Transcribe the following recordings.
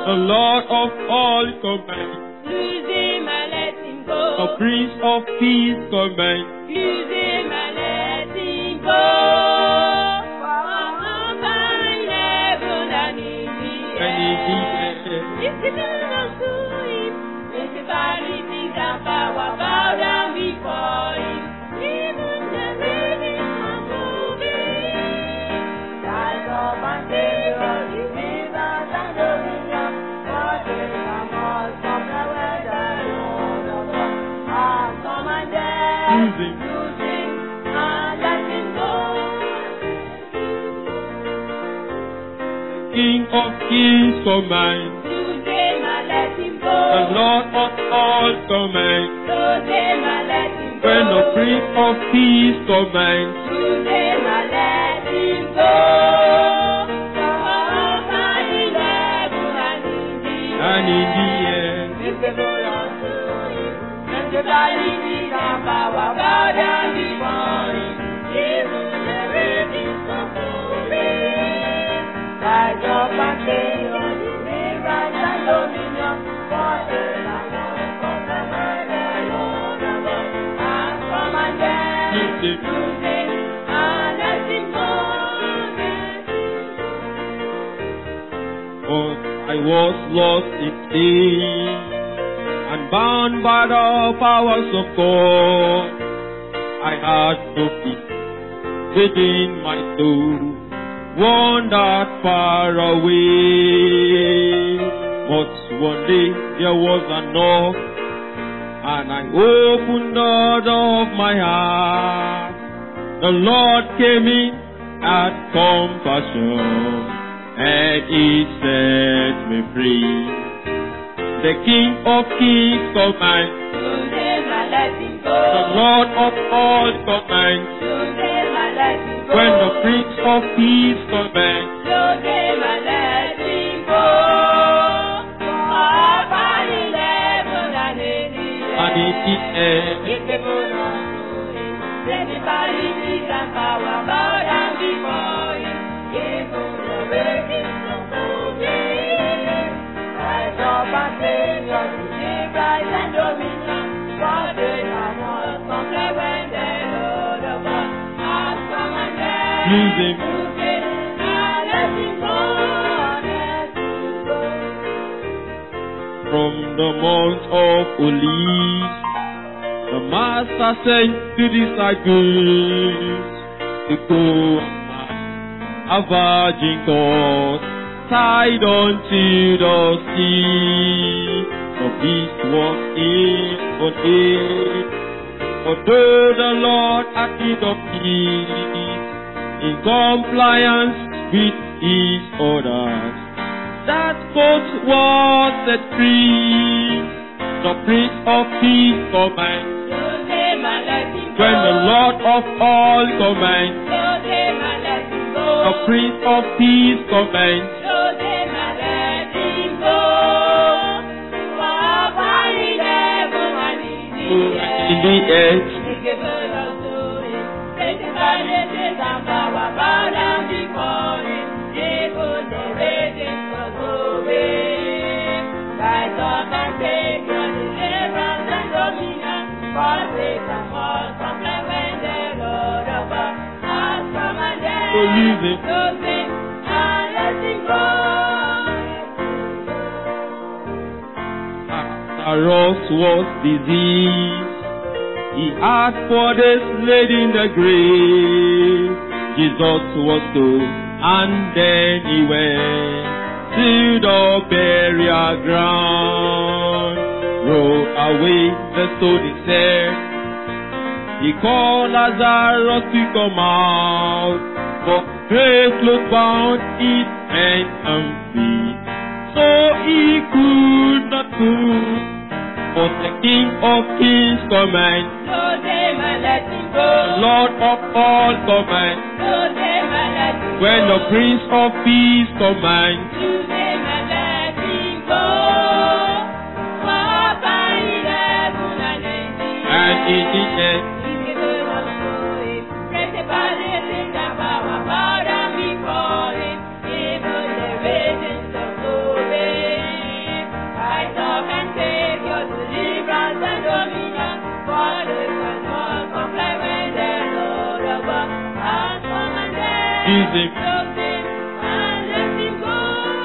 The Lord of all commands. Lose him and let him go. The Prince of Peace commands. Lose him and let him go. If you belong to him, principalities and power bow down before him. Even the ravens are moving. Rise up and take your deliverance and dominion. For they come all from the weather, Lord of all. Come and dance, lose him and let him go. King of Kings commands. The Lord of all commands. When the Prince of Peace commands. And in the end, rise up and take your deliverance and dominion. I was lost in sin and bound by the powers of God. I had no peace within my soul, wandered far away. But one day there was a knock, and I opened the door of my heart. The Lord came in at compassion, and He set me free. The King of Kings commands. The Lord of all commands. When the Prince of Peace commands. And in the end, principalities and power bow down before him. Even the ravens are moving. Rise up and take your deliverance and dominion. For they are all from the when the Lord of all has come and then. lose him. And let him go, let him go. From the Mount of Olives, the Master sent to disciples to go a virgin caught tied unto the sea. The beast was in for it, but though the Lord had need of peace, in compliance with His orders, that coat was set free. The Prince of Peace commands. When the Lord of all commands. The Prince of Peace commands. In the edge. Lazarus was diseased. He had 4 days laid in the grave. Jesus was told, and then he went to the burial ground. Roll away the stone, he said. He called Lazarus to come out, but grave clothes bound his hands and feet, so he could not move. But the King of Kings commands, the Lord of all commands, when the Prince of Peace commands, and in the end, Use him. Close him and let him go.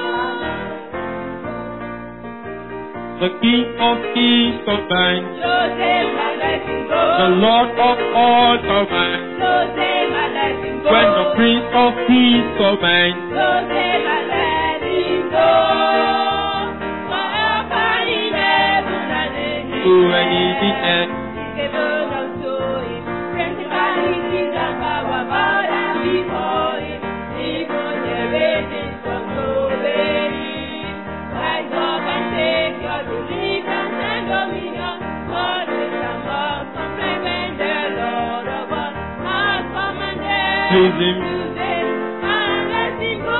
The King of Kings command, Close him and let him go. the Lord of all command. Close him and let him go. When the Prince of Peace command, Close him and let him go. Forever in heaven and in the to any the end. He's given unto him principalities and power, bow down before him. Even the ravens from obey him. Rise up and take your deliverance and dominion. God will come up, compliment the Lord of all has commanded. Please him. Use him and let him go.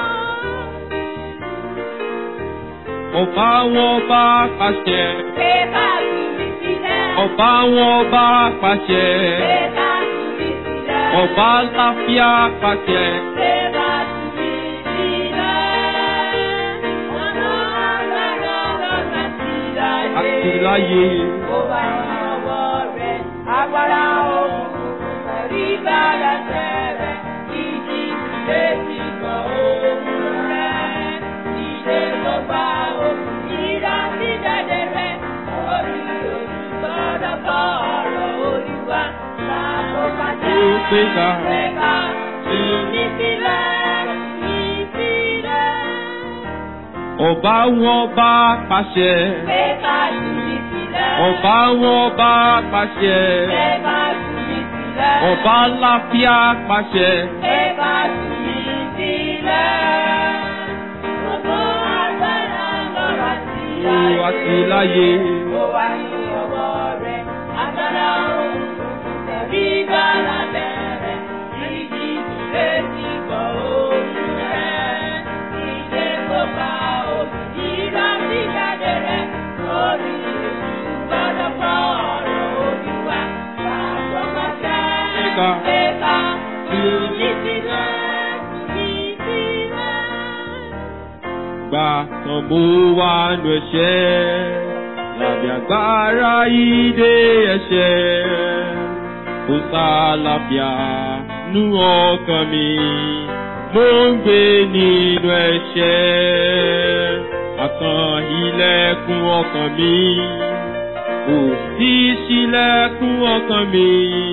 Ọba wọn bá pàṣẹ, Pépà tù mí sílẹ̀. ọba wọn bá pàṣẹ, Pépà tù mí sílẹ̀. ọba láfíà pàṣẹ. Pépà tù mí sílẹ̀. Ọ̀nà agbára lọ́nà síláyé. Àti láyé, Ó wà ní ọwọ́ rẹ̀, agbára òkùnkùn, ẹ̀rí gbára tẹ̀rẹ̀, ìjì ìdílé ti gbọ́ ohùn rẹ̀. Ìdè tó bá òkú ìdá sí jáde rẹ̀, orí olùgbọ́dọ̀ kọ́ ọ̀rọ̀ Olúwa. Láàbò pàṣẹ, Ó gbéga. gbéga, tú mi sílẹ̀, mi sílẹ̀. ọba wọn bá pàṣẹ, Gbéga, tú mi sílẹ̀. ọba wọn bá pàṣẹ, Gbéga, tú mi sílẹ̀. ọba láfíà pàṣẹ. Gbéga, tú mi sílẹ̀. Gbogbo agbára lọ́ra sí Ó àti láyé, Ó wà ní ọwọ́ rẹ̀, agbára òkùnkùn tẹ̀rí gbára bẹ̀rẹ̀. Ìjì ìdílé ti gbọ́ ohùn rẹ̀. Ìdè tó bá òkú ìdá sí jáde rẹ̀. Orí èṣù gbọ́dọ̀ kọ́ ọ̀rọ̀ Olúwa. Pàṣọ pàṣẹ. Gbéga. Gbéga. Tú mi sílẹ̀. Tú mi sílẹ̀. gbà tán mo wà nù ẹ̀ṣẹ̀, lábẹ́ agbára ìdè ẹ̀ṣẹ̀. Kò sálàáfíà nú ọkàn mi, mo ń gbé nínú ẹ̀ṣẹ̀. Àkàn ilẹ̀kùn ọkàn mi, kò sí ṣílẹ̀kùn ọkàn mi.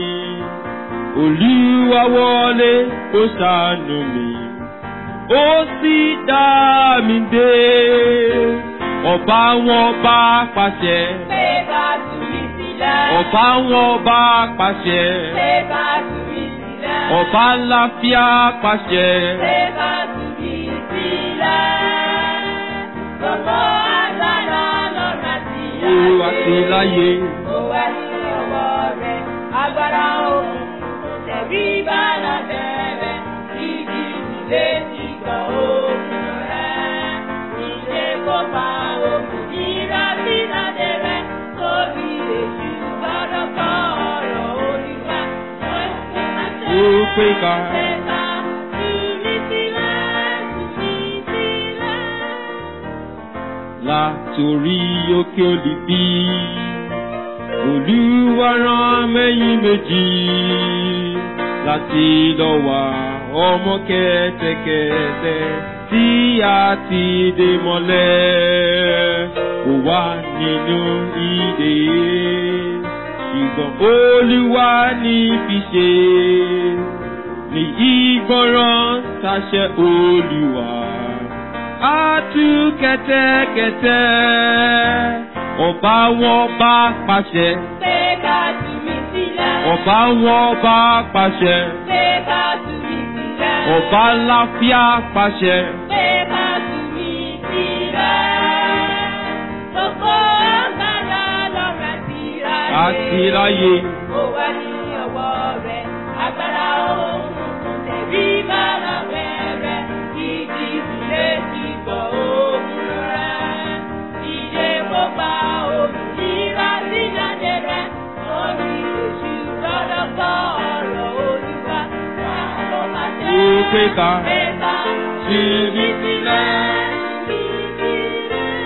Olúwa wọlé, ó ṣàánú mi, ó sì dá mi dé. Ọba wọn bá pàṣẹ, Gbéga, tú mi sílẹ̀. ọba wọn bá pàṣẹ, Gbéga, tú mi sílẹ̀. ọba láfíà pàṣẹ. Gbéga, tú mi sílẹ̀. Gbogbo agbára lọ́nà Ó àti láyé, Ó wà ní ọwọ́ rẹ̀, agbára òkùnkùn tẹ̀rí gbára bẹ̀rẹ̀. Ìjì ìdílé ti gbọ́ ohùn rẹ̀. Ìdè kó pa òkú ìdá sí jáde rẹ̀. Torí èṣù gbọ́dọ̀ kọ́ ọ̀rọ̀ Olúwa. Wọ́n ti máa ṣe ó gbéga. Gbéga, tú mi sílẹ̀, tú mi sílẹ̀. Látorí òkè Òlífì, Olúwa rán mẹ́yìn méjì láti lọ wá ọmọ kẹ́tẹ́kẹ́tẹ́ tí a ti dè mọ́lẹ̀. Ó wà nínú ìdè, ṣùgbọ́n Olúwa ní fi ṣe ní ìgbọràn sáṣẹ Olúwa. A tú kẹ́tẹ́kẹ́tẹ́, ọba wọn bá pàṣẹ, Gbéga, tú mi sílẹ̀. ọba wọn bá pàṣẹ, Gbéga, tú mi sílẹ̀. ọba láfíà pàṣẹ. Gbéga, tú mi sílẹ̀. Gbogbo agbára lọ́ra sí láyé. Àti láyé, Ó wà ní ọwọ́ rẹ̀, agbára òkùnkùn tẹ̀rí gbára bẹ̀rẹ̀. Ìjì ìdílé ti gbọ́ ohùn rẹ̀. Ìdè kó pa òkú ìdá sí jáde rẹ̀. Orí èṣù gbọ́dọ̀ kọ́ ọ̀rọ̀ Olúwa. Pàṣọ pàṣẹ. ó gbéga. Gbéga, tú mi sílẹ̀, tú mi sílẹ̀.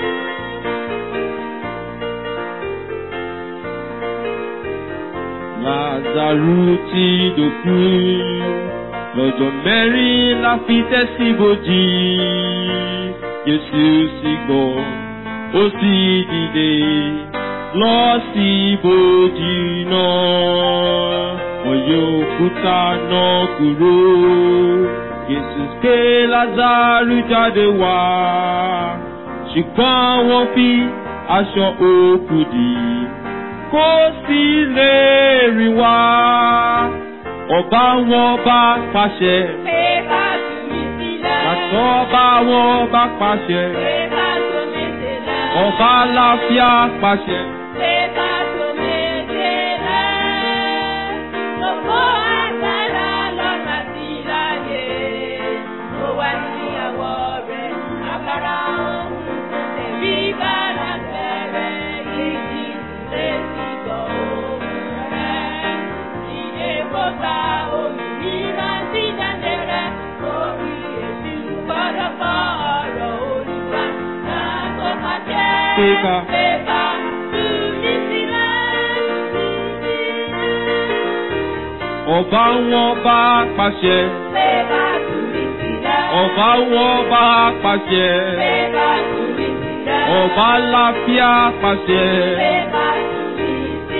Lázárù ti dòkú, Lọ́jọ́ mẹ́rin la fi tẹ́sí bòjì, Jésù sì gbọ́, ó sì dìde lọ sí bòjì náà. Wọ́n yóò kúta náà kúrò. Jésù ké Lázárù jáde wá, ṣùgbọ́n wọ́n fi aṣọ òkú dì, kó sì lè rí wá. Ọba wọn bá pàṣẹ, pé ká tú mi sílẹ̀. àtọ́ba wọn bá pàṣẹ, Pé ká tú mi sílẹ̀. ọba àlàáfíà pàṣẹ. Pé ká tú mi sílẹ̀. Gbogbo agbára lọ́nà àti láyé. Ó wà ní àwọ̀ rẹ̀, agbára òun kò tẹ̀rí bára bẹ̀rẹ̀. Ìdí ìdílé ti gbọ́ òun rẹ̀. Ìdè kó bá òmìnira sí jáde rẹ̀. Orí èsì gbọ́dọ̀ fọ́ ọ̀rọ̀ Olúwa. Náà tó máa jẹ́ Pé ká. pé ká tú mi sílẹ̀. Ọba wọn bá pàṣẹ, Pé ká tú mi sílẹ̀. ọba wọn bá pàṣẹ, Pé ká tú mi sílẹ̀. ọba àlàáfíà pàṣẹ. Pé ká tú mi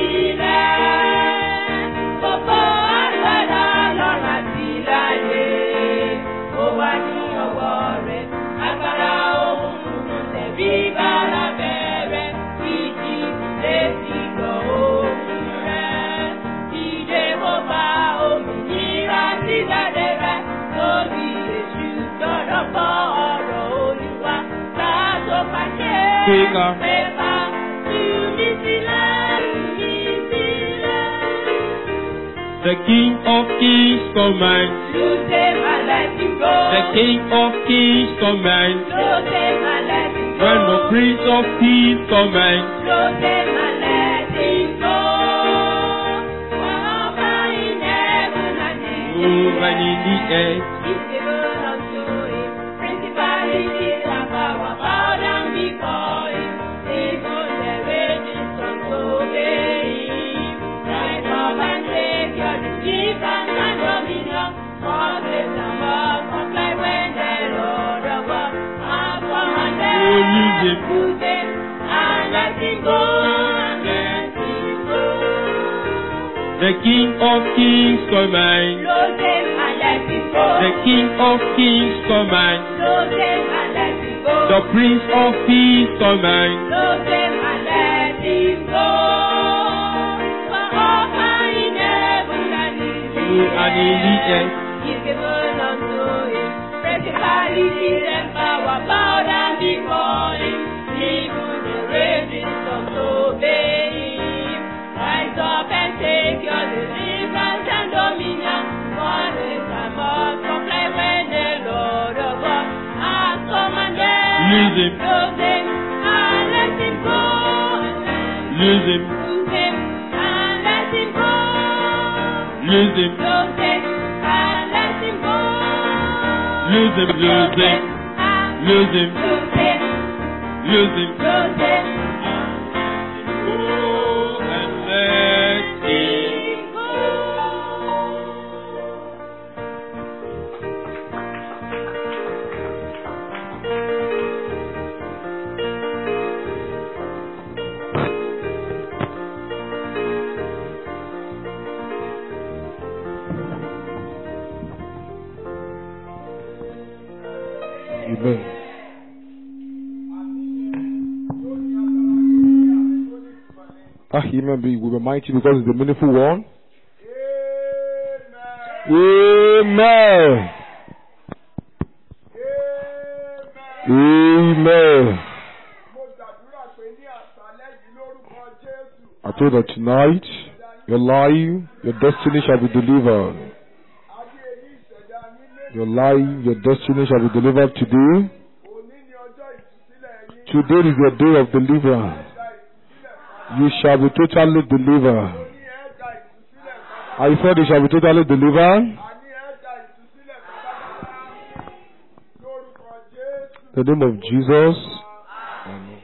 sílẹ̀. Gbogbo agbára lọ́run àti láyé. Ó wà ní ọwọ́ rẹ̀. Agbára òun kò tẹ̀rí bára bẹ̀rẹ̀. Ìdí létí gbọ́ òun rẹ̀. Ìdè mo bá òmìnira sí jáde rẹ̀. Lórí èṣù gbọ́dọ̀ fọ́ ọ̀rọ̀ Olúwa. Sáà tó pàṣẹ. Pé ká. Pé ká tú mi sílẹ̀. Tú mi sílẹ̀. The King of Kings command, You save my life, you go. the King of Kings command, You save my life, you go. when the Prince of Peace command. You save my life, you go. Wherever in heaven and in Oh, and in the earth, He's given unto him. Principalities and power bow down before him. Even the raging storms obey him. Rise up and take your deliverance and dominion. For grace and multiply when the Lord of all has commanded. Oh, use him. Use him and let him go, and let him go. the King of Kings command, Use him and let him go. the King of Kings command, Use him and let him go. the Prince of Peace command. Lose him and let him go. For all in heaven and Oh, and in the earth, He's given unto him. Principalities and power bow down before him. Even the raging storms obey him. Rise up and take your deliverance and dominion. For grace and multiply when the Lord of all has commanded. Lose him. Lose him and let him go. lose him, Lose him and let him go. lose him, Lose him and let him go. lose him, lose him, lose him, Lose him. lose him. Lose him. Oh, and let him. Amen. Amen will be mighty because it's a meaningful one. Amen. Amen. I told that tonight, your life, your destiny shall be delivered. Your life, your destiny shall be delivered today. Today is your day of deliverance. You shall be totally delivered. I said you shall be totally delivered. In the name of Jesus. Amen.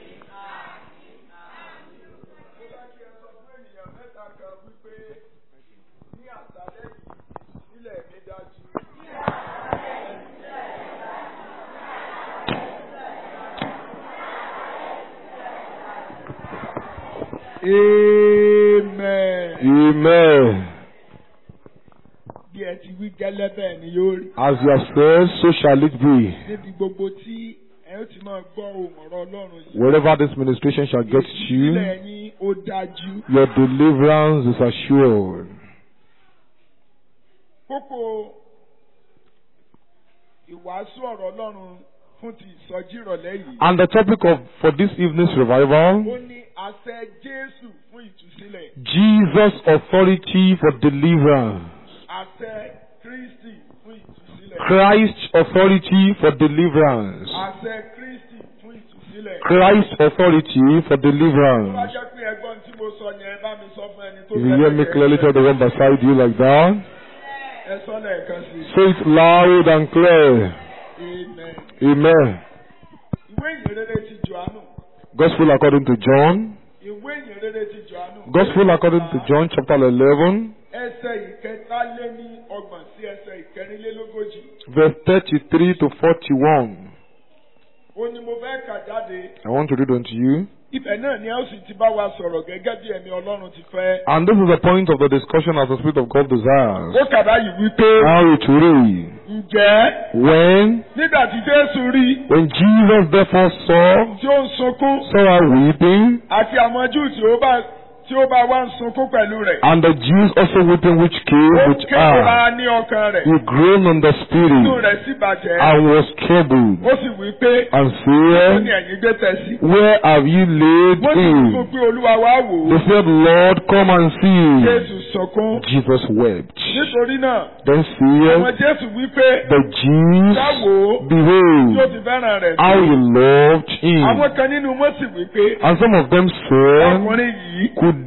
Amen. Amen. Bí ẹ ti wí gẹ́lẹ́ bẹ́ẹ̀ ni yóò rí. As you have said, so shall it be. Níbi gbogbo tí ẹ ó ti máa gbọ́ ohùn ọ̀rọ̀ Ọlọ́run yìí. Wherever this ministration shall get you, Ìsílẹ̀ yín ó dájú. your deliverance is assured. Kókó ìwàásù ọ̀rọ̀ Ọlọ́run fún ti ìsọjí ìrọ̀lẹ́ yìí. And the topic for this evening's revival, Ó ní àṣẹ Jésù fún ìtúsílẹ̀. Jesus' authority for deliverance. Àṣẹ Kristi fún ìtúsílẹ̀. Christ's authority for deliverance. Àṣẹ Kristi fún ìtúsílẹ̀. Christ's authority for Tó bá deliverance. jẹ́ pé ẹgbọ́n tí mo sọ yẹn bá mi sọ fún ẹni tó If you hear me clearly, tell the one beside you like that. Ẹ sọ lẹ́ẹ̀kan sí i. Say it loud and clear. Amen. Amen. Ìwé ìyìnrere ti Jòhánù. Gospel according to John. Ìwé ìyìnrere ti Jòhánù. Gospel according to John chapter 11, Ẹsẹ̀ ìkẹtàléní ọgbọ̀n sí ẹsẹ̀ ìkẹrìnlélógójì. verse 33 to 41. Ó ní mo fẹ́ kà jáde. I want to read unto you. Ibẹ̀ náà ni a ó sì ti bá wa sọ̀rọ̀ gẹ́gẹ́ bí ẹ̀mí Ọlọ́run ti fẹ́. And this is the point of the discussion as the Spirit of God desires. Ó kà báyìí wípé. How it read. Ǹjẹ́ When nígbà tí Jésù rí when Jesus therefore saw tí ó ń sunkún her weeping, àti àwọn Júù tí ó bá wá ń sunkún pẹ̀lú rẹ̀. and the Jews also weeping which came Ó with kérora her, ní ọkàn rẹ̀. he groaned in the Inú spirit rẹ̀ sì bàjẹ́. and was troubled, Ó sì wí pé and ó ní said, ẹ̀yin gbé tẹ̀ sí. Where have you laid Wọ́n sì him? fún pé Olúwa wá wò They ó. said, Lord, come and see. Jésù sunkún. Jesus wept. Nítorí náà, Then àwọn said Jésù wí pé the Jews, wá wò ó tí ó Behold, ti fẹ́ràn rẹ̀ how sí. you loved him. Àwọn kan nínú wọn sì wí pé And some of them said, ọkùnrin yìí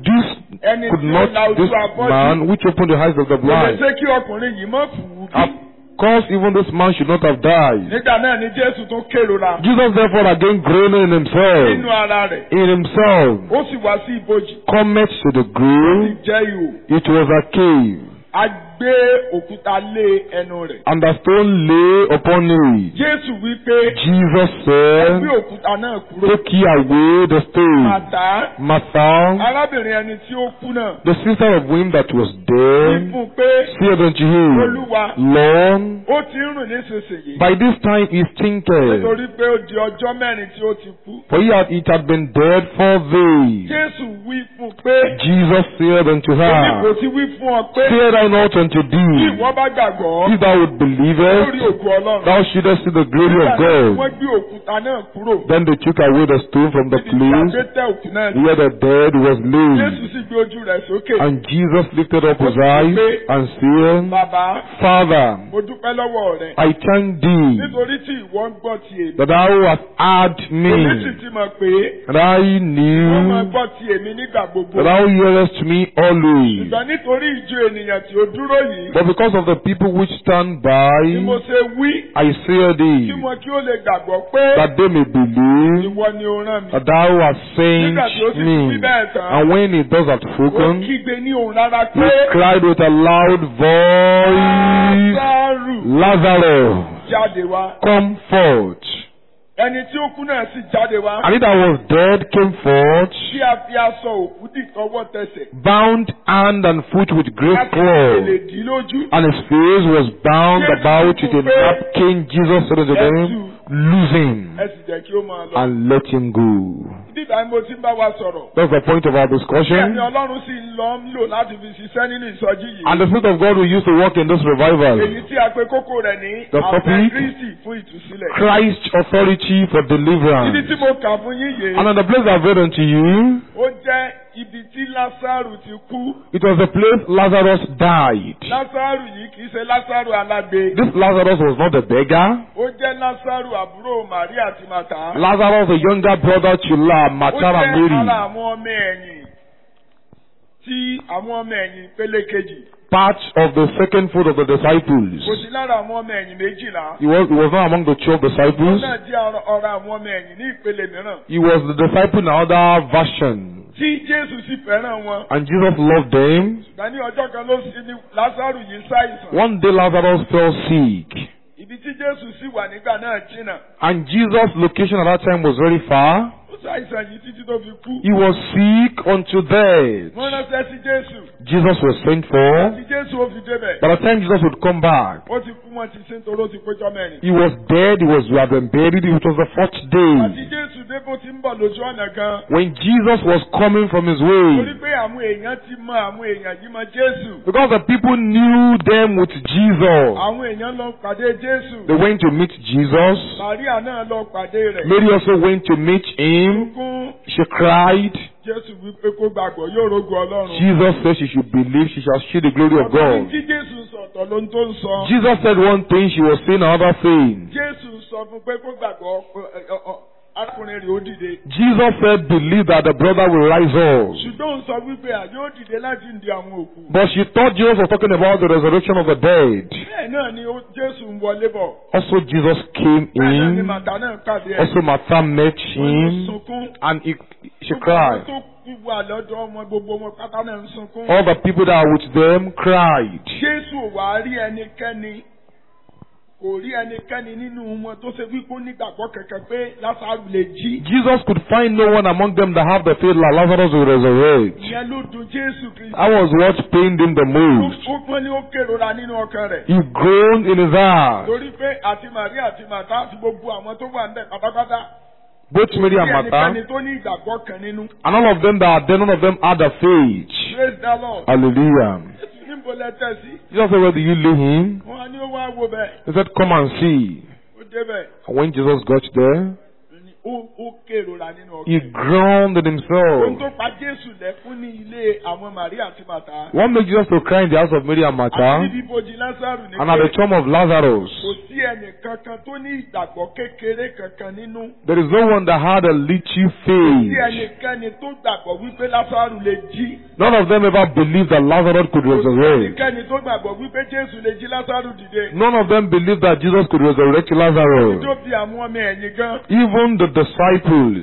ẹni Could tí ó not la this ojú afọ́jú man which opened the eyes of the kò lè blind, ṣe kí ọkùnrin yìí má kú bí. of course even this man should not have died. Nígbà náà ni Jésù tún kérora Jesus therefore again groaning in nínú himself, ara rẹ̀. in Ó sì wá sí ibojì. cometh to the Ó sì grave. jẹ́ ihò. It was a cave, A gbé òkúta lé ẹnu rẹ̀. and the stone lay upon it. Jésù wí pé Jesus ẹ said, gbé òkúta náà kúrò. Take ye away the stone. Màtá Martha, arábìnrin ẹni tí ó kú náà the sister of him that was wí dead, fún pé said unto him, Olúwa Lord, ó ti ń rùn nísinsìnyí. by this time he stinketh, Nítorí pé ó di ọjọ́ mẹ́rin tí ó ti kú. for it had been dead 4 days. Jésù wí fún pé Jesus said unto èmi kò her, ti wí fún ọ pé Fear thou not unto bí thee, ìwọ bá gbàgbọ́ if thou would believe lórí it, òkú Ọlọ́run. thou shouldest see the glory of Nígbà náà God. wọ́n gbé òkúta náà kúrò. Then they took away the stone from the Níbi tí a place gbé tẹ òkú náà sí. where the dead was Jésù laid. sì gbé ojú rẹ̀ sókè. And Jesus lifted up his eyes and said, Bàbá, Father, mo dúpẹ́ lọ́wọ́ rẹ̀. I thank thee Nítorí tí ìwọ ń gbọ́ ti èmi. that thou hast heard Èmi sì me, ti mọ̀ pé and I wọ́n máa knew gbọ́ ti èmi nígbà gbogbo. that thou hearest me always. Ṣùgbọ́n nítorí ìjọ ènìyàn tí ó dúró yìí, But because of the people which stand ni mo by, ṣe wí I say thee, kí wọn kí ó lè gbàgbọ́ pé that they may believe ìwọ ni ó rán mi. that thou hast Nígbà tí ó sent sì ti wí me. bẹ́ẹ̀ tán, And when he thus had ó spoken, kígbe ní òun rárá he pé cried with a loud voice, Lázárù Lazarus, jáde wá. come forth. Ẹni tí ó kú náà sì jáde wá. And he that was dead came forth, Tí a fi aṣọ òkú dì tọwọ́ tẹsẹ̀. bound hand and foot with great Láti cloth, lè dì í lójú. and his face was bound about with a napkin. Jesus said unto them, Loose him Ẹ sì jẹ́ kí ó máa lọ. and let him go. Bíbá ni mo ti ń bá wa sọ̀rọ̀. That's the point of our Ẹ̀mí discussion. Ọlọ́run sì ń lò láti fi ṣiṣẹ́ nínú ìsọjí yìí. And the Spirit of God will use to work in this revival. Èyí tí a pe kókó rẹ̀ ní The àfẹ́ topic? Kristi fún ìtúsílẹ̀. Christ's authority for Ibi deliverance. tí mo kà fún yín yìí, And on the place I've read unto you, ó jẹ́ ibi tí Lásárù ti kú. it was the place Lazarus died. Lásárù yìí kì í ṣe Lásárù alágbe. This Lazarus was not a beggar. Ó jẹ́ Lásárù àbúrò Màríà àti Màtá. Lazarus, the younger brother to Ó Martha and jẹ́ Mary. ara àwọn ọmọ ẹ̀yìn tí àwọn ọmọ ẹ̀yìn pélé kejì. Part of the second foot of the Kò disciples. sí lára àwọn ọmọ ẹ̀yìn méjìlá. He was not among the 12 Ó disciples. náà jẹ́ ọ̀rọ̀ àwọn ọmọ ẹ̀yìn ní ìpele mìíràn. He was the disciple in another version. Tí Jésù sì fẹ́ràn wọn. And Jesus loved them. Ṣùgbọ́n ní ọjọ́ kan ló sì ní Lásárù yìí ṣàìsàn. One day Lazarus fell sick. Ibi tí Jésù sì wà nígbà náà jìnnà. And Jesus' location at that time was very far. Ó ṣàìsàn yìí títí tó fi kú. He was sick unto death. Wọ́n ránṣẹ́ sí Jésù. Jesus was sent for. Àti Jésù ó fi débẹ̀. By the time Jesus would come back, Ó ti kú wọn ti sin torí ó ti péjọ mẹ́rin. he was dead, he was had been buried, it was the fourth Àti day. Jésù dé bó ti ń bọ̀ lójú ọ̀nà gan. When Jesus was coming from his Torí way, pé àwọn èèyàn ti mọ àwọn èèyàn yìí mọ Jésù. because the people knew them with Jesus, Àwọn èèyàn lọ pàdé Jésù. they went to meet Jesus. Màríà náà lọ pàdé rẹ̀. Mary also went to meet him. Sunkún. She cried. Jésù wípé kó gbàgbọ́ yóò rógo Ọlọ́run. Jesus said she should believe, she shall see the glory of Ọ̀tọ̀ ni God. tí Jésù sọ̀tọ̀ ló ń tó ń sọ. Jesus said one thing, she was saying another thing. Jésù sọ fún pé kó gbàgbọ́ arákùnrin rẹ̀ ó dìde. Jesus said, believe that the brother will rise up. Ṣùgbọ́n òun sọ wípé yóò dìde láti ń di àwọn òkú. But she thought Jesus was talking about the resurrection of the dead. Bẹ́ẹ̀ náà ni Jésù ń wọlé bọ̀. Also, Jesus came Bẹ́ẹ̀ náà ni in. Màtá náà pàdé ẹ̀. Also, Martha met Wọ́n ń him. sunkún. And she Gbogbo àwọn cried. tó wà lọ́dọ̀ wọn gbogbo wọn pátá náà ń sunkún. All the people that were with them cried. Jésù ò wá rí ẹnikẹ́ni. Kò rí ẹnikẹ́ni nínú wọn tó ṣe wípé ó nígbàgbọ́ kankan pé Lásárù lè jí. Jesus could find no one among them that have the faith that Lazarus will resurrect. Ìyẹn ló dùn Jésù Kristi. That was what pained him the most. Ó pọ́n ní ó kérora nínú ọkàn rẹ̀. He groaned in his heart. Torí pé àti Màríà àti Màtá àti gbogbo àwọn tó wà níbẹ̀ pátápátá. Both Mary and Bí Martha, ẹnikẹ́ni tó ní ìgbàgbọ́ kan nínú. and all of them that are there, none of them had the faith. Praise the Lord. Hallelujah. Jésù níbo lẹ tẹ̀ sí? Jesus said, where do you lay him? Wọ́n á ní ó wá wo bẹ́ẹ̀. He said, come and see. Ó débẹ̀. And when Jesus got there, Ó kérora nínú he ọkàn. groaned in Ohun himself. tó pa Jésù lẹ́kún ní ilé àwọn Màríà àti Màtá. What made Jesus to cry in the house of Mary and Àti Martha? níbi ibojì Lásárù ni And at the pé tomb of Lazarus, kò sí ẹnì kankan tó ní ìgbàgbọ́ kékeré kankan nínú. there is no one that had a little Sí faith. ẹnikẹ́ni tó gbàgbọ́ wípé Lásárù lè jí. None of them ever believed that Lazarus could Kò sí resurrect. ẹnikẹ́ni tó gbàgbọ́ wípé Jésù lè jí Lásárù dìde. None of them believed that Jesus could resurrect Lazarus. Tó bí àwọn ọmọ ẹ̀yìn gan. Even the disciples.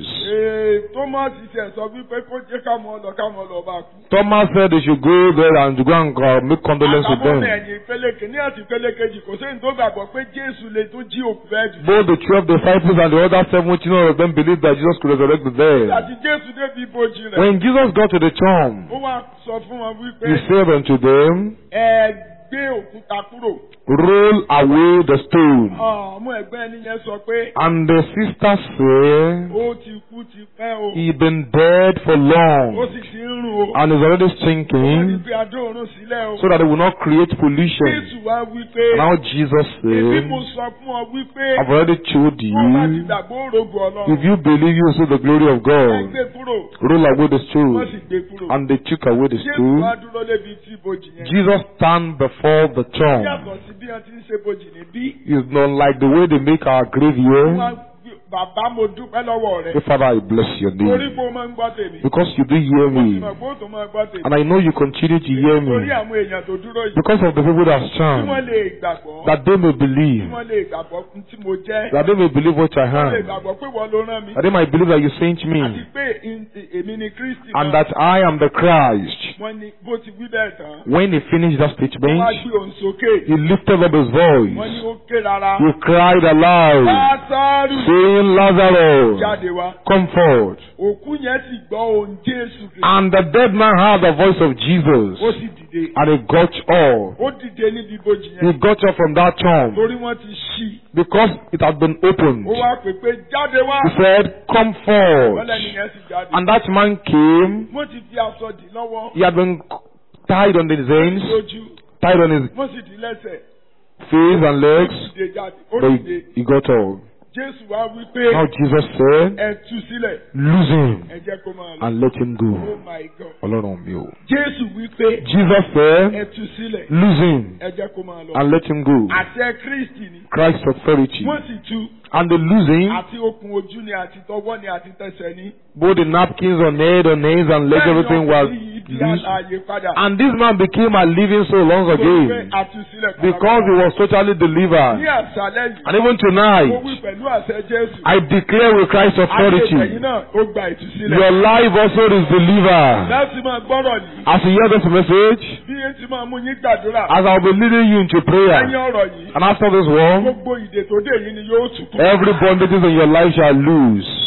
Thomas ti ẹ̀ sọ wípé kó jẹ́ ká mọ̀ ọ́ lọ bá kú. Thomas said they should go there and go and make condolence with Àtàwọn ọmọ them. ẹ̀yìn ìpele kìíní àti ìpele kejì kò sẹ́yìn tó gbàgbọ́ pé Jésù lè tó jí òkú bẹ́ẹ̀ jù. Both the 12 disciples and the other 70, none of them believed that Jesus could resurrect the dead. Àti Jésù débi ibojì rẹ̀. When Jesus got to the tomb, Ó wá sọ fún wọn wípé he said unto them, ẹ gbé òkúta kúrò. roll away the stone. Ọmọ ẹgbẹ́ ẹni yẹn sọ pé And the sister said, ó ti kú ti pẹ́ o. he been dead for Ó long sì ti ń rùn o. and is already Wọ́n ti stinking, fi adóorun sílẹ̀ o. so that it will not create pollution. Jésù wá wípé Now Jesus èmi said, mo sọ fún ọ wípé I've already told tó bá ti you, gbàgbọ́ òrògbò Ọlọ́run. if you believe, you will see the glory of Ẹ God. gbé kúrò. Roll away the Wọ́n stone. sì gbé kúrò. And they took away the Jésù stone. wá dúró lébi tí ibojì yẹn. Jesus stand before the tomb. Yàtọ̀ sí bí wọ́n ti ń ṣe bojì níbí. It's not like the way they make our grave Wọ́n here. bàbá mo dúpẹ́ lọ́wọ́ rẹ̀. Say, Father, I bless your Torí name. pé o máa ń gbọ́ tèmi. Because you do hear Mo sì me. mọ̀ pé o tún máa gbọ́ tèmi. And I know you continue to hear Torí me. àwọn èèyàn tó dúró yìí. Because of the people that Tí wọ́n stand. lè gbàgbọ́. That they may Tí believe. wọ́n lè gbàgbọ́ tí mo jẹ́. That they may believe what I Wọ́n lè am. gbàgbọ́ pé wọ́n ló rán mi. That they might believe that you sent Àti me. pé èmi ni Kristi. And that I am the Christ. Wọ́n ní bó ti wí bẹ́ẹ̀ tán. When he finished that Wọ́n wá statement, gbé òun sókè. he lifted up his Wọ́n ní voice. ó ké rárá. He cried aloud, Lásárù saying, Lazarus, jáde wá. come forth. Òkú yẹn sì gbọ́ ohùn Jésù Kristi. And the dead man heard the voice of Jesus. Ó sì dìde. And he got up. Ó dìde níbi ibojì He yẹn. got up from that tomb Torí wọ́n ti ṣí. because it had been opened. Ó wá pè pé jáde wá. He said, come Wọ́n forth. lẹ́nu yẹn sì jáde. And that man came. Wọ́n ti fi aṣọ dì lọ́wọ́. He had been tied on his hands, Lójú. tied on his Wọ́n sì dì lẹ́sẹ̀. face and Ó legs. dìde jáde. Ó But dìde. he got up. Jésù wá wí pé Now Jesus said, ẹ tú sílẹ̀. lose him Ẹ jẹ́ kó máa lọ. and let him Oh go. my God. Ọlọ́run mi o. Jésù wí pé Jesus said, ẹ tú sílẹ̀. lose him Ẹ jẹ́ kó máa lọ. and let him go. Àṣẹ Kristi ni. Christ's authority. Wọ́n sì tú. And the losing, Àti okùn ojú ni àti tọwọ́ ni àti tẹsẹ̀ ni. both the napkins on head, on hands and legs, everything was Bẹ́ẹ̀ni loose. ààyè padà. And this man became a living soul long Torí pé again àtúnṣílẹ̀ because he was totally Ní delivered. àṣálẹ́ yìí. And even Mo tonight, wí pẹ̀lú àṣẹ Jésù. I declare with Christ's Ayé ìtẹ̀yìn authority, náà ó gba ìtúsílẹ̀. your life also is delivered. Láti máa gbọ́rọ̀ yìí. As you hear this message, Bí yẹn ti máa mú yín gbàdúrà. as I'll be leading you into Lẹ́yìn prayer, ọ̀rọ̀ yìí. and after this one, Gbogbo ìdè tó dé yìí ni yóò tù kú. every bondages in your life shall lose.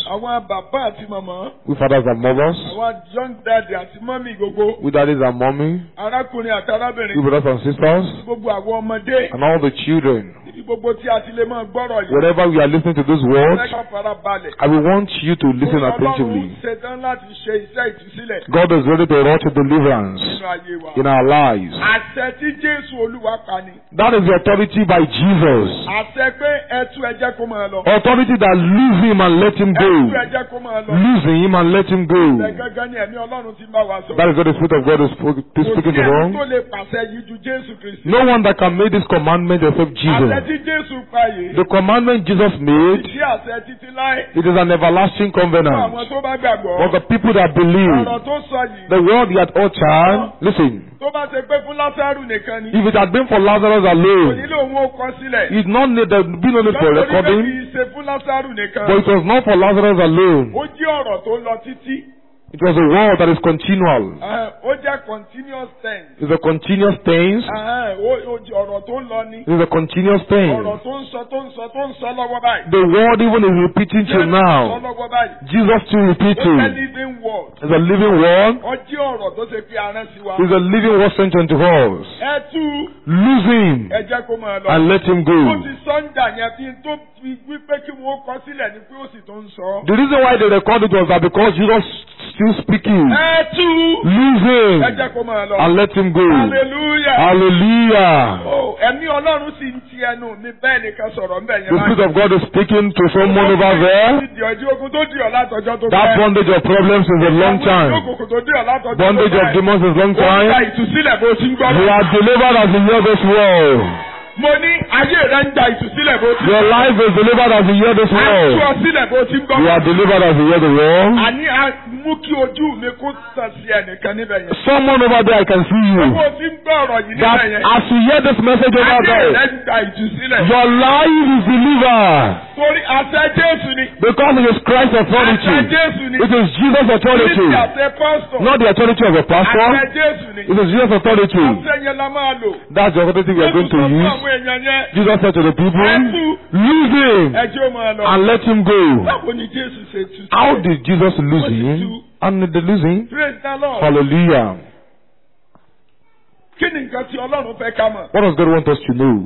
àwọn bàbá àti màmá, we fathers and mothers, àwọn young daddy àti mọ́mì gbogbo, we daddies and mommy, arákùnrin àti we arábìnrin, brothers and sisters, gbogbo àwọn ọmọdé, and all the children. ibi gbogbo tí a ti lè máa gbọ́rọ̀ yìí. Wherever we are listening to those words, Ẹ ká fara balẹ̀. I will want you to listen Ọlọ́run attentively. ṣetán láti ṣe iṣẹ́ ìtúsílẹ̀ God is ready to wrought deliverance nínú ayé wa. in our lives. Àṣẹ tí Jésù Olúwa pa ni. That is the authority by Jesus. Àṣẹ pé ẹtú ẹjẹ́ kó máa lọ. Authority that loose him and let him Ẹtú go. ẹjẹ́ kó máa lọ. Loose him and let him go. Ṣé gángan ni ẹ̀mí Ọlọ́run ti bá wa sọ? That is what the Spirit of God is speaking to Kò sí ẹni tó us. lè pàṣẹ yìí ju Jésù Kristi. No one that can make this commandment except Àṣẹ Jesus. tí Jésù pa yìí. The commandment Jesus made, Ìdí àṣẹ títí láé. it is an everlasting Fún covenant. àwọn tó bá gbàgbọ́. For the people that believe, Ọ̀rọ̀ tó sọ yìí. the word he had uttered, listen, Tó bá ṣe pé fún Lásárù nìkan ni. if it had been for Lazarus Kò alone, nílò òun ó kọ sílẹ̀. it not need there be no need for Lọ́sọ̀rọ̀ recording, kì í ṣe fún Lásárù nìkan. but it was not for Lazarus alone. Ó jẹ́ ọ̀rọ̀ tó lọ títí. It was a word that is continual. Ó jẹ́ continuous tense. It's a continuous tense. Ọ̀rọ̀ tó ń lọ ni. It's a continuous Ọ̀rọ̀ tense. tó ń sọ lọ́wọ́ báyìí. The word even is repeating till Sọ now. lọ́wọ́ báyìí. Jesus still Ó jẹ́ repeating. living word. It's a living word. Ó jẹ́ ọ̀rọ̀ tó ṣe fi arán sí wa. It's a living word sent unto us. Ẹ tú Lose him ẹ jẹ́ kó máa lọ. and let him Ó go. ti sọ́ńdà yẹn fi tó fi wípé kí wọ́n kọ sílẹ̀ ni pé ó sì tó ń sọ. The reason why they recorded it was that because Jesus still speaking. Ẹ tú Lose him ẹ jẹ́ kó máa lọ. and let him go. Hallelujah. Hallelujah. Ẹ̀mí Ọlọ́run sì ń ti ẹnu mi bẹ́ẹ̀ nìkan sọ̀rọ̀ ńbẹ̀ yẹn The Spirit of God is speaking to someone over there. Ìdí ogun tó di ọ̀ látọjọ́ tó That bondage of problems is a long time. Ìjókòó tó di ọ̀ látọjọ́ tó Bondage of demons is long Ó gba time. ìtúsílẹ̀ bó ti ń gbọ́. You are delivered as you hear this word. Mo ní ayé rẹ̀ ń gba ìtúsílẹ̀ bó ti ń Your gbọ́. life is delivered as you hear this À ń tú word. ọ sílẹ̀ bó ti ń gbọ́. You are delivered as you hear the word. Àní a mú kí ojú mi kó tàn sí ẹnìkan níbẹ̀ yẹn. Someone over there, I can see you. Bó ti ń gbọ́ ọ̀rọ̀ yìí That níbẹ̀ yẹn. as you hear this message over Ayé there, rẹ̀ ń gba ìtúsílẹ̀. your life is delivered. Torí àṣẹ Jésù ni. Because it is Christ's Àṣẹ authority. Jésù ni. It is Jesus' authority. Kìí ṣe àṣẹ pásítọ̀. Not the authority of a Àṣẹ pastor. Jésù ni. It is Jesus' authority. Àṣẹ yẹn la máa lò. That's the authority we are going to Jésù sọ fún use. àwọn èèyàn yẹn. Jesus said to the people, Ẹ̀tú lose him ẹjọ́ máa lọ. and let him go. Báwo ni Jésù ṣe tú? How did Jesus lose him? And the losing? Praise the Lord. Hallelujah. Kí ni nǹkan tí Ọlọ́run fẹ́ ká mọ̀? What does God want us to know?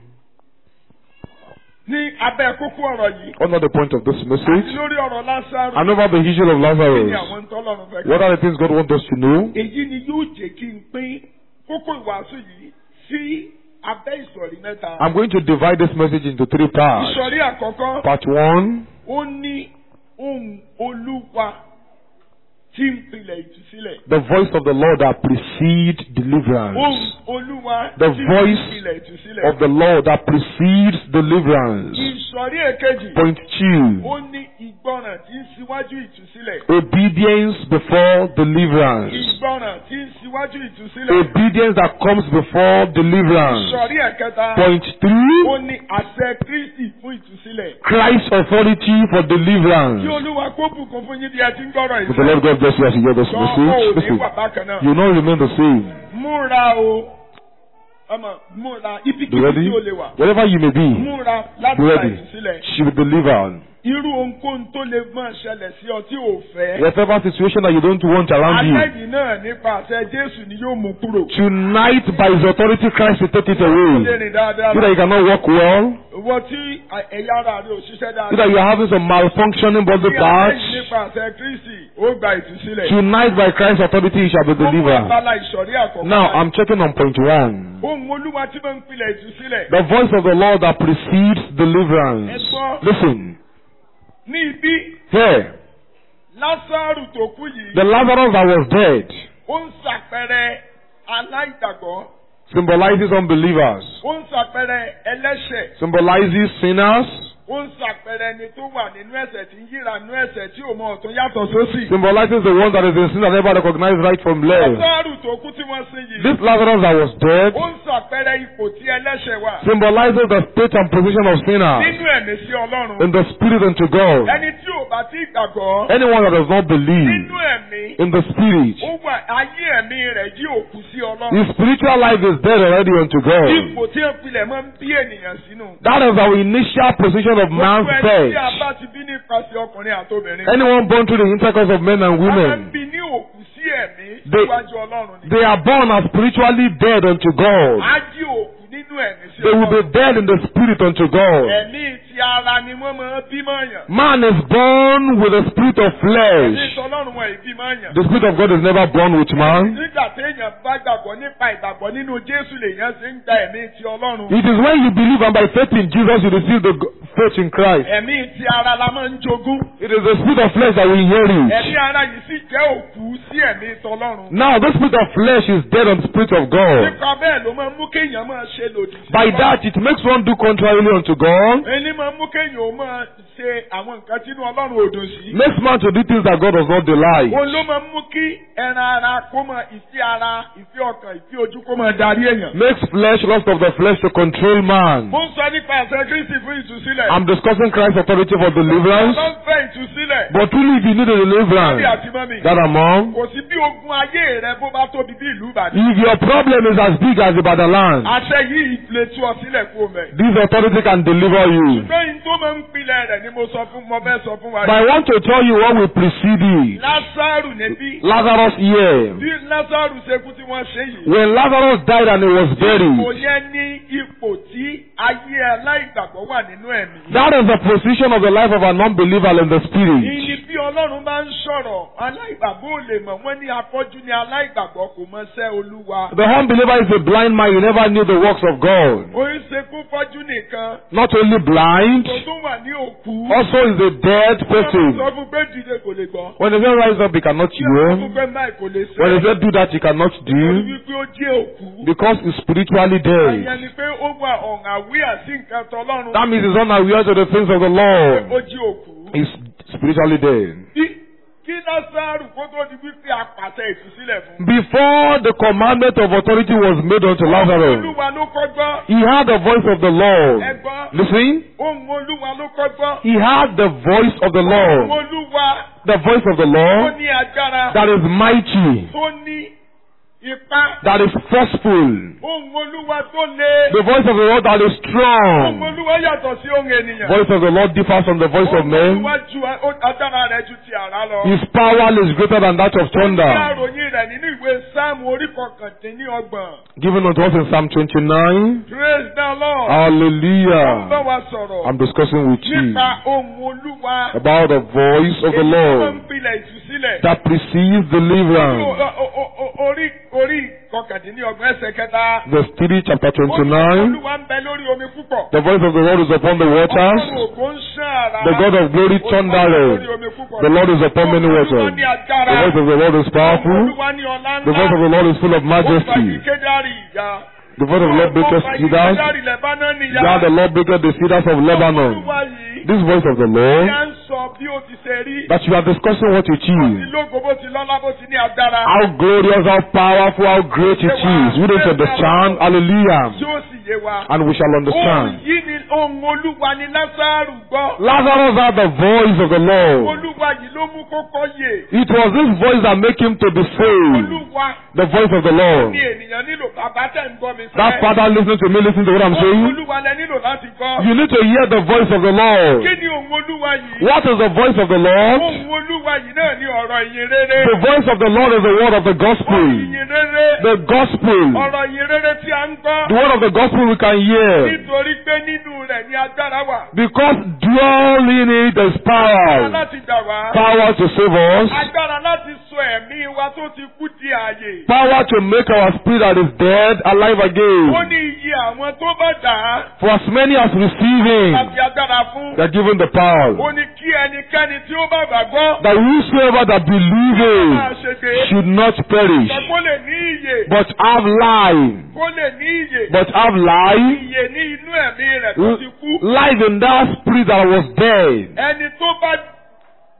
Ní abẹ́ kókó ọ̀rọ̀ yìí. What are the point of this Àti message? lórí ọ̀rọ̀ Lásárù. And over the issue of Kí ni Lazarus. àwọn tọ́lọ́run fẹ́ ká What mọ̀? are the things God wants us to know? Èyí ni yóò jẹ́ kí n pín kókó ìwàásù yìí sí abẹ́ ìsọ̀rí mẹ́ta. I'm going to divide this message into 3 parts. Ìsọ̀rí àkọ́kọ́. Part 1, Ó ní ohùn Olúwa tí ń pilẹ̀ ìtúsílẹ̀. the voice of the Lord that precedes deliverance. Ohùn Olúwa The tí ń voice pilẹ̀ ìtúsílẹ̀. Of the Lord that precedes deliverance. Ìsọ̀rí èkejì. Point 2, Ó ní ìgbọràn tí ń síwájú ìtúsílẹ̀. obedience before deliverance. Ìgbọràn tí ń síwájú ìtúsílẹ̀. Obedience that comes before deliverance. Ìsọ̀rí ẹ̀kẹta. Point 3, Ó ní àṣẹ Kristi fún ìtúsílẹ̀. Christ's authority for Kí deliverance. Olúwa kó bùkún fún yín bí ẹ ti ń gbọ́rọ̀ May the Lord God bless you as you hear this Sọ ò message. ní Listen, wà bákan náà. you will not remain the same. Múra o. Ọmọ múra Be ibikíbi ready? tí o lè wà. Wherever you may be, Múra láti be gba ready. ìtúsílẹ̀. She will deliver. Irú ohunkóhun tó lè máa ṣẹlẹ̀ sí ọ tí ò fẹ́. Whatever situation that you don't want around Alẹ́ you, yìí náà nípa àṣẹ Jésù ni yóò mú kúrò. tonight by His authority, Christ will take it Ó lè away. rìn dáadáa. So that you cannot walk well, Ìwọ tí ẹ̀yà ara rẹ̀ ò ṣiṣẹ́ so dáadáa. that you are having some malfunctioning body Ní alẹ́ parts. yìí nípa àṣẹ Kristi, ó gba ìtúsílẹ̀. Tonight by Christ's authority, you shall be Ó mú delivered. abala ìsọ̀rí àkọ́kọ́. Now, I'm checking on point 1. Ohùn Olúwa tí máa ń pilẹ̀ ìtúsílẹ̀. The voice of the Lord that precedes deliverance. Listen, Ní ibi, here, Lásárù tó kú yìí, the Lazarus that was dead ó ń ṣàpẹẹrẹ aláìgbàgbọ́, symbolizes unbelievers, ó ń ṣàpẹẹrẹ ẹlẹ́ṣẹ̀, symbolizes sinners, ó ń ṣàpẹẹrẹ ẹni tó wà nínú ẹ̀ṣẹ̀ tí ń yíra nínú ẹ̀ṣẹ̀ tí ò mọ ọ̀tún yàtọ̀ sósì. symbolizes the one that is in sin and never recognizes right from left. Lásárù tó kú tí wọ́n sin yìí, This Lazarus that was dead ó ń ṣàpẹẹrẹ ipò tí ẹlẹ́ṣẹ̀ wà symbolizes the state and position of sinners nínú ẹ̀mí sí Ọlọ́run. in the spirit unto God. Ẹni tí ò bá tí ìgbàgbọ́ Anyone that does not believe nínú ẹ̀mí, in the spirit, ó wà ayé ẹ̀mí rẹ̀ jí òkú sí Ọlọ́run. his spiritual life is dead already unto God. Ipò tí ìpìlẹ̀ máa ń bí ènìyàn sínú. That is our initial position of man's Gbogbo ẹni tí a birth. bá ti bí nípasẹ̀ ọkùnrin àtobìnrin. Anyone born through the intercourse of men and Wọ́n máa ń women, bí ní òkú sí ẹ̀mí They- síwájú Ọlọ́run ni. they are born as spiritually dead unto God. Á jí òkú nínú ẹ̀mí sí They will be Ọlọ́run. dead in the spirit unto God. Ẹ̀mí ti ara ni wọ́n máa ń bí mọ́yàn. Man is born with the spirit of Ẹ̀mí flesh. ìtọ́lọ́run wọn ìbí mọ́yàn. The spirit of God is never born with man. Nígbà téèyàn bá gbàgbọ́ nípa ìgbàgbọ́ nínú Jésù lèèyàn ṣe ń gba ẹ̀mí ti Ọlọ́run. It is when you believe and by faith in Jesus you receive the faith in Christ. Ẹ̀mí ti ara la máa ń jogún. It is the spirit of flesh that will Ẹ̀mí inherit. ara yìí sì jẹ́ òkú sí ẹ̀mí tọlọ́run. Now, the spirit of flesh is dead on the spirit of God. Nípa bẹ́ẹ̀ ló máa ń mú kéèyàn máa ṣe lòdì sí By Ọlọ́run. that, it makes one do contrarily unto God, Ẹni máa ń mú kéèyàn ó máa ṣe àwọn nǹkan tí inú Ọlọ́run ò dùn sí. makes man to do things that God does not delight. Òun ló máa ń mú kí ẹran ara kó máa ìfẹ́ ara, ìfẹ́ ọkàn, ìfẹ́ ojú kó máa darí èèyàn. Makes flesh, lust of the flesh, to control man. Mo ń sọ nípa àṣẹ Kristi fún ìtúsílẹ̀. I'm discussing Christ's authority for deliverance. Ọlọ́run fẹ́ ìtúsílẹ̀. But truly, if you need a Bábí deliverance, àti mọ́mì. that among, Kò sí bí ogun ayé rẹ bó bá tóbi bí ìlú Ìbàdàn. if your problem is as big as the Badaland, Àṣẹ yìí lè tú ọ sílẹ̀ kú omi. this authority can deliver you. Ṣùgbọ́n in tó máa ń pilẹ̀ rẹ̀ ni mo fẹ́ sọ fún wa. But I want to tell you what will precede it. Lásàrù níbí. Lazarus here. Bí Lásàrù ṣe kú tí wọ́n ṣe yìí. When Lazarus died and he was Ipò buried, yẹn ní ipò tí ayé aláìgbàgbọ́ wà nínú ẹ̀mí. that is the position of the life of an unbeliever in the spirit. Ìní bí Ọlọ́run bá ń sọ̀rọ̀, aláìgbàgbọ́ ò lè mọ̀, wọ́n ní afọ́jú ní aláìgbàgbọ́ kò mọ̀ ṣẹ́ Olúwa. The unbeliever is a blind man, he never knew the works of God. Ó ń ṣe kú fọ́jú nìkan, Not only blind, kò tún wà ní òkú. also is a dead Wọ́n person. sọ fún pé dìde kò lè gbọ́. When they say rise up, he cannot Wọ́n sọ fún hear. pé máì kò lè When they ṣe. say do that, he cannot Wọ́n do. wí pé ó jẹ́ òkú. Because he's spiritually dead. Ìyẹn ni pé ó wà ọ̀nàwíà sí nǹkan tọ́lọ́run. That means he's unaware to the things of the Lord. Ó jí òkú. He's spiritually dead. Kí Lásàrù kó tó di wípé apàṣẹ ìtúsílẹ̀ fún. Before the commandment of authority was made unto Lazarus, Olúwa ló kọ́ gbọ́. he heard the voice of the Lord. Ẹ gbọ́. Listen, Ohùn Olúwa ló kọ́ gbọ́. he heard the voice of the Ohùn Lord. Olúwa The voice of the tó Lord ní agbára. that is mighty, Tó ní ipá. that is forceful. Ohùn Olúwa tó le. The voice of the Lord that is Ohùn strong. Olúwa yàtọ̀ sí ohùn ènìyàn. Voice of the Lord differs from the voice of Ohùn men. Olúwa ju agbára rẹ̀ ju ti àrá lọ. His power is greater than that of Ó ní thunder. àròyìn rẹ̀ nínú ìwé Sáàmù orí kọkàndínlọ́gbọ̀n. Given unto us in Psalm 29. Praise the Lord. Ó ń bá Hallelujah. wa sọ̀rọ̀. I'm discussing with you Nípa ohùn Olúwa. about the voice of the Èyí tó máa ń Lord pilẹ̀ ìtúsílẹ̀. that precedes deliverance. Orí kọkàndínlọ́gbọ̀n ẹsẹ̀ kẹta. Verse 3, chapter 29. Olúwa ń bẹ lórí omi púpọ̀. The voice of the Lord is upon the waters. Ọlọ́run ògo ń ṣàn àrá. The God of glory thundereth. The Lord is upon many Olúwa waters. ní agbára. The voice of the Lord is powerful. Olúwa ní ọlá ńlá. The voice of the Lord is full of Ó fàyí majesty. Kédárì ìyá. The voice of the Lord breaketh cedars. Kédárì Lẹ́bánánì ìyá. Yeah, the Lord breaketh the cedars of Lebanon. Olúwa yìí. This voice of the Bí Lord a ń sọ bí ó ti ṣe rí. that you are discussing what it Ti is. lógo bó ti lọ́lá bó ti ní agbára. How glorious, how powerful, how great it is. We don't understand. Hallelujah. Tí ó sì yé wa. And we shall Ohùn understand. yìí ni ohùn Olúwa ni Lásàrù gbọ́. Lazarus heard the voice of the Lord. Olúwa yìí ló mú kókó yè. It was this voice that made him to be saved. Olúwa The voice of the Lord. ní ènìyàn nílò bàbá tẹ̀ ń gbọ́ mi That father listening to me, listen to what I'm saying. Olúwa lẹ nílò láti gbọ́. You need to hear the voice of the Lord. Kí ni ohùn Olúwa yìí? What is the voice of the Lord? Ohùn Olúwa yìí náà ní ọ̀rọ̀ ìyìn rere. The voice of the Lord is the word of the gospel. Ìyìn rere. The gospel. Ọ̀rọ̀ ìyìn rere tí a ń gbọ́. The word of the gospel we can hear. Nítorí pé nínú rẹ̀ ni agbára wà. Because dwell in it is Agbára power. láti gbà wá. Power to save us. Agbára láti sọ ẹ̀mí wa tó ti kú di ààyè. Power to make our spirit that is dead alive Ó again. ní iye àwọn tó bá dà á. For as many as receive him, Àti agbára fún. they are given the power. Ó ní kí ẹnikẹ́ni tí ó bá gbàgbọ́. That whosoever that Máa believeth ṣègbè. should not perish, Kó lè ní ìyè. but have life. Kó lè ní ìyè. But have life. Ìyè ní inú ẹ̀mí rẹ̀ tó ti kú. Life in that spirit that was dead. Ẹni tó bá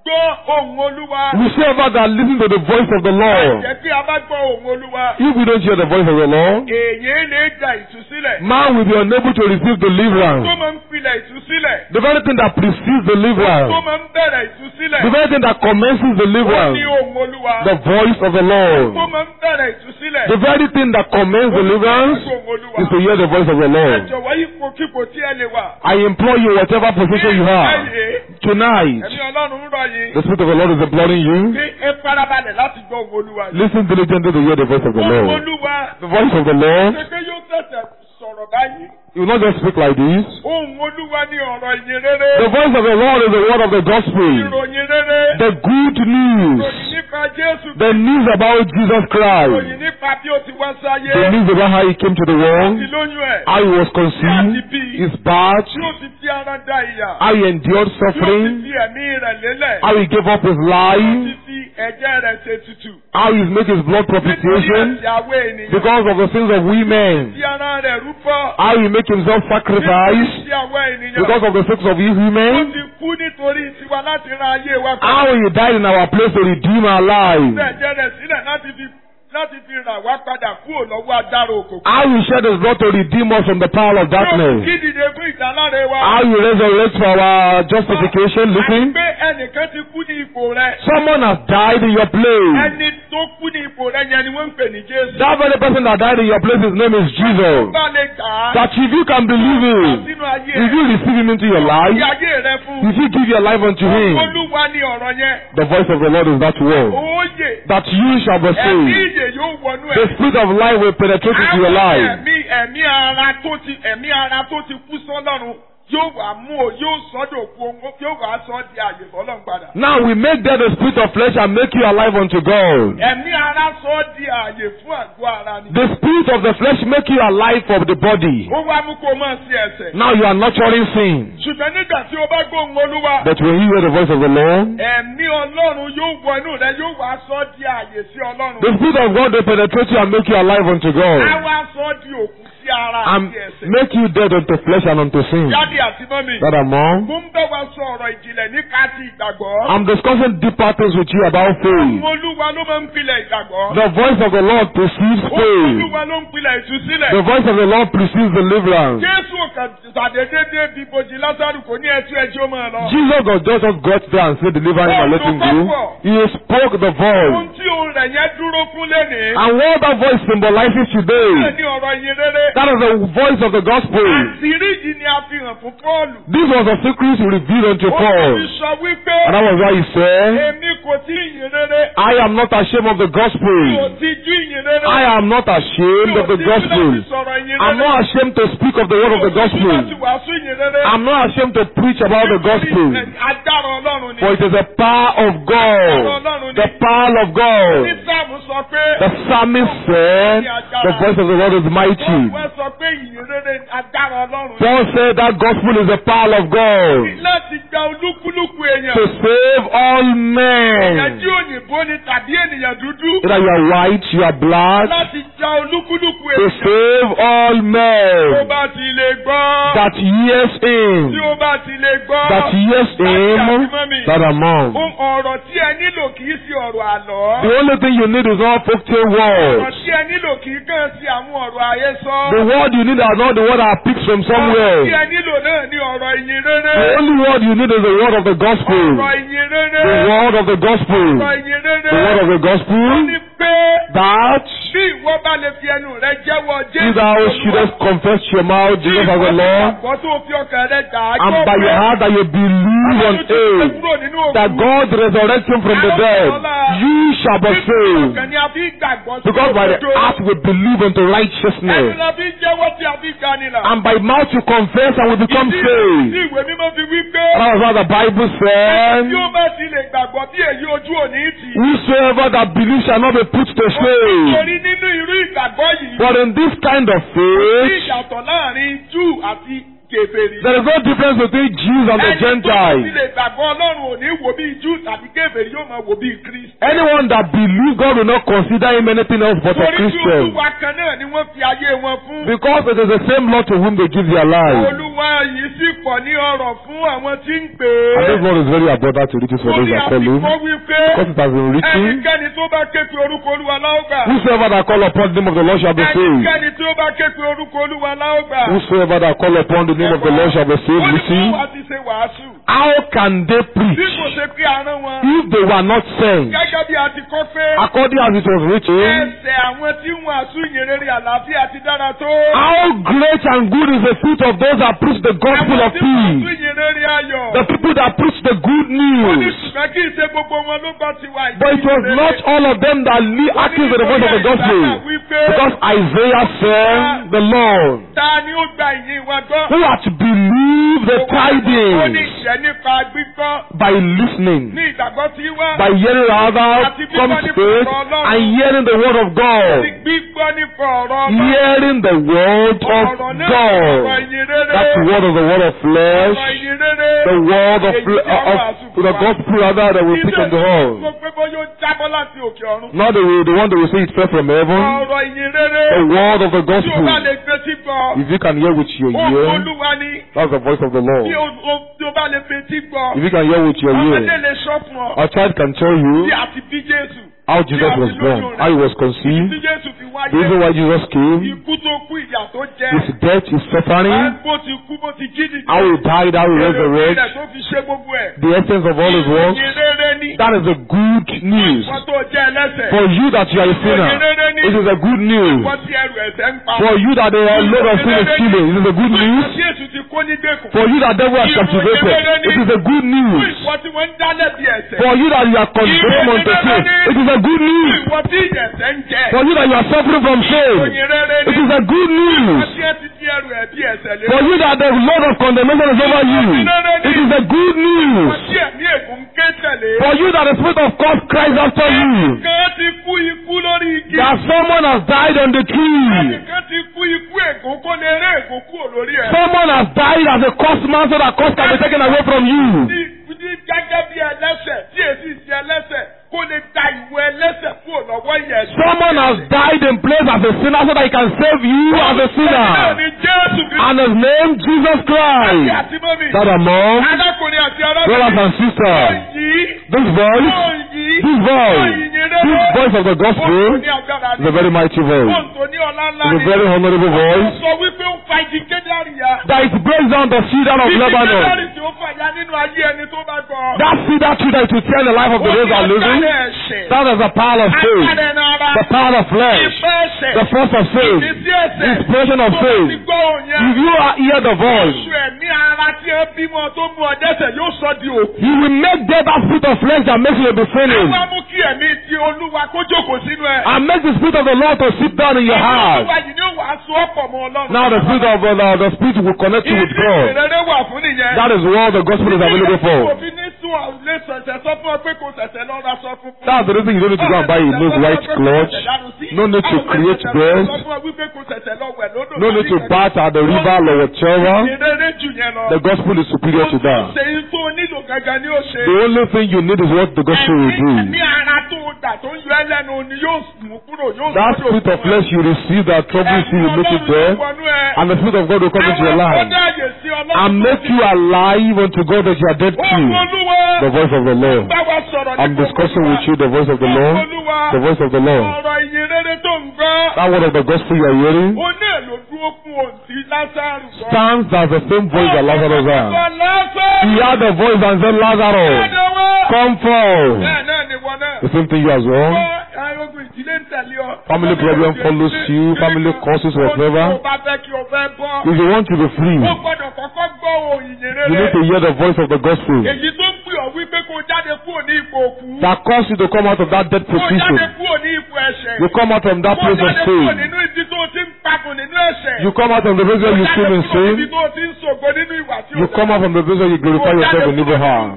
gbọ́ ohùn Olúwa. Whosoever that listen to the voice of the Lord, Jẹ́ kí a bá gbọ́ ohùn Olúwa. if we don't hear the voice of the Lord, Èèyàn lè gba ìtúsílẹ̀. man will be unable to receive Tó deliverance. máa ń pilẹ̀ ìtúsílẹ̀. The very thing that precedes Tó deliverance, máa ń bẹ̀rẹ̀ ìtúsílẹ̀. the very thing that commences Ó ní deliverance, ohùn Olúwa. the voice of the Tó Lord. máa ń bẹ̀rẹ̀ ìtúsílẹ̀. The very thing that commences deliverance is to hear the voice of the Ẹ Lord. jọ̀wọ́ ipòkípò tí ẹ lè wà. I implore you, whatever position you have, tonight, Ẹ̀mí Ọlọ́run ń rọ̀ yín. the Spirit of the Lord is imploring you. Kí ẹ farabalẹ̀ láti gbọ́ ohùn Olúwa. Listen diligently to hear the voice of the Ohùn Lord. Olúwa. The voice of the Lord. Ṣé pé yóò tẹ̀sẹ̀ sọ̀rọ̀ báyìí? You will not just speak like this. Ohùn Olúwa ni ọ̀rọ̀ ìyìn rere. The voice of the Lord is the word of the gospel. Ìròyìn rere. The good news. Ìròyìn nípa Jésù. The news about Jesus Christ. Ìròyìn nípa bí ó ti wá sáyé. The news about how he came to the world. Ti lóyún ẹ̀. How he was conceived. His birth. Tí ó ti fi ara dá ìyà. How he endured Tí ó ti suffering. fi ẹ̀mí rẹ̀ lélẹ̀. How he gave up his Tí ó ti life. fi ẹ̀jẹ̀ rẹ̀ ṣe tutù. How he made his blood Nítorí propitiation. ẹ̀ṣẹ̀ àwọn ènìyàn. Because of the sins of women. Tí ara rẹ̀ rúbọ. How he make himself sacrifice. Nítorí ẹ̀ṣẹ̀ àwọn ènìyàn. Because of the sins of his Ó women. ti kú nítorí tiwa láti ran ayé wa padà. How he died in our place to redeem our lives. Ẹ̀jẹ̀ rẹ̀ sílẹ̀ láti fi rà wá padà kúrò lọ́wọ́ adára òkòkò. How he shed his blood to redeem us from the power of darkness. Kí dìde fún ìdáláre wa. How he resurrects for our justification. Àti Listen. pé ẹnìkan ti kú ní ipò rẹ̀. Someone has died in your place. Ẹni tó kú ní ipò rẹ̀ yẹn ni wọ́n ń pè ní Jésù. That very person that died in your place, his name is Jesus. Bá lè gbà á. That if you can believe him, Sínú ayé if you receive him into your Fi life, ayé rẹ fún. if you give your life unto him, Olúwa ni ọ̀rọ̀ yẹn. the voice of the Lord is that word. Òye. That you shall be Ẹ̀mí saved. ìyè yóò wọnú ẹ̀. The spirit of life will penetrate into your life. Ẹ̀mí ara tó ti kú sọ́lọ́run yóò wá mú o yóò sọ́dọ̀ òkú yóò wá sọ́ di àyè fọlọ́run padà. Now we make dead the spirit of flesh and make you alive unto God. Ẹ̀mí ara sọ́ di àyè fún àgọ́ ara ni. The spirit of the flesh make you alive for the body. Ó wá mú kó máa sí ẹsẹ̀. Now you are nurturing sin. Ṣùgbọ́n nígbà tí o bá gbóhùn Olúwa. But when you hear the voice of the Lord, Ẹ̀mí Ọlọ́run yóò wọ inú rẹ yóò wá sọ́ di àyè sí Ọlọ́run. the spirit of God will penetrate you and make you alive unto Á God. wá sọ́ di òkú sí ara And àti ẹsẹ̀. make you dead unto flesh and unto sin. Jáde àti mọ́mì. That among, Mo ń bẹ̀ wá sọ ọ̀rọ̀ ìjìnlẹ̀ nípa ti ìgbàgbọ́. I'm discussing deeper things with you about faith. Olúwa ló máa ń pilẹ̀ ìgbàgbọ́. The voice of the Lord precedes faith. Olúwa ló ń pilẹ̀ ìtúsílẹ̀. The voice of the Lord precedes deliverance. Jésù kàn ṣàdédé dé bí bojì Lásárù kò ní ẹjọ́ máa lọ. Jesus was just got there and said, deliver him and let him go. He spoke the voice. Ohun tí òun rẹ̀ yẹn dúró fún lénìí. And what that voice symbolizes Bẹ́ẹ̀ today, ni ọ̀rọ̀ ìyìn rere. that is the voice of the gospel. Àṣírí yìí ni a fi hàn fún Pọ́ọ̀lù. This was a secret revealed unto Ó Paul. ti sọ wípé And that was why he said, èmi kò tí ìyìn rere. I am not ashamed of the Mi ò gospel. ti jú ìyìn rere. I am not ashamed of the gospel. I'm not ashamed to speak of the word of the gospel. I'm not ashamed to preach about the gospel. Agbára Ọlọ́run ni. For it is the power of God. The power of God. Ní Sáàmù sọ pé. The psalmist said, the voice of the Lord is mighty. Wọ́n sọ pé ìyìn rere agbára Ọlọ́run ni. Paul said that gospel is the power of God Láti gba olúkúlùkù èèyàn. to save all men. Ẹ̀jí òyìnbó ni tàbí ènìyàn dúdú. Whether you are white, you are black, Láti gba olúkúlùkù to èèyàn. save all Tí o men bá ti lè gbọ́. that hears Tí him, o bá ti lè gbọ́. that hears him, that among. Ọ̀rọ̀ tí ẹ nílò kì í ṣe ọ̀rọ̀ àlọ́. The only thing you need is not folktale Ọ̀rọ̀ words. tí ẹ nílò kì í kàn sí àwọn ọ̀rọ̀ àhesọ. The word you need are not the word that picked from Ọ̀rọ̀ tí somewhere. ẹ nílò náà ni ọ̀rọ̀ ìyìn rere. The only word you need is the word of the gospel. Ọ̀rọ̀ ìyìn rere. The word of the gospel. Ọ̀rọ̀ ìyìn rere. The word of the Ó ní gospel. pé That bí ìwọ bá lè fi ẹnu rẹ jẹ́wọ́ you Jésù. thou shouldest confess your mouth, Jesus as the Lord, Àgbọ̀ tó fi ọkàn rẹ gbà á. and by your heart that you believe on him, that God resurrects him from the dead, you shall be saved. Because by the heart we believe unto righteousness, Ẹnu la fi jẹ́wọ́ tí a fi gani là. and by mouth you confess and we become Tí saved. ìwé mímọ́ fi wí pé. That is what the Bible said. Tí ó bá ti lè gbàgbọ́ bí èyí ojú òní tì. Whosoever that believes shall not be put to shame. Torí nínú irú ìgbàgbọ́ yìí. But in this kind of Ní faith, ìyàtọ̀ láàrin Júù àti kèfèrí. there is no difference between Jews and the Ẹni tó bá ti Gentiles. lè gbàgbọ́ Ọlọ́run ò ní wò bí Júù tàbí kèfèrí yóò máa wò bí Kristi. Anyone that believes, God will not consider him anything else but a Torí tí Christian. Olúwa kan náà ni wọ́n fi ayé wọn fún. Because it is the same Lord to whom they give their lives. Olúwa Àwọn yìí sì pọ̀ ní ọrọ̀ fún àwọn tí ń pè And this é. word is very abundant to riches for those that call him. Àfikún wípé Because it has been written, ẹnikẹ́ni tó bá ké pe orúkọ Olúwa la ó gbà. whosoever that call upon the name of the Lord shall be saved. Ẹnikẹ́ni tó bá ké pe orúkọ Olúwa la ó gbà. Whosoever that call upon the name of the Lord shall be saved. Ó ní Listen, kó wá ti ṣe wàásù. how can they Bí kò preach ṣe pé àrán wọn. if they were not sent? Gẹ́gẹ́ bí a ti kọ́ pé. According as it was written, Ẹsẹ̀ àwọn tí ń wàásù ìyìnrere àlàáfíà ti dára tó. how great and good is the feet of those that preach the gospel Àwọn of tí ń wàásù peace. ìyìnrere ayọ̀. The people that preach the good Ó ní news. ṣùgbọ́n kì í ṣe gbogbo wọn ló gbọ́ tiwa ìdí But it was not all of them that acted to the voice of the gospel. Because Isaiah said, the Lord, Ta ni ó gba ìyìn wa gbọ́? who are to believe the Ó ní tidings ìṣẹ́ nípa gbígbọ́ by listening, ní ìgbàgbọ́ tí wá. by hearing rather from faith and hearing the word of Ti God. gbígbọ́ nípa ọ̀rọ̀ ọba. Hearing the word of Ọ̀rọ̀ náà God. ọ̀rọ̀ ìyìn rere. That's the word of the word of flesh. Ọ̀rọ̀ ìyìn rere. The word of Èyí tí a wàásù fún the wa. gospel rather that will preach on the Kì í ṣe hall. gbogbo pé bóyá ó jábọ́ láti òkè ọ̀run. Not the one that will say it fell from heaven. Ọ̀rọ̀ ìyìn rere. The word of the Tí o gospel. bá lè fetí gbọ́. If you can hear with your Ohùn ear, Olúwa ni. that's the voice of the Tí Lord. o bá lè fetí gbọ́. If you can hear with your Ọmọdé ear, lè sọ fún ọ. a child can tell you Bí a ti bí Jésù. how Jesus was born, how he was Tí conceived, Jésù fi the reason wáyé. why Jesus came, Ikú tó kú ìyà tó jẹ. his death, his suffering, Bó ti kú bó ti jí dìde. how he died, how he Èrè resurrected, ìpínlẹ̀ tó fi ṣe gbogbo ẹ̀. the essence of all his works. Ìyìn rere ni. That is the good news. Wọ́n tó jẹ́ ẹlẹ́sẹ̀. For you that you are a sinner, it is a good news. Wọ́n ti ẹrù ẹ̀ṣẹ̀ ń pa. For you that the load of sin is killing, it is a good news. Jésù ti kó ní dẹ́kun. For you that devil has captivated, it is a good news. Ìwọ tí wọ́n ń dálẹ̀ bí ẹ̀ṣẹ̀. For you that you are condemned unto sin, it is a good news. Ìwọ tí ìyẹ̀ṣẹ̀ ń jẹ. For you that you are suffering from sin, Ìyìn rere it ni. is a good Ìwọ news. tí ẹ ti di ẹrù ẹ̀ bí ẹ̀ṣẹ̀ lé. For you that the load of condemnation is over you, it is a good Ìwọ news. tí ẹ̀mí ègún ń ké tẹ̀lé. For you that the spirit of God cries after you, Ẹnìkan ti kú ikú lórí igi. that someone has died on the tree, Ẹnìkan ti kú ikú ègún kó lè ré ègún kúrò lórí ẹ̀. someone has died as a curse man so that curse can be taken away from you. Ní gẹ́gẹ́ bí ẹlẹ́sẹ̀ tí èsì ṣe ẹlẹ́sẹ̀ kó lè da ìwọ ẹlẹ́sẹ̀ kúrò lọ́wọ́ ìyẹn. Someone has died in place as a sinner so that he can save you as a sinner. And his name, Jesus Christ. That among Arákùnrin àti brothers and sisters, this voice of the gospel is a very mighty voice. It's a very honorable voice. Sọ wípé ó fa igi kédárìá. That it breaks down the cedar of Lebanon. Kédárì tí ó fàyà nínú ayé ẹni tó bá gbọ́. That cedar tree that will turn the life of the those that are living. That is the power of faith. The power of flesh. The force of faith. The inspiration of faith. If you hear the voice, He will make dead that spirit of flesh that makes you be sinning. And make the spirit of the Lord to sit down in your heart. Now the spirit of the spirit will connect you with God. That is what the gospel is available for. That's the reason you don't need to go and buy a new white cloth. No need to create bread. No need to bath at the river or whatever. The gospel is superior to that. The only thing you need is what the gospel will do. That spirit of flesh you receive that troubles you will make it there. And the spirit of God will come into your life. And make you alive unto God that you are dead to. The voice of the Lord. I'm discussing with you the voice of the Lord. The voice of the Lord. That word of the gospel you are hearing stands as the same voice that Lazarus had. He had the voice and said, Lazarus, come forth. The same thing you as well. Family problem follows you, family causes whatever. If you want to be free, you need to hear the voice of the gospel that calls you to come out of that dead position. You come out from that place of sin. You come out from the place where you sin in sin. You come out from the place where you glorify yourself in evil heart.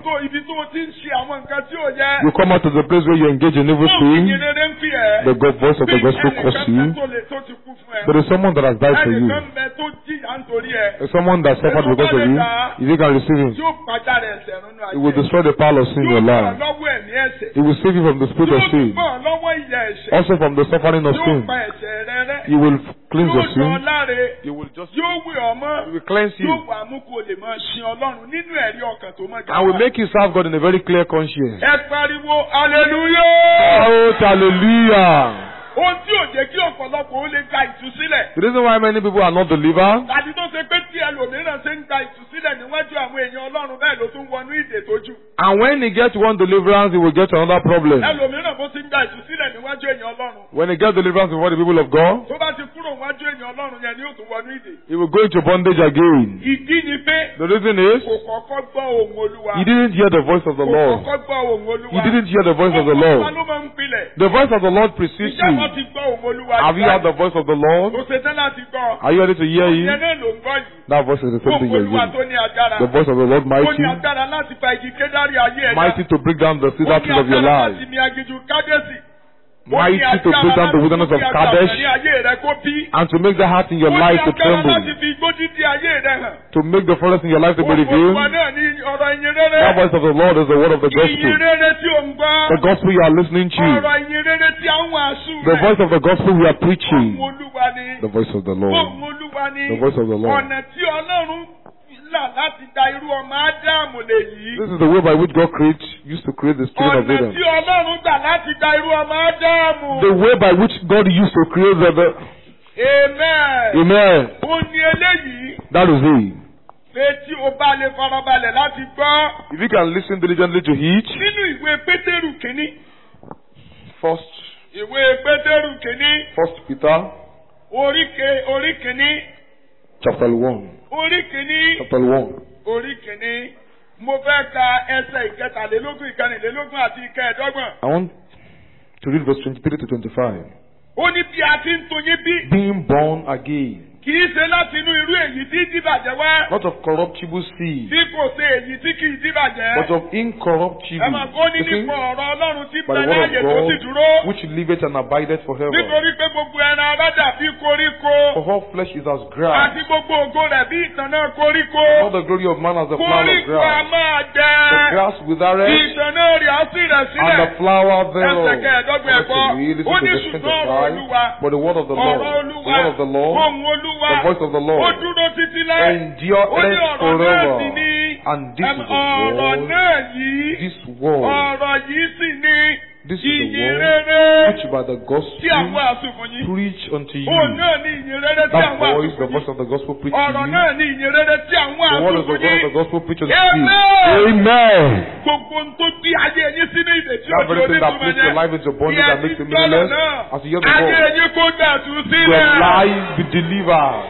You come out of the place where you engage in evil sin. The voice of the gospel calls you. There is someone that has died for you. There's someone that suffered because of you. If you can receive him, he will destroy the power of sin in your life. He will save you from the spirit of sin. Also from the suffering of sin. He will cleanse your Yóò sọ sin. láre. He will just Yóò wẹ̀ ọ́ mọ́. he will cleanse you. Yóò wà mú kó lè máa sin Ọlọ́run nínú ẹ̀rí ọkàn tó mọ́ And will make you serve God in a very clear conscience. Ẹ pariwo hallelujah. Shout hallelujah. Ohun tí ò jẹ́ kí ọ̀pọ̀lọpọ̀ ó lè gba ìtúsílẹ̀. The reason why many people are not delivered, Tàbí tó ṣe pé tí ẹlòmíràn ṣe ń gba ìtúsílẹ̀ níwájú àwọn èèyàn Ọlọ́run bẹ́ẹ̀ ló tún wọnú ìdè tójú. and when he gets one deliverance, he will get another problem. Ẹlòmíràn bó ti ń gba ìtúsílẹ̀ níwájú èèyàn Ọlọ́run. When he gets deliverance before the people of God, Tó bá ti kúrò níwájú èèyàn Ọlọ́run yẹn ni yóò tún wọnú ìdè. he will go into bondage again. Ìdí ni pé The reason is, kò kọ́kọ́ gbọ́ ohùn Olúwa. he didn't hear the voice of the Kò Lord. kọ́kọ́ gbọ́ ohùn Olúwa. He didn't hear the voice of the Ohùn Olúwa Lord. ló máa ń pilẹ̀. The voice of the Lord precedes Ìjẹ́ wọn you. ti gbọ́ ohùn Olúwa. Have you heard the voice of the Lord? Kò ṣetán láti gbọ́. Are you ready to hear Ìyẹn him? náà ló ń gbọ́ yìí. That voice is the same thing Ohùn you're Olúwa hearing. tó ní agbára. The voice of the Lord Ó mighty, ní agbára láti fa igi kédárì ayé ẹ̀dá. mighty to break down the cedar trees of your Ó ní agbára life, láti mi aginjù Kádésì. mighty to break down the wilderness of Kadesh, and to make the heart in your life to tremble, to make the forest in your life to be revealed. That voice of the Lord is the word of the gospel. The gospel you are listening to, the voice of the gospel we are preaching, the voice of the Lord, the voice of the Lord. This is the way by which God used to create the children of Adam. The way by which God used to create the Amen. Amen. That is it. If you can listen diligently to it, First Peter chapter 1. Chapter 1. Mo fẹ́ ka ẹsẹ̀ ìkẹtàlélógún ìkẹrìnlélógún àti ìkẹẹ̀dọ́gbọ̀n. I want to read verse 23 to 25. Ó ní bí a ti ń tún yín bí. Being born again, Kì í ṣe láti inú irú èyí tí díbàjẹ́ wá. not of corruptible seed, Bí kò ṣe èyí tí kì í díbàjẹ́. but of incorruptible, Ẹ máa kó ní listen, nípa ọ̀rọ̀ Ọlọ́run tí by bẹ the word láàyè tó of sì God, dúró. which liveth and abideth forever. Nítorí pé gbogbo ẹran ara dàbí koríko. For all flesh is as grass, Àti gbogbo ògo rẹ̀ bí ìtànná koríko. all the glory of man as the flower of Koríko a grass. máa The jẹ. grass withereth, Ìtànná rẹ̀ á sì rẹ̀ and the sílẹ̀. flower thereof. Ẹsẹ̀ kẹẹ̀dọ́gbọ̀n ẹ̀kọ́. Listen Ó to ní the sentence ṣùgbọ́n ọ̀rọ̀ five. Olúwa. But the word of the Lord, Ọ̀rọ̀ the Olúwa. word of the Lord, Ohùn Olúwa. the voice of the Ó Lord, dúró títí láé. endureth Ó ní ọ̀rọ̀ náà forever. sì ní. And this is the Ọ̀rọ̀ word, náà yìí. this word, Ọ̀rọ̀ yìí sì ní. this is the Ìyìn word rere. which by the Tí àwọn gospel àsùnfún yín. preach unto you. Òun náà ní ìyìn rere tí That àwọn voice, the àsùnfún voice yín. of the gospel preach to Ọ̀rọ̀ you. náà ní ìyìn rere tí àwọn The word is the àsùnfún word of the yín. gospel preach unto you. Amen. Amen. Gbogbo ń tó bí ayé yín sínú ìdè tí That ó ti very thing that onítumọ̀ puts your yẹn. life into bondage and makes it meaningless, as you hear the Ayé word, yín kó dàtú your sílẹ̀. life be delivered.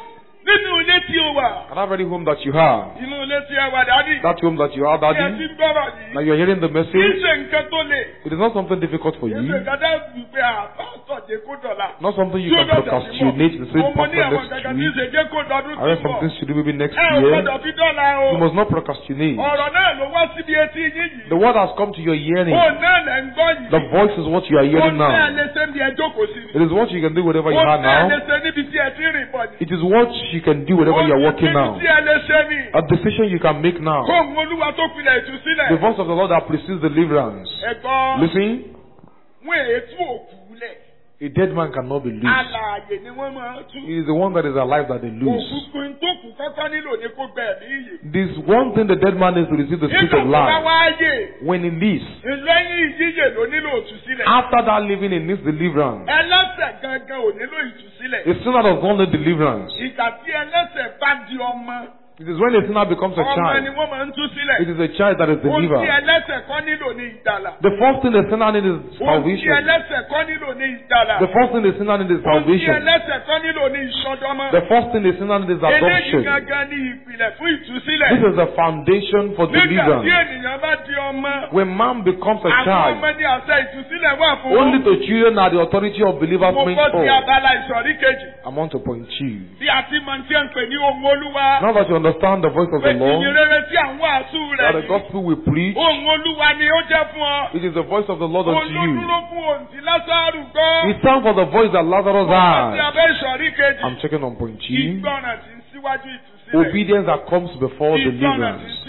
Nínú ilé tí o wà. And that very home that you have, Inú ilé tí ẹ wà dádì. that home that you have, Tí ẹ ti Daddy, ń gbọ́rọ̀ now yìí. you are hearing the Kì í message. ṣe nǹkan tó le. It is not something difficult for Kì í you, ṣe gàdá wípé àbáṣọ̀ jẹ́ kó dọ̀la. not something you can procrastinate the same Mo ní pastor àwọn next kankan tí week. ṣe jẹ́ kó dọdún I have tí some bọ̀. things to do maybe next Ẹ ò year. gbọ́dọ̀ fi dọ́là o. You must not procrastinate. Ọ̀rọ̀ náà ló wá síbi etí yín yìí. The word has come to your hearing. Òun náà lẹ̀ ń gbọ́ yìí. The voice is what you are hearing Òun náà now. lè ṣe bí ẹ jókòó sí. It is what you can do whatever you Òun have náà lè now. ṣe níbi tí ẹ ti rìn bọ̀ ni. It is what you can do wherever you are walking now. Òun náà lè ṣe níbi tí ẹ lè ṣe ni. A decision you can make now. Kóhùn Olúwa tó pilẹ̀ ìtúsílẹ̀. The voice of the Lord that precedes deliverance. Ẹ̀gbọ́n. Listen, Wọ́n ètú òkú lẹ̀. a dead man cannot be loosed. Alààyè ni wọ́n máa tú. It is the one that is alive that they lose. Òkùnkùn tó kù kọ́kọ́ nílò ní kó gbẹ ẹ̀mí yìí. This one thing the dead man needs to receive the spirit Nígbà of tó bá life. wáyé, When he lives, ìlẹ́yìn ìyíyè ló nílò ìtúsílẹ̀. after that living, he needs deliverance. Ẹlẹ́sẹ̀ gangan ò nílò ìtúsílẹ̀. A sinner does not need deliverance. Ìgbà tí ẹlẹ́sẹ̀ bá di ọmọ, It is when a sinner becomes a ọmọ ni child. wọ́n máa ń tú sílẹ̀. It is a child that is Ohun tí delivered. ẹlẹ́sẹ̀ kọ́ nílò ní ìdàlà. The first thing a sinner needs is Ohun tí salvation. ẹlẹ́sẹ̀ kọ́ nílò ní ìdàlà. The first thing a sinner needs is Ohun tí salvation. ẹlẹ́sẹ̀ kọ́ nílò ní ìṣọdọmọ. The first thing a sinner needs is Eléyìí adoption. gangan ní ìpìlẹ̀ fún ìtúsílẹ̀. This is the foundation for Nígbà tí deliverance. ènìyàn bá di ọmọ, When man becomes a àwọn child, ọmọ ní àṣẹ ìtúsílẹ̀ wà fún only wọn. the children are the authority of believers Mo meant bọ́ sí for. abala ìsọ̀rí kejì. I want to point you. Bí a ti máa ń tí ń pè ní ohun Olúwa. Now that you understand the voice of the Pé Lord, ìyìnrere tí àwọn wàásù that rẹ̀ the yìí. gospel we preach, Ohun Olúwa ni ó jẹ́ fún ọ. it is the voice of the Lord unto you. Olúdúró fún òǹtí Lásárù gbọ́. It's time for the voice that Lazarus Mo bọ́ sí had. abẹ́ ìsọ̀rí kejì. I'm checking on point G. Ìgbọràn tí ń síwájú ìtúsílẹ̀. Obedience that comes before Ìgbọràn tí ń deliverance. síwájú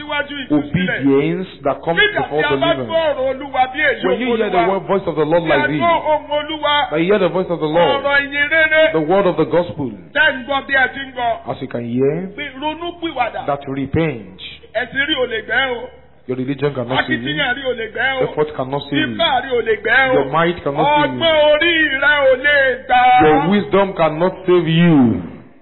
síwájú ìtúsílẹ̀. obedience that comes Nígbà tí before a bá deliverance. gbọ́ ọ̀rọ̀ Olúwa bí èyí When you hear the voice of the Lord like Tí this, a gbọ́ ohùn Olúwa, that you hear the voice of the Lord, ọ̀rọ̀ ìyìn rere, the word of the gospel, tẹ́ ń gbọ́ bí ẹ ti ń gbọ́. as you can hear, Pé ronú pìwàdà. that repent. Ẹ̀sìn rí ò lè gbẹ́ o. Your religion cannot save you. Akitiyan rí ò lè gbẹ́ o. Effort cannot save you. Ipá rí ò lè gbẹ́ o. Your might cannot save you. Ọgbọ́n orí rẹ ò lè gbà. Your wisdom cannot save you.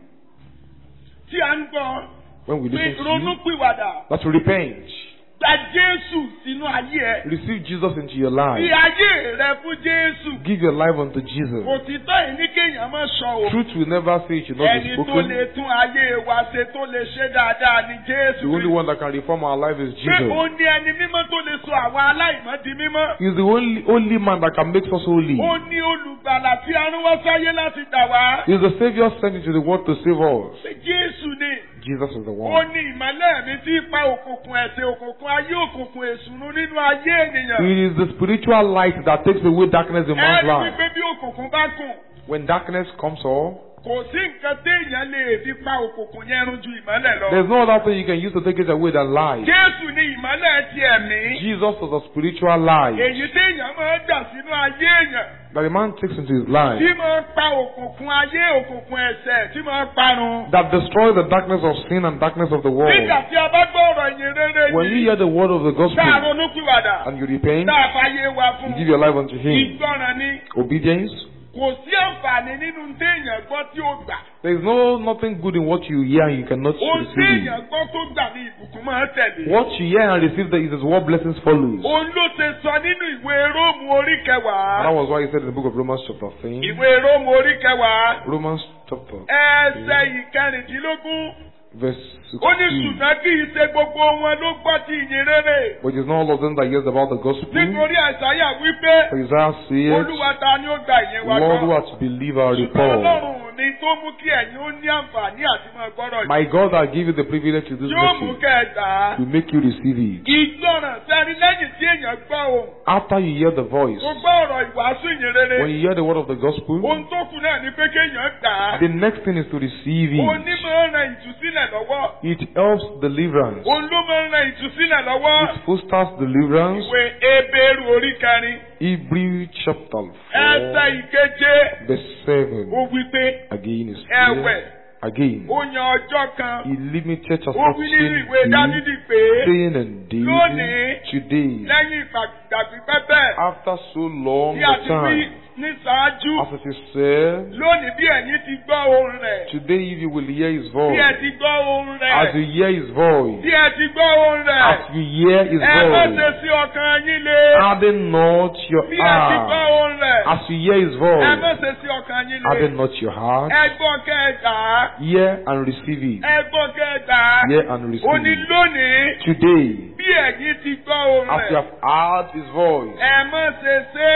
Tí a ń gbọ́. When we listen to Ronú you, pìwàdà. that repent. Gba Jésù sínú ayé ẹ. Receive Jesus into your Fi life. ayé rẹ fún Jésù. Give your life unto Jesus. Òtítọ́ yìí ní kéèyàn máa sọ o. Truth will never say it should not be Ẹni tó spoken. lè tún ayé wa ṣe tó lè ṣe dáadáa ni Jésù. The only one that can reform our life is Pé Jesus. ó ní ẹni mímọ́ tó lè sọ àwọn aláìmọ́ di mímọ́. He's the only man that can make us holy. Ó ní olùgbàlà tí a rán wá sáyé láti dà wá. He's the Savior sent into the world to save us. Pé Jésù ni. Jesus is the Ó one. ní ìmọ́lẹ̀ mi tí pa òkùnkùn ẹ̀ṣẹ̀ òkùnkùn ayé òkùnkùn èṣùnú nínú ayé ènìyàn. It is the spiritual light that takes away darkness in man's Ẹni life. wípé bí òkùnkùn bá kùn, When darkness comes up, kò sí nǹkan téèyàn lè fi pa òkùnkùn yẹn run ju ìmọ́lẹ̀ lọ. there's no other thing you can use to take it away than light. Jésù ni ìmọ́lẹ̀ ti ẹ̀mí. Jesus is a spiritual light Èyí téèyàn máa ń dà sínú ayé èèyàn. that a man takes into his life Tí máa ń pa òkùnkùn ayé òkùnkùn ẹ̀ṣẹ̀ tí máa ń parun. that destroys the darkness of sin and darkness of the world. Nígbà tí a bá gbọ́ ọ̀rọ̀ ìyìn rere When you yìí, hear the word of the tá a gospel ronú pìwàdà, and you repent, tá a fàyè wa fún you give your life unto him. ìgbọràn ni. Obedience. Kò sí àǹfààní nínú téèyàn gbọ́ tí ó gbà. There is nothing good in what you hear and you cannot Ohun receive it. téèyàn gbọ́ tó gbà ní ìbùkún máa ń tẹ̀lé. What you hear and receive that is what blessings follows. Òun ló ṣe sọ nínú ìwé Róòmù orí And that kẹwàá. was why he said in the book of Romans chapter 3. Ìwé Róòmù orí kẹwàá. Romans chapter Ẹsẹ̀ ìkẹrìndínlógún. verse Ó ní 16. ṣùgbọ́n kì í ṣe gbogbo wọn ló gbọ́ ti ìyìn rere. But it is not all of them that hears about the gospel. Nítorí Àìsáyà wípé Isaiah says, Olúwa ta ni ó gba ìyẹn wa Lord, who gbọ́. has believed our Ṣùgbọ́n report. Ọlọ́run ni tó mú kí ẹ̀yin ó ní àǹfààní àti máa gbọ́rọ̀ yìí. My God, I give you the privilege to this Yóò mú message kẹ́ ẹ gbà á. to make you receive it. Ìgbọràn sẹ́ni lẹ́yìn tí èèyàn gbọ́ ohùn. After you hear the voice, Kò gbọ́ ọ̀rọ̀ ìwàásù ìyìn rere. when you hear the word of the gospel, Ohun tó kù náà ni pé kéèyàn gbà á. the next thing is to receive it. Onímọ̀ ran ìtúsílẹ̀ lọ́wọ́. It helps deliverance. Òun ló máa ń ran ìtúsílẹ̀ lọ́wọ́. It fosters deliverance. Ìwé Hébérù orí kẹrin. Hebrew chapter 4, Ẹsẹ̀ ìkeje. verse 7. Ó wí pé Again is ẹ̀wẹ̀. clear. Again, Ó yan ọjọ́ kan. he limited us Ó wí nínú ìwé Dávidi pé saying indeed lónìí, today, lẹ́yìn ìgbàgbé pẹ́pẹ́ after so long tí a a ti wí time, ní ṣáájú. as it is said, Lónìí bí ẹ̀yin ti gbọ́ ohùn rẹ̀. today if you will hear his Bí voice, ẹ ti gbọ́ ohùn as rẹ̀. you hear his voice, Bí ẹ ti gbọ́ ohùn rẹ̀. as you hear his Ẹ má ṣe voice, sí ọkàn yín le. harden not your Bí ẹ ti gbọ́ heart. ohùn rẹ̀. As you hear his Ẹ má voice, ṣe sí ọkàn yín le. harden not your heart. Ẹ gbọ́ kẹ́ẹ̀dá. Hear and receive it. Ẹ gbọ́ kẹ́ẹ̀dá. Hear and Ó receive ní it. lónìí Today, bí ẹ̀yin ti gbọ́ ohùn as you rẹ̀. have heard his voice, Ẹ má ṣe sé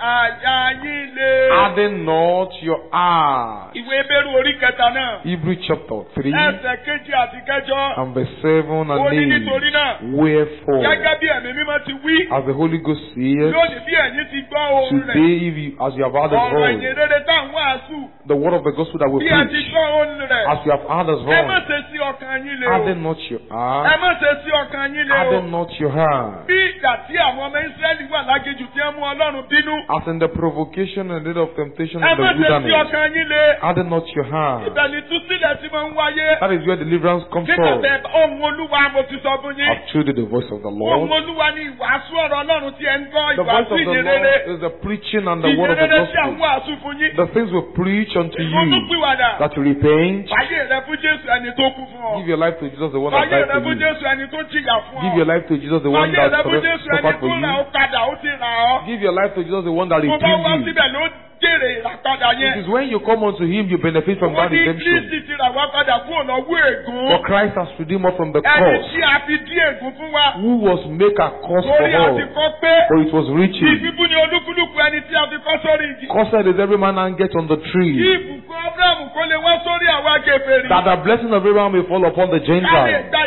àyà yín le. harden not your heart. Ìwé Hébérù orí kẹta náà. Hebrew chapter 3 Ẹsẹ̀ kejì àti kẹjọ. and verse 7 Ó ní and nítorí 8. náà. Wherefore, Gẹ́gẹ́ bí ẹ̀mí mímọ́ ti wí. as the Holy Ghost says, Lónìí bí ẹ̀yin ti gbọ́ ohùn rẹ̀. today, if you, as you have heard his Ọ̀rọ̀ voice, ìyìn rere tá à ń wàásù. the word of the gospel that we Bí ẹ ti preach, gbọ́ ohùn rẹ̀. as you have heard his Ẹ má voice, ṣe sí ọkàn yín le o. harden not your Ẹ heart, má ṣe sí ọkàn yín le o. harden not your heart. Bí ìgbà tí àwọn ọmọ Ísírẹ́lì wà lágejù tí wọ́n mú Ọlọ́run bínú. As in the provocation and day of temptation Ẹ in the má ṣe sí wilderness, ọkàn yín le. harden not your heart. Ibẹ̀ ni ìtúsílẹ̀ tí máa ń wáyé. That is where deliverance comes Nígbà from. tẹ ohùn Olúwa mo ti sọ fún yín. I've told you the voice of the Ohùn Lord. Olúwa ni ìwàásù ọ̀rọ̀ Ọlọ́run tí ẹ ń gbọ́ The voice ìwàásù of the ìyìn Lord rere. is the preaching and the word of Ìyìn the rere tí à ń gospel. wàásù fún yín. The things we preach unto you, Ìrònúpìwàdà. that you repent, Fàyè rẹ fún Jésù ẹni tó kú fún ọ. give your life to Jesus, the one that Fàyè died rẹ for fún you. Jésù ẹni tó jìyà fún ọ. Give your life to Jesus, the one Fàyè that rẹ fún Jésù ẹni suffered tó for rà you. ó padà ó ti rà ọ́. Give your life to Jesus, the one that Tó bá wá redeemed you. síbẹ̀ ló jèrè ìràpadà It yẹn. is when you come unto Him, you benefit from Ó that ní redemption. Kristi ti rà wá padà kúrò lọ́wọ́ ègún. For Christ has redeemed us from the Ẹni cross, tí a fi dí ègún fún wa. who was made a curse for Torí a ti us, kọ́ pé for it was written, ìbíbú ni olúkúlùkù ẹni tí a fi kọ́ sórí igi. cursed is every man and get on the Kí tree, ìbùkún Ábúráhámù kó lè wá sórí àwa kèfèrí. that the blessing of Abraham may fall upon the Ká lè Gentiles, gba ìbùkún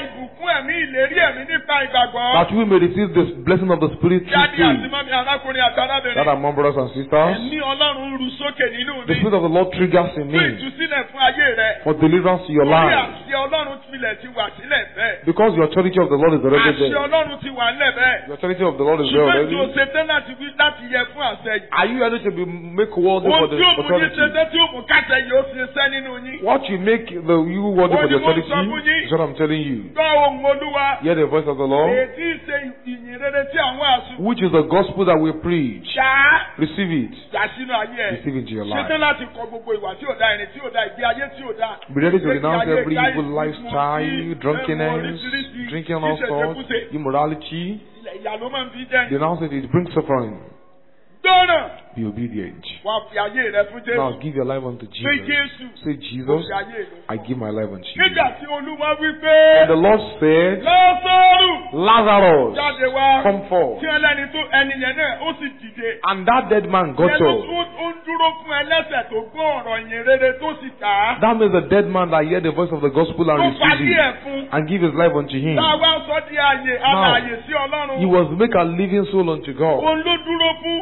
fún ẹ̀mí ìlérí ẹ̀mí nípa ìgbàgbọ́. that we may receive the blessing of the Spirit through Jáde àti faith. mọ́mí arákùnrin àti arábìnrin. That among brothers and sisters, Ẹ̀mí Ọlọ́run ń ru sókè nínú the mi. Spirit of the Lord triggers in Fún me ìtúsílẹ̀ fún ayé rẹ̀. for deliverance to your Orí life. àṣẹ Ọlọ́run tilẹ̀ ti wà sílẹ̀ bẹ́ẹ̀. Because the authority of the Lord is already Àṣẹ there. Ọlọ́run ti wà nílẹ̀ bẹ́ẹ̀. The authority of the Lord is there Ṣùgbọ́n already. tí o ṣe tán láti wí láti yẹ fún àṣẹ yìí. Are you ready to be make worthy for Ohun the tí ó mú yín authority? ṣe tán tí ó mú kàtẹ́ yìí ó ṣe sẹ́ nínú yín. What you make you worthy for the What you authority want to is what I'm telling you. Gbọ́ ohùn Olúwa. Hear the voice of the Lord, Èyí ṣe ìyìn rere tí àwọn àṣù. which is the gospel that we preach. Ṣá Receive it. jà sínú ayé ẹ̀. Receive into your Ṣetán life. láti kọ gbogbo ìwà tí ò da, ìrìn tí ò da, ìgbé ayé tí ò da. Be ready to Ìgbésí renounce ayé every ìgbà evil ìgbìmọ̀ lifestyle, sí, drunkenness, oríṣiríṣi, drinking all sorts, ṣíṣe immorality. ìyà ló máa ń fi jẹ́. Denounce it, it brings suffering. Dọ́nà Be obedient. wà fi ayé rẹ fún Now Jésù. give your life unto Pé Jesus. Jésù Say, kò Jesus, fi ayé rẹ. I give my life unto you. Nígbà tí Olúwa wí pé And the Lord said, Lásárù Lazarus, jáde wá. come forth. Tí ẹlẹ́ni tó ẹni yẹn náà ó sì dìde. And that dead man got Yẹn ló up. ó ń dúró fún ẹlẹ́sẹ̀ tó gbọ́ ọ̀rọ̀ ìyìn rere tó sì kà á. That means the dead man that heard the voice of the gospel and Ó received fàyè it ẹ̀ fún. and give his life unto him. Táwa sọ di ààyè alààyè sí Ọlọ́run. He was make a living soul unto God. Òun ló dúró fún.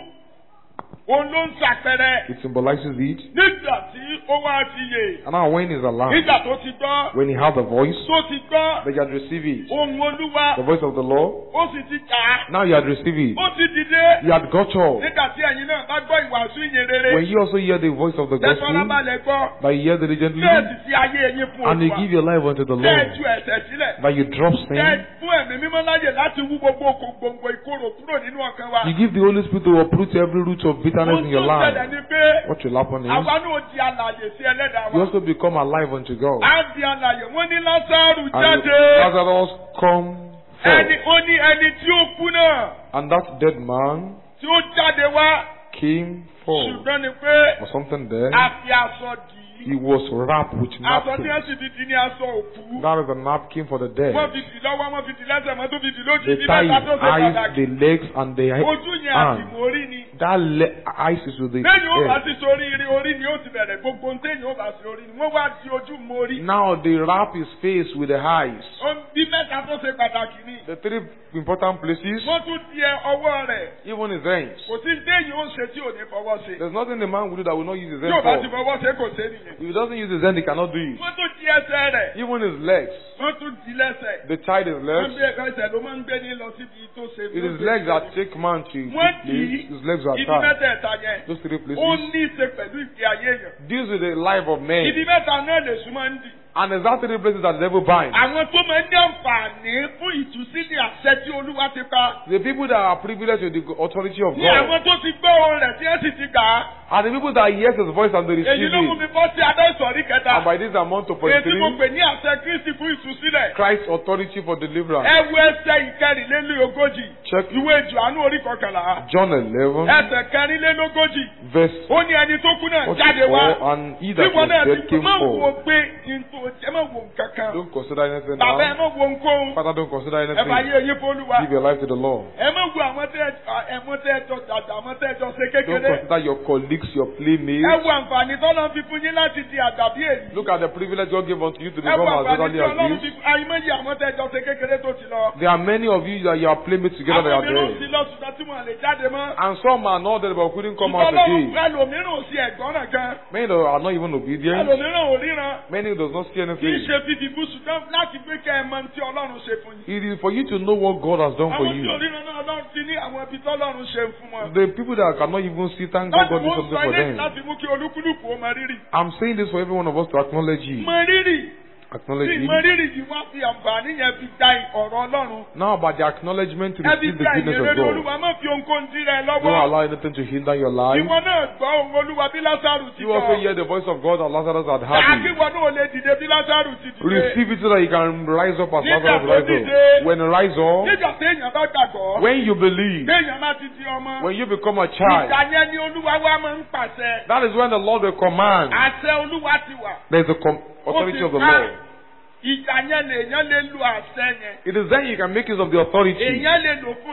Òun ló ń ṣàpẹrẹ. It symbolizes it. Nígbà tí ó wá ti yè. And now when he's alive, Nígbà tó ti gbọ́. when he had the voice, Tó ti gbọ́. that he had received it. Ohùn Olúwa. The voice of the Lord, Ó sì ti kà á. now he had received it. Ó ti dìde. He had got up. Nígbà tí ẹ̀yin náà bá gbọ́ ìwàásù ìyìn rere. When you also hear the voice of the Lẹ́tọ́ gospel, alábàlẹ̀ gbọ́. that you hear diligently, Bẹ́ẹ̀ sì sí ayé ẹ̀yin fún and you Olúwa. give your life unto the Bẹ́ẹ̀ Lord, ju ẹ̀ṣẹ̀ sílẹ̀. that you drop Bẹ́ẹ̀ sin, fún ẹ̀mí mímọ́ láyè láti wú gbogbo gbòǹgbò ìkorò kúrò nínú ọkàn wa. you give the Holy Spirit to uproot every root of bitterness in your Ohun tó ṣẹlẹ̀ life. ni pé What will happen is, àwa náà di alààyè sí ẹlẹ́dàá you wa. also become alive unto God. Á di alààyè. Wọ́n ní Lásárù And jáde. Lazarus come Ẹni forth. ó ní ẹni tí ó kú náà And that dead man tí ó jáde wá. came forth. Ṣùgbọ́n ni pé Or something there. a fi aṣọ dì í. He was wrapped with Aṣọ tí napkins. wọ́n sì fi dì ní aṣọ òkú. That is a napkin for the Wọ́n dead. fi dì lọ́wọ́, wọ́n fi dì lẹ́sẹ̀, wọ́n tún fi dì lójú. They Ibi tie mẹ́ta his tó ṣe eyes, pàtàkì. the legs, and the Ojú yẹn hand. àtìmórí ni. That eyes is with the Lẹ́yìn ó bá head. ti sórí irin orí ni ó ti bẹ̀rẹ̀ gbogbo ohun téèyàn ó bá sí orí ni. Wọ́n wá di ojú mórí. Now they wrap his face with the eyes. Bí mẹ́ta tó ṣe pàtàkì ni. The three important places, Wọ́n tún di ọwọ́ rẹ̀. even his hands. Kò sí téèyàn ó ṣe tí ò ní fọwọ́ ṣe. There's nothing the man will do that will not use his Tí ò hand bá ti for. fọwọ́ ṣe kò ṣe nìyẹn. If he doesn't use his hand, he cannot do it. Wọ́n tún di ẹsẹ̀ rẹ̀. Even his legs. Wọ́n tún di lẹ́sẹ̀. They tied his Wọ́n legs. bí ẹ̀ka ẹsẹ̀ ló máa ń gbé ní lọ síbi tó ṣe. It is legs that take man to his Wọ́n dì place. í. His legs were Ibi tied. mẹ́tẹ̀ẹ̀ta yẹn. Those three Ó places ní í ṣe pẹ̀lú ìgbé ayé yẹn. deals with the life of man. Ibi mẹ́ta náà lè súnmọ́ ń dì. And there's that three places that the devil binds. Àwọn tó máa ń ní àǹfààní fún ìtúsílẹ̀ àṣẹ tí Olúwa ti pa. The people that are privileged with the authority of Ní God àwọn tó ti gbọ́ ohùn rẹ̀ tí ẹ sì ti kà á. are the people that hear his voice and they Èyí receive ló mú it. mi bọ́ sí adé ìsọ̀rí kẹta. And by this amount of Èyí tí mo 43, pè ní àṣẹ Kristi fún ìtúsílẹ̀. Christ's authority for deliverance. Ẹ wo ẹsẹ̀ ìkẹrìnlélógójì. Check Ìwé Jòhánù orí kọkànlá. John 11, Ẹsẹ̀ kẹrìnlélógójì. verse Ó ní ẹni tó kú náà jáde 44, wá. and he that Bí wọn was náà dead ti came máa wo forth. pé ntò ẹ máa wo nǹkan kan. Don't consider anything Bàbá ẹ now. máa wo nǹkan. Father, don't consider Ẹ bá anything. yé eyín fólúwa. Give your life to the Lord. Ẹ máa wo àwọn tẹ́ ẹ jọ dàgbà, àwọn tẹ́ ẹ jọ ṣe Don't kékeré. consider your colleagues, your Ẹ playmates. wo àǹfààní tọ́lọ́ fi fún yín láti di àgbà bí èyí. Look at the privilege God gave unto you to Ẹ wo become as àǹfààní elderly tí as Ọlọ́run this. fi àìmọye àwọn tẹ́ ẹ jọ ṣe kékeré tó ti lọ. There are many of you that you are playmates together that Àwọn are mìíràn sì there. lọ ṣùgbọ́n tí wọ́n lè jáde mọ́. And some are not there but couldn't come out Ọlọ́run again. ẹlòmíràn ò sí ẹ̀gbọ́n kan. Many that are not even obedient. Ẹlòmíràn ò ríran. Many does not see Kì í anything. ṣe fífi búṣù tán láti gbé kẹ́ ẹ mọ tí Ọlọ́run ṣe fún yín. It is for you to know what God has done for Àwọn tí you. ò ríran náà Ọlọ́run ti ní àwọn ibi tọ́lọ́run ṣe fún wọn. The people that cannot even see, thank God God did something for them. Láti mú kí olúkúlùkù ó mọ rírì. I'm saying this for every one of us to acknowledge it. Mọ rírì. Acknowledge Tí it. mọ rírì yìí wá fi àǹfààní yẹn fi da ọ̀rọ̀ Ọlọ́run. Now about the acknowledgement to Ẹ fi receive the da goodness of ìyẹrẹ God. Olúwa má fi ohunkóhun dí rẹ Don't lọ́wọ́. allow anything to hinder your life. Ìwọ náà gbọ́ ohùn Olúwa bí Lásárù ti You also gbọ́. hear the voice of God that Lazarus had had. Àkíwọ náà lè dìde bí Lásárù ti dìde. Receive it so that you can rise up as Nígbà Lazarus tó rise dìde. up. When you rise up, Nígbà téèyàn bá gbàgbọ́. when you believe, Téèyàn bá ti di ọmọ. when you become a child, Ìgbà yẹn ni Olúwa wa máa ń pàṣẹ. that is when the Lord will command. Àṣẹ Olúwa ti wà. There is the authority of the Lord. Ìgbà yẹn lèèyàn lè lo àṣẹ yẹn. It is then you can make use of the authority. Èèyàn lè lò fún rẹ̀.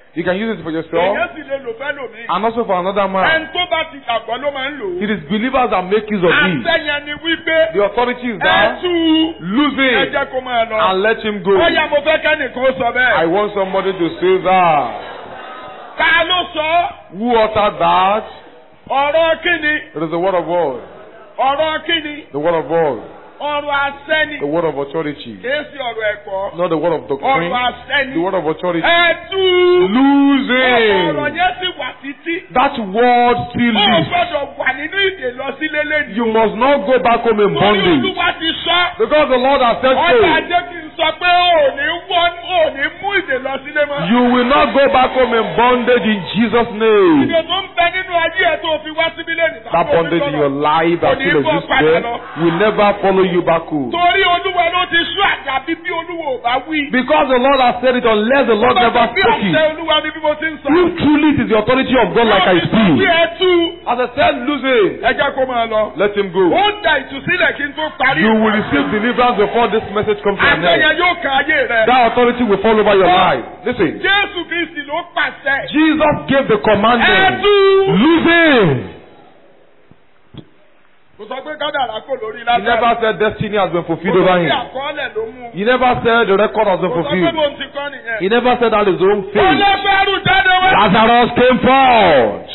You can use it for yourself Èèyàn sì lè lò fẹ́ lòmíì. and also for another man. Ẹni tó bá ti gbàgbọ́ ló máa ń lò ó. It is believers that make use of it. Àṣẹyàn ni wípé The authority is ẹ that. tú Lose ẹ it jẹ́ kó máa lọ. and let him go. Bóyá mo fẹ́ kẹ́nìkan ó sọ I bẹ́ẹ̀. want somebody to say that. Ká ló sọ? Who uttered that? Ọ̀rọ̀ kíni? It is the word of God. Ọ̀rọ̀ kíni? The word of God. Ọ̀rọ̀ àṣẹ ni. The word of authority. Kìí sí ọ̀rọ̀ ẹ̀kọ́. Not the word of doctrine. Ọ̀rọ̀ àṣẹ ni. The word of authority. Ẹ tú. Lose Ọ̀rọ̀ it. yẹn sì wà títí. That word still Ó lives. gbọ́dọ̀ wà nínú ìdè lọ sílé lẹ́nu. You must not go back home in Torí bondage. Olúwa ti sọ. Because the Lord has said Ọ̀dà so. jẹ́ kí n sọ pé ò ní mú ìdè lọ sílé mọ́. You will not go back home in bondage in Jesus' name. Ìdè tó ń bẹ nínú ayé ẹ̀ tó fi wá síbí lẹ́nu. That bondage in your life that still exists there will never follow you back home. Torí Olúwa ló ti sún àjàbí bí Olúwa ò bá wí. Because the Lord has said it unless the Lord never Bí spoke àṣẹ it. Olúwa ni bí mo ti ń sọ. If truly it is the authority of God like I Bí speak. ẹ tú. As I said, lose it. Ẹ jẹ́ kó máa lọ. Let him go. Ó da ìtúsílẹ̀ kí n tó parí. You will receive deliverance before this message comes to an Àṣẹ yẹn end. yóò ka ayé rẹ. That authority will fall over your life. Listen. Jésù Kristi ló pàṣẹ. Jesus gave the Ẹ commandment. tú. Lose it. Kò sọ pé kádàrá kò lórí He lásán. never said destiny has been fulfilled over Kò sí him. àkọọ́lẹ̀ ló mú. He never said the record has been Kò sọ pé fulfilled. mo ti kọ́ nìyẹn. He never said that his own faith. Ọlọ́gbẹ́rù jáde wá. Lazarus came forth.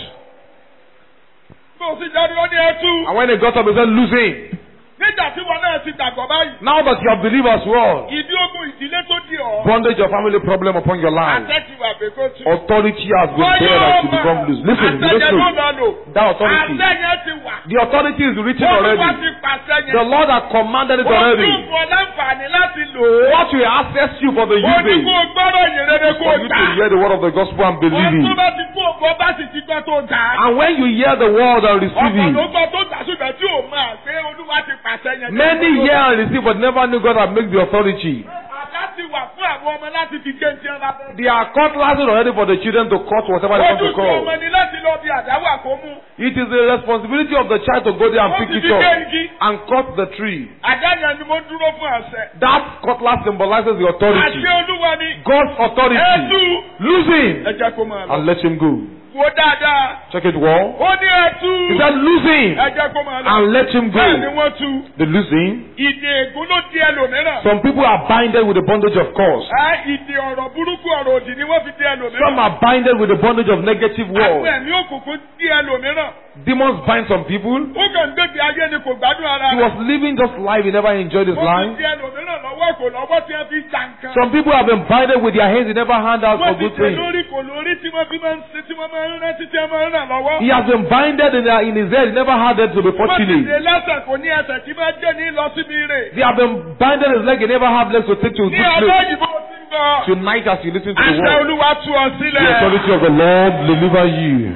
Kò sí jáde ó ní ẹ tú. And when he got up, he said, lose him. Nígbà tí wọn náà ti dàgbọ́ báyìí. Now that you have believed as well, Ìdí ogun ìdílé tó di ọ̀. bondage of family problem upon your life. Àtẹ́tí wà pé kó tú. Authority has been there that you become loose. Listen, Àtẹ̀yẹ ló listen. lọ lò. That authority. Àtẹ̀yẹ ti wà. The authority is written Olúwa already. ti pàṣẹ yẹn. The Lord has commanded it Ó tún already. fún ọ láǹfààní láti lò ó. What will access you for the Ó ní usage? kó o gbọ́dọ̀ yìn rere kó For o you gbà. to hear the word of the gospel and believe Ohun tó it. bá ti kú ògbọ́ bá sì ti gbọ́ tó gbà á. And when you hear the word and receive Ọ̀pọ̀ ló it, gbọ́ tó gbà ṣùgbọ́n tí ò máa pé Olúwa ti pàṣẹ yẹn. many hear and receive but never knew God had made the authority. Àdá ti wà fún àwọn ọmọ láti fi gé ti ọ̀la bẹ́ẹ̀. They are cutlasses already for the children to cut whatever they want to Ojúṣe ọmọ cut. ni láti lọ bí àdáwà kó mú. It is the responsibility of the child to go there and Ó pick ti it fi gé up igi. and cut the tree. Àdá yẹn ni mo dúró fún àṣẹ. That cutlass symbolizes the authority. Àṣẹ Olúwa ni. God's Ẹ authority. tú. Lose him Ẹ jẹ́ kó máa lọ. and let him go. Wo dáadáa. Check it well. Ó ní ẹ tú. He said, lose him Ẹ jẹ́ kó máa lọ. and let him Bẹ́ẹ̀ ni go. wọ́n tú. The losing. Ìdè ègún ló di ẹlòmíràn. Some people are binded with the bondage of curse. Ìdè ọ̀rọ̀ burúkú ọ̀rọ̀ òdì ni wọ́n fi di ẹlòmíràn. Some are binded with the bondage of negative Àwọn words. ẹ̀mí òkùnkùn di ẹlòmíràn. Demons bind some people. Ó kàn ń gbèbí ayé ni kò gbádùn ara He rẹ̀. was living just life. He never enjoyed his Wọ́n life. ti di ẹlòmíràn lọ́wọ́ kò lọ́wọ́ tí wọ́n fi jà nǹkan. Some people have been binded with their hands. They never hand out for Wọ́n ti good tẹ things. lórí kò lórí tí wọ́n fi máa ń ṣe tí wọ́n máa ń rántí tí wọ́n máa ń ràn lọ́wọ́. He has been binded in his head. He never had it to be Wọ́n ti fortunate. dè lẹ́sẹ̀ kò ní ẹsẹ̀ tí máa jẹ́ ní lọ síbi rè. They have been binded his leg. He never had legs to take to a Ní good ọjọ́ place. yìí bó ti ń bọ̀. Tonight, as you listen to the Àṣẹ word, Olúwa tú ọ the sílẹ̀. authority of the Lord deliver you.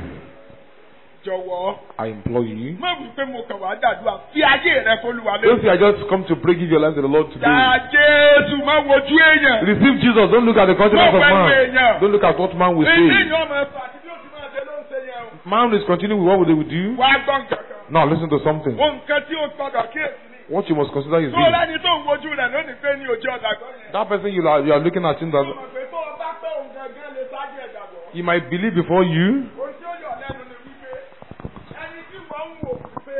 Jọ̀wọ́. I implore you. Má wí pé mo kàn wá dàdúrà fi ayé rẹ f'Olúwa Don't lé. say I just come to pray, give your life to the Lord today. Dà Jésù má wojú èèyàn. Receive Jesus. Don't look at the countenance of man. Don't look at what man will Èyí say. ni ọmọ ẹ̀fọ́ àti bí ó ti máa ṣe ló ń ṣe yẹn o. Man is continuing with what they will do. Wá gbọ́ nǹkan kan. Now listen to something. Ohun kan tí o gbọdọ̀ kíyèsí ni. What you must consider is Tó this. lẹ́ni tó ń wojú rẹ̀ lónìí pé ní ojú ọ̀dà gbọ́ yẹn. That person you are looking at him that Ọmọ pé tó o bá pẹ́ òun gangan lè ṣáájú ẹ̀dà bọ̀. he might believe before you. Ohun tí ó yọ̀ lẹ́nu ni wípé ẹni tí wọ́n ń wò pé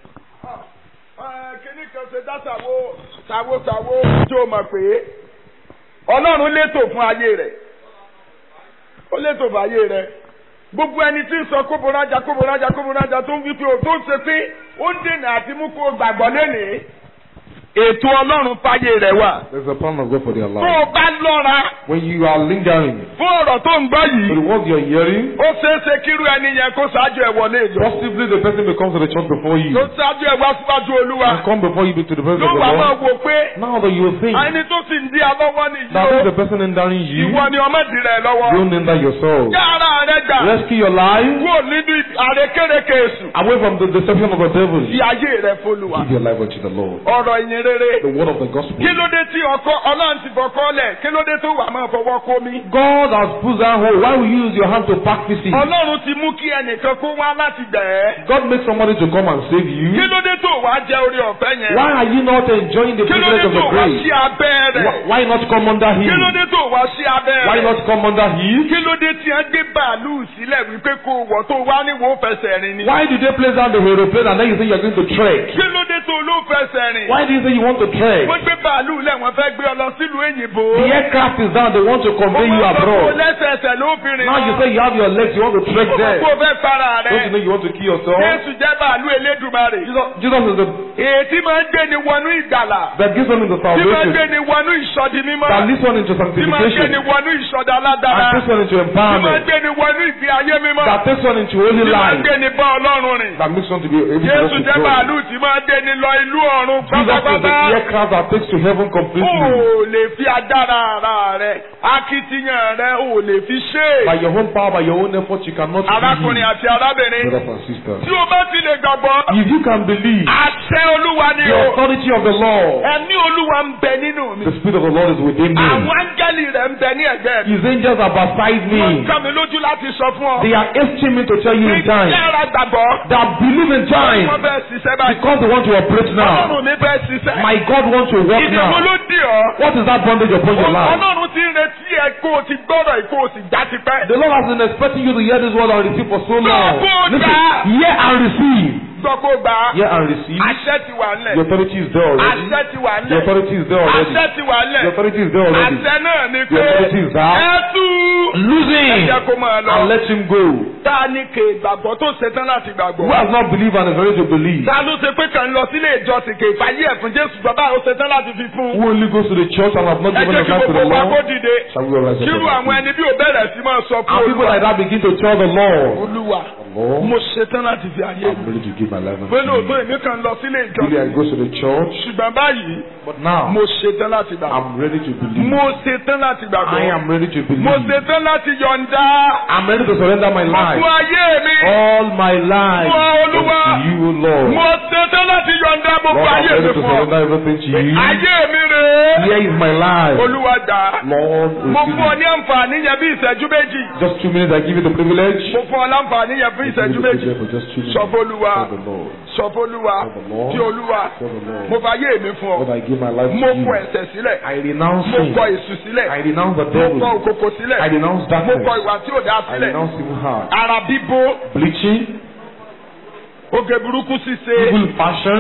kíní kan ṣe dá tàwo tí o mọ̀ pé Ọlọ́run létò fún ayé rẹ̀. Ó létò fún ayé rẹ̀. Gbogbo ẹni tí ń sọ kóborájà tó ń wí pé o tó ń ṣe pé ó ń dènà àti mú kó o gbàgbọ́ lénìí. Ètò Ọlọ́run fáyé rẹ̀ wà. There's a plan of God for their Tó life. o bá lọ́ra When you are lingering fún ọ̀rọ̀ tó ń gbọ́ with yìí, the word you are hearing, ó ṣeé ṣe kírú ẹni yẹn kó ṣáájú ẹ̀ wọlé ìjọ. possibly the person may come to the church before you Tó ṣáájú ẹ̀ wá síwájú Olúwa. and come before you to the presence Ló of the wà máa Lord. wò pé Now that you will think ẹni tó sì ń di alọ́wọ́ nìyí that is o. the person hindering you, Ìwọ ni ọmọ ìdí rẹ̀ lọ́wọ́. don't hinder yourself. Yá ara rẹ̀ gbà. Rescue your life Kúrò nínú àrékérekè èṣù. away from the deception of the devil. Fi ayé rẹ̀ f'Olúwa. Give your life unto the Lord. Ọ̀rọ̀ ìyìn rere. The word of the gospel. Kí ló dé tí Ọlọ́run ti bọ̀kọ́ lẹ̀? Kí ló dé tó wà máa fọwọ́ kó mi. God has put that hole. Why will you use your hand to pack pieces? Ọlọ́run ti mú kí ẹnìkan kó wá láti gbẹ̀ ẹ́. God makes somebody to come and save you. Kí ló dé tó wá jẹ orí ọ̀fẹ́ yẹn? Why are you not enjoying the Kí ló privilege dé of tó the wá grace? sí abẹ́ rẹ̀? Why not come under Kí ló Him? dé tó wá sí abẹ́ Why rẹ̀? not come under Him? Kí ló dé tí wọ́n gbé bàálù sílẹ̀ wípé kó wọ̀ tó wá ní wọ́n fẹsẹ̀ rìn ni? Why did they place down the aeroplane and then you say you're going to trek? Kí ló dé tó ló fẹsẹ̀ rìn? Why do you say you want to trek? Wọ́n gbé bàálù lẹ̀ wọ́n fẹ́ gbé ọ lọ sílùú èyìnbó. The aircraft is down, they want to convey you abroad. Lẹ́sẹ̀ẹsẹ̀ ló fi rìn. Now you say you have your legs, you want to trek there. Kó fẹ́ para Don't you rẹ̀. know you want to kill yourself? Jésù jẹ́ bàálù Elédùmarè. Jesus is the Èyí máa ń gbé ni wọnú ìgbàlà. that gives one into Tí máa ń salvation, gbé ni wọnú ìsọdi mímọ́. that leads one into Tí máa ń gbé sanctification, ni wọnú ìsọdi and aládàra. takes one into Tí máa ń empowerment, gbé ni wọnú ìgbé ayé mímọ́. that takes one into holy Tí máa ń life, gbé ni bá Ọlọ́run rìn. that makes one to be able to walk Jésù with jẹ́ God. bàálù tí máa ń gbé ni lọ ìlú ọ̀run Jesus is the pátápátá. aircraft that takes to heaven O completely. ò lè fi agbára ara rẹ̀, akitiyan rẹ̀ o ò lè fi ṣe. By your own power, by your own effort, you cannot Arákùnrin believe. àti arábìnrin. Brothers and sisters, Tí o bá ti lè gbàgbọ́, if you can believe, àṣẹ Olúwa ni the o. authority of the Lord, Ẹ̀mí Olúwa ń bẹ nínú mi. the Spirit of the Lord is within me. Àwọn áńgẹ́lì rẹ̀ ń bẹ ní ẹ̀gbẹ́ mi. His angels are beside Wọ́n me. ń kà mí lójú láti sọ fún ọ. They are asking me to tell you in time Yára gbàgbọ́. that believe in time Wọ́n bẹ́ẹ̀ ṣiṣẹ́ báyìí. because they want to operate now. Ọlọ́run mi bẹ́ẹ̀ ṣiṣẹ́. My God wants to work Ìdìbò now. ló dì ọ́. What is that bondage upon your life? Ọlọ́run ti ń retí ẹ kó o ti gbọ́dọ̀ kó o sì já ti pẹ́. The Lord has been expecting you to hear this word and receive for so long. Gbogbo Listen, ọjà. hear and receive. Gbọ́ kó gbà á. Hear and receive. Àṣẹ ti wà The ńlẹ̀. authority is there already. Àṣẹ ti wà The ńlẹ̀. authority is there already. Àṣẹ ti wà ńlẹ̀. The authority is there already. Àṣẹ náà ni The pé authority is there. ẹ tú. Lose Ẹ him jẹ́ kó máa lọ. and let him go. Ta ni kè gbàgbọ́ tó ṣetán láti gbàgbọ́? Who has not believed and is ready to believe? Ta ló ṣe pé kàn ń lọ sílé ìjọsìn kè fàyè ẹ̀fún Jésù bàbá ó ṣetán láti fi fún. Who only goes to the church and have not Ẹ given jẹ́ the kí life to the gbogbo wa kó Lord? dìde. Shall we rise up? Kírú àwọn ẹni bí ò bẹ̀rẹ̀ sí máa sọ fún And people Olúwa. like that begin to tell the Lord, Olúwa, Lord, mo ṣetán láti fi ayé I'm mi. ready to give my life Pé unto lóòótọ́ you. èmi kàn ń lọ sílé Really, I ìjọsìn. go to the church, Ṣùgbọ́n báyìí, but now mo ṣetán láti gbàgbọ́. I'm ready to believe. Mo ṣetán láti I gbàgbọ́. am ready to Mo believe. ṣetán láti yọ̀ǹda. I'm ready to surrender my life. Fún ayé mi. All my life Fún Olúwa. unto you, Lord. Mo ṣetán láti yọ̀ǹda gbogbo Lord, I'm ayé mi ready to fún ọ. surrender everything to you. Ayé mi rèé. Here is my life. Olúwa gbà. Lord, Mo receive fún ọ it. ní àǹfààní yẹn bí ìṣẹ́jú méjì. Just 2 minutes, I give you the privilege. Mo fún ọ láǹfààní yẹn fún I give ìṣẹ́jú you the méjì. privilege for just 2 minutes. Sọ fún Olúwa. Tell the Lord. Sọ fún Olúwa. Tell the Lord. Tí Olúwa. Tell the Lord. Mo fàyè mi fún ọ. Lord, I give my life Mo to kọ you. ẹ̀ṣẹ̀ sílẹ̀. I renounce Mo sin. kọ èṣù sílẹ̀. I renounce the Mo devil. kọ òkòkò sílẹ̀. I renounce Mo darkness. kọ ìwà tí ò dá I sílẹ̀. renounce evil heart. Ara bíbó. Bleaching, Oge burúkú ṣíṣe. evil passion,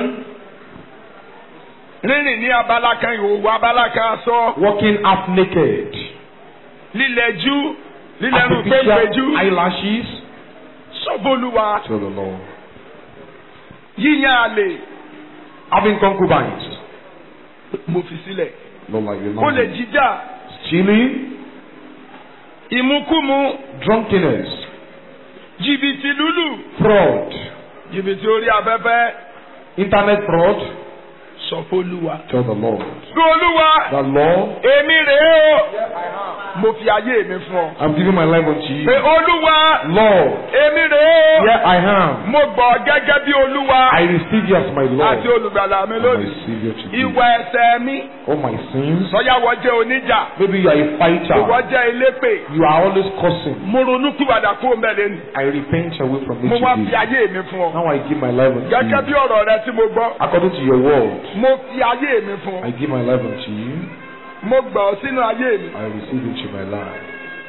Rírìn ní abala kan ìhòòhò abala kan aṣọ. walking half naked, Lílẹ̀jú. Lílẹ̀rù péńpéjú. artificial eyelashes. Sọ fún Olúwa. Tell the Lord. Yíyan àlè. Having concubines. Mo fi sílẹ̀. Lord, like you Olè know. jíjà. Stealing, Ìmukúmu. drunkenness, Jìbìtì lúlù. fraud, Jìbìtì orí afẹ́fẹ́. internet fraud. Sọ fún Olúwa. Tell the Lord. Fún Olúwa. The Lord, Èmi rèé o. Mo fi ayé mi fún ọ. I'm giving my life unto Pé you. Olúwa. Lord, Èmi rèé o. here I am. Mo gbọ́ gẹ́gẹ́ bí Olúwa. I receive you as my Lord Àti olùgbàlà mi and my lónìí. Savior today. Ìwà ẹ̀ṣẹ̀ mi. All my sins. Sọ́yàwó jẹ́ oníjà. Maybe you are a Ìwọ fighter. jẹ́ elépè. You are always cursing. Mo ronú pìwàdà kó mẹ́lẹ̀ ni. I repent away from Mo it wá fi today. ayé mi fún ọ. Now I give my life unto Gẹ́gẹ́ bí you. ọ̀rọ̀ rẹ tí mo gbọ́. According to your word, Mo fi ayé mi fún I ọ. give my life unto you. Mo gbà ọ́ sínú ayé mi. I receive into my life.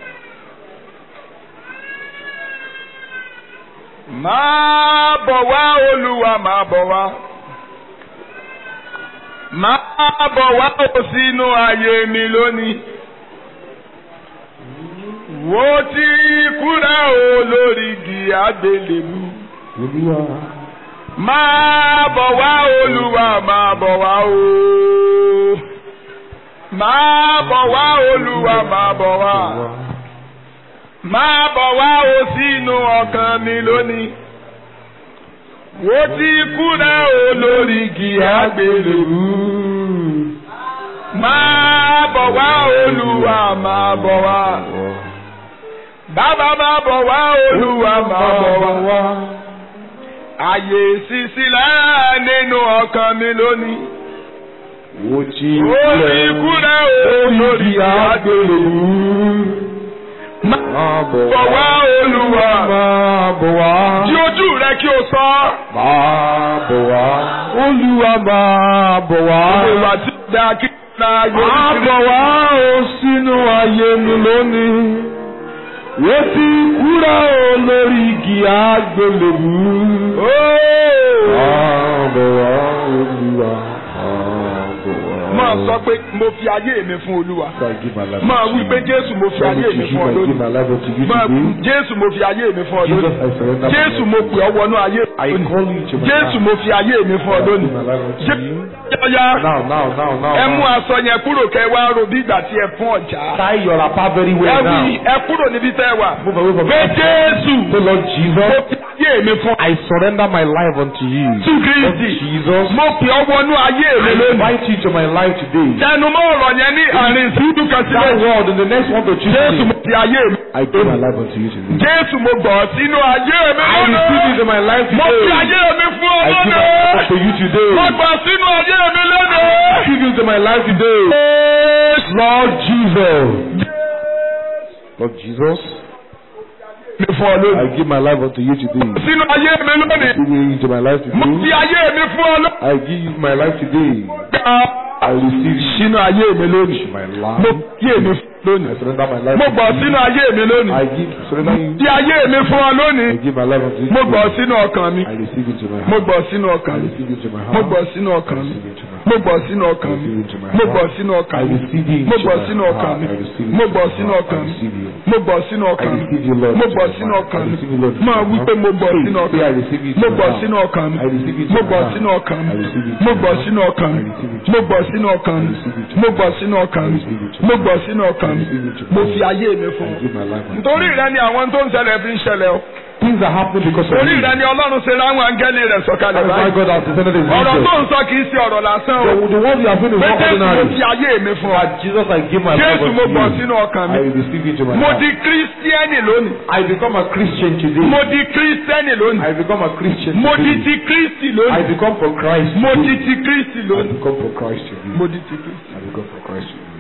Máa bọ̀ wá Olúwa máa bọ̀ wá. Máa bọ̀ wá o sínú ayé mi lónìí. Wo ti kúrẹ́ o lórí igi àgbélébú. Olúwa, Máa bọ̀ wá Olúwa máa bọ̀ wá o. Máa bọ̀ wá Olúwa máa bọ̀ wá. Máa bọ̀ wá o sínú ọkàn mi lónìí. Wo ti kúrẹ́ o lórí igi àgbélébú. Máa bọ̀ wá Olúwa máa bọ̀ wá. Bàbá máa bọ̀ wá Olúwa máa bọ̀ wá. Àyè sísílẹ̀ nínú ọkàn mi lónìí. Ó ti Orí ikú rẹ̀ o lórí àgbélébú. Máa bọ̀ wá Olúwa. Máa bọ̀ wá. Jí ojú rẹ̀ kí o sọ. Máa bọ̀ wá. Olúwa máa bọ̀ wá. Olúwa ti dá kí ra ayé. Máa bọ̀ wá o sínú ayé mi lónìí. Ó ti kúrò lórí igi àgbélébú. Máa bọ̀ wá Olúwa. Máa sọ pé mo fi ayé mi fún Olúwa. Máa wí pé Jésù mo fi ayé mi fún ọ lónìí. Jésù mo fi ayé mi fún ọ lónìí. Jésù mo pè ọ wọnú ayé mi lónìí. Jésù mo fi ayé mi fún ọ lónìí. Ẹ mú aṣọ yẹn kúrò kẹ́ wá ro bí ìgbà tí ẹ fún ọjà. Tie your wrapper very well now. Ẹ kúrò níbi tẹ́ wà. Pé Jésù The Lord Jesus, mo fi ayé mi fún ọ. I surrender my life unto you. To Kristi. Jesus, Mo pè ọ wọnú ayé mi I lónìí. invite you to my life today. Tẹnumọ́ ọ̀rọ̀ yẹn ní àárín ìṣúdù kan That sílẹ̀. word in the next one to Jésù mo choose. fi ayé mi. I give my life unto you today. Jésù mo gbọ́ sínú ayé mi I receive lónìí. into my life Mo fi today. ayé mi fún ọ I give my life lónìí. unto you Mo today. gbọ́ sínú ayé mi I lónìí. give into my life today. Lord Jesus. Lord Jesus, Mi fún ọ lónìí. I give my life unto you today. Sínú ayé mi lónìí. Give me into my life Mo fi today. ayé mi fún ọ lónìí. I give you my life today. I receive you Sínú ayé mi lónìí. into my Mo life. fi ayé mi fún ọ I lónìí. surrender my life Mo to gbọ́ you. sínú ayé mi lónìí. I give surrender you. Fi ayé mi fún ọ I lónìí. give my life unto you. Mo gbọ́ today. sínú ọkàn mi. I receive into my Mo heart. gbọ́ sínú I ọkàn mi. receive into my Mo heart. gbọ́ sínú ọkàn mi. Receive into my Mo heart. gbọ́ sínú ọkàn mi. Receive into my Mo heart. gbọ́ sínú ọkàn I mi. receive you Mo into gbọ́ my sínú ọkàn heart. mi. I receive Mo into gbọ́ my sínú heart. ọkàn I mi. receive you. Mo gbọ́ sínú I ọkàn mi. receive you, Lord. Mo into gbọ́ my sínú heart. ọkàn I mi. receive you, Lord. into Máa my wí heart. pé mo gbọ́ sínú Say, ọkàn I mi. receive you into Mo my gbọ́ heart. sínú ọkàn mi. I receive you into Mo my gbọ́ heart. sínú ọkàn mi. I receive you into Mo my gbọ́ heart. sínú ọkàn I mi. receive you into Mo my gbọ́ heart. sínú ọkàn I mi. receive you into Mo my gbọ́ heart. sínú ọkàn I mi. receive you into Mo my gbọ́ heart. sínú ọkàn I mi. receive you into Mo my fi heart. ayé mi fún I ọ. give my life unto Nítorí you. rẹ ni àwọn tó ń ṣẹlẹ̀ fi ń ṣẹlẹ̀ o. Things are happening because of Torí you. rẹ ni Ọlọ́run ṣe ráwọn áńgẹ́lì rẹ̀ sọ̀kalẹ̀ That is why báyìí. God has descended his Ọ̀rọ̀ tó angels. ń sọ kì í ṣe ọ̀rọ̀ lásán o. The one you have been is Pé not Jésù mo ordinary. fi ayé mi fún ọ. That Jesus, I give my life Jésù mo unto gbọ́ you. sínú ọkàn I mi. receive you into my Mo heart. di kírísítíẹ́nì lónìí. I become a Christian today. Mo di kírísítíẹ́nì lónìí. I become a Christian Mo di today. ti Kristi I lónìí. become for Christ Mo di today. ti Kristi I lónìí. become for Christ today. Mo di ti Kristi. I become for Christ today.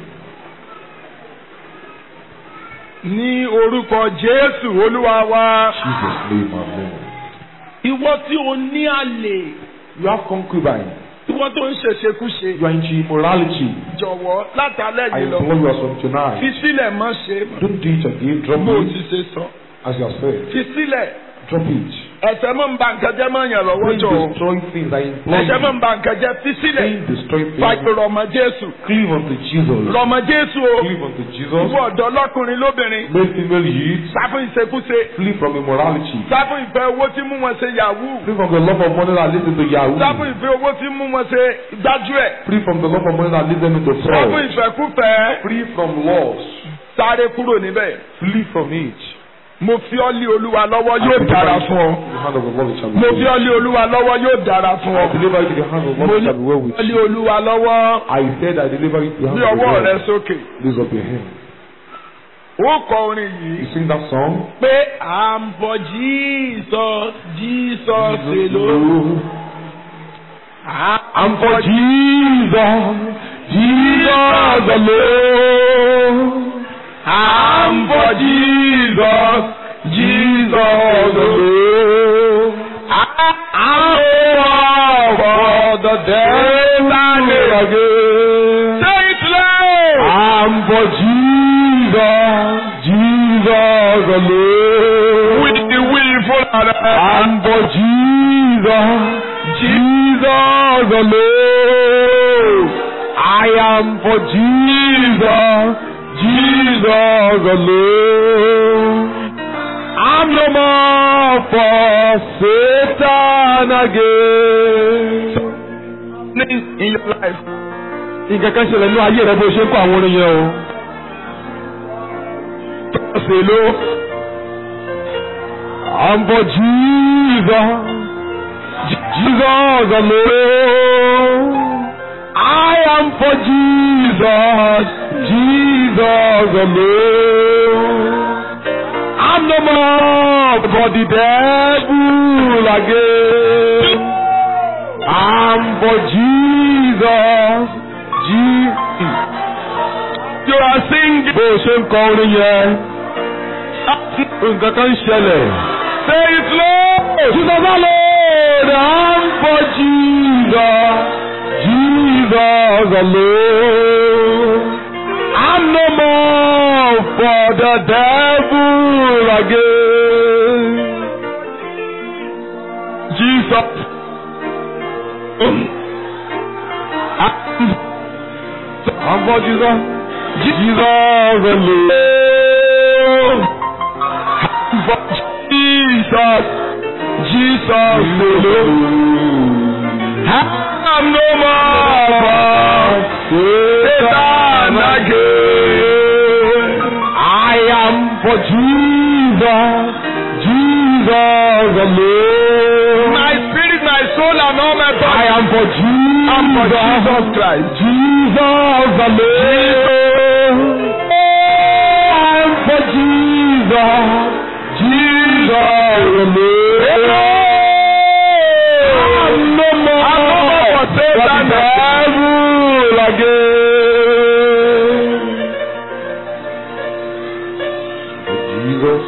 Ní orúkọ Jésù Olúwa wa. Jesus' name, amen. Ìwọ tí o ní àlè. You have concubine. Ìwọ tó ń ṣèṣekúṣe. You are into immorality. Jọ̀wọ́ látàlẹ́ I yìí lọ. implore you as from tonight. Fi sílẹ̀ má ṣe. Don't do it again. Drop Bó o it ti ṣe sọ. as you have said. Fi sílẹ̀. Drop it. Ẹ̀ṣẹ̀ mọ́ ń ba nǹkan jẹ́ mọ́ yàn lọ́wọ́ Don't jọ. destroy things. I implore Ẹ̀ṣẹ̀ mọ́ ń you. ba nǹkan jẹ́. Fi sílẹ̀. Don't destroy Fàgbé things. rọ̀mọ́ Jésù. Cleave unto Jesus. Rọ̀mọ́ Jésù o. Cleave unto Jesus. Ìwọ ọ̀dọ́ lọ́kùnrin lóbìnrin. Male, female, youth. Sá fún ìṣekúṣe. Flee from immorality. Sá fún ìfẹ́ owó tí mú wọn ṣe yahoo. Flee from the love of money that leads into Sá fún Yahoo. ìfẹ́ owó tí mú wọn ṣe gbájúẹ̀. Free from the love of money that leads them into Sá fún fraud. ìfẹ́kúfẹ́. Free from loss. Sáré kúrò níbẹ̀. Flee from it. Mo fi ọ́ lé Olúwa lọ́wọ́ yóò dára fún ọ. The hand of the Lord shall be Mo with fi you. ọ́ lé Olúwa lọ́wọ́ yóò dára fún ọ. I deliver you to the hand of the Mo Lord ní shall be well with ọ́ lé you. Olúwa lọ́wọ́. I said I deliver you to the hand Bí of the ọwọ́ rẹ Lord. sókè. Raise up your hand. Ó kọ orin yìí. You sing that song. Pé à ń bọ̀ Jesus, Jesus alone. I'm for Jesus, Jesus alone. I'm for Jesus, Jesus alone. I'm for the death and again. Say it loud. I'm for Jesus, Jesus alone. I'm for Jesus, Jesus alone. I am for Jesus, Jesus alone. I'm no more for Satan again. In your life. Nǹkan kan ṣẹlẹ̀ ní ayé rẹ bó ṣe ń kọ àwọn orin yẹn o. Say lo. I'm for Jesus, Jesus alone. I am for Jesus, Jesus alone. I'm no more for the devil again. I'm for Jesus, you are singing. Bó o ṣe ń kọ orin yẹn, nǹkan kan ń ṣẹlẹ̀. Say it loud. Jesus alone, I'm for Jesus, Jesus alone. I'm no more for the devil again. Jesus. I'm for Jesus, Jesus alone. I'm for Jesus. Jesus alone. I'm no more for Satan again. I am for Jesus, Jesus alone. My spirit, my soul, and all my body. I am for Jesus. I'm for Jesus Christ. Jesus alone. I am for Jesus, Jesus alone. I'm no more for Satan again. Jesus.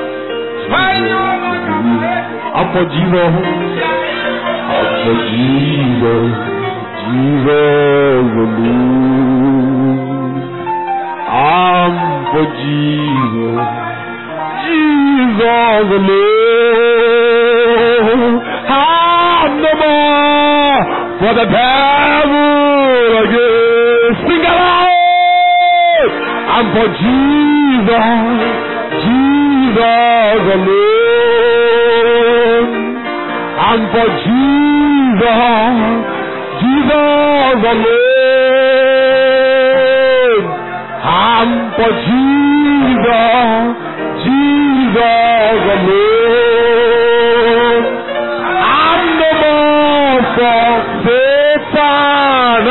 I'm for Jesus. I'm for Jesus. Jesus alone. I'm for Jesus. Jesus alone. I'm no more for the devil again. Sing aloud. I'm for Jesus. Jesus alone. I'm for Jesus. Jesus alone. I'm for Jesus. Jesus alone. I'm no more for Satan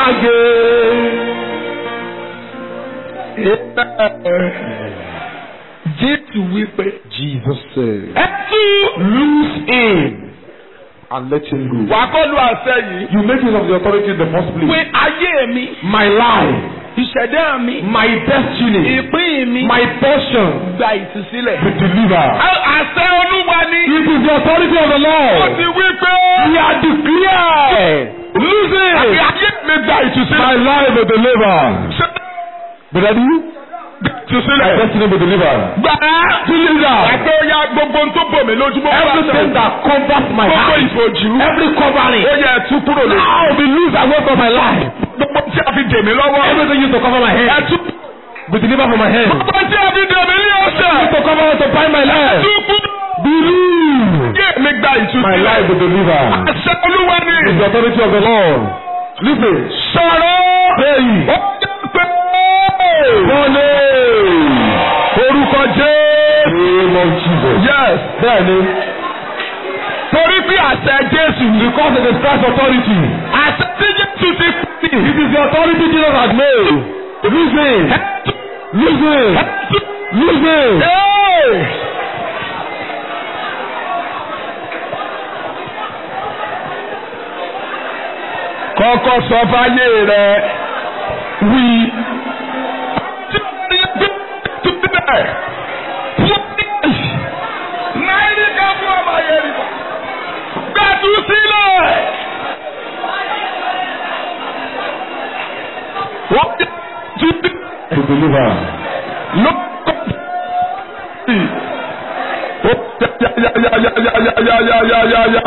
again. Jésù wípé. Jesus said, Ẹtú. loose him and let him go. Wà á kọ́ lu àṣẹ yìí. You make use of the authority in the first Pé place. ayé mi. My life, Ìṣẹ̀dá mi. my destiny, Ìpín mi. my portion, Gba ìtúsílẹ̀. be delivered. Àṣẹ Olúwa ni. It is the authority of the Ó Lord. ti wí pé. We are declared. Lose Àbí it. ayé mi gba My ìtúsílẹ̀. life be delivered. Ṣé But I do? My ìtúsílẹ̀? destiny be delivered. Gbà á. Delivered. Àgbẹ̀ ó yá gbogbo ohun tó bò mí lójúmọ́. Everything that covers my Gbogbo heart, ìfòjú. every covering, Ó yẹ ẹ̀tú kúrò lójú. now be loose away from my life. Gbogbo tí a fi dè mí lọ́wọ́. Everything used to cover my head, Ẹ̀tú. be delivered from my hand. Gbogbo tí a fi dè mí ní ọ̀sẹ̀. Used to cover to bind my life. Ẹ̀tú kúrò. Believe. Ayé mi gba My ìtúsílẹ̀. life be delivered. Àṣẹ Olúwa ni. It's the authority of the Lord. Listen. Sọ̀rọ̀. Say. Ó jẹ́ pé. Wọlé. Orúkọ Jésù. Name of Jesus. Yes. Bẹ́ẹ̀ni. Torí bí àṣẹ Jésù ni. Because it is Christ's authority. Àṣẹ tí Jésù ti pín ní. It is the authority Jesus has made. Listen. Listen. Listen. Hey! Kọ́kọ́ sọ fáyé rẹ̀ wí. Náírà ká fún ọmọ ayé rí bá. Gbàtú sílẹ̀. Wọ́n ti dé. To deliver. Lọ́kọ̀ sí. Ó yá.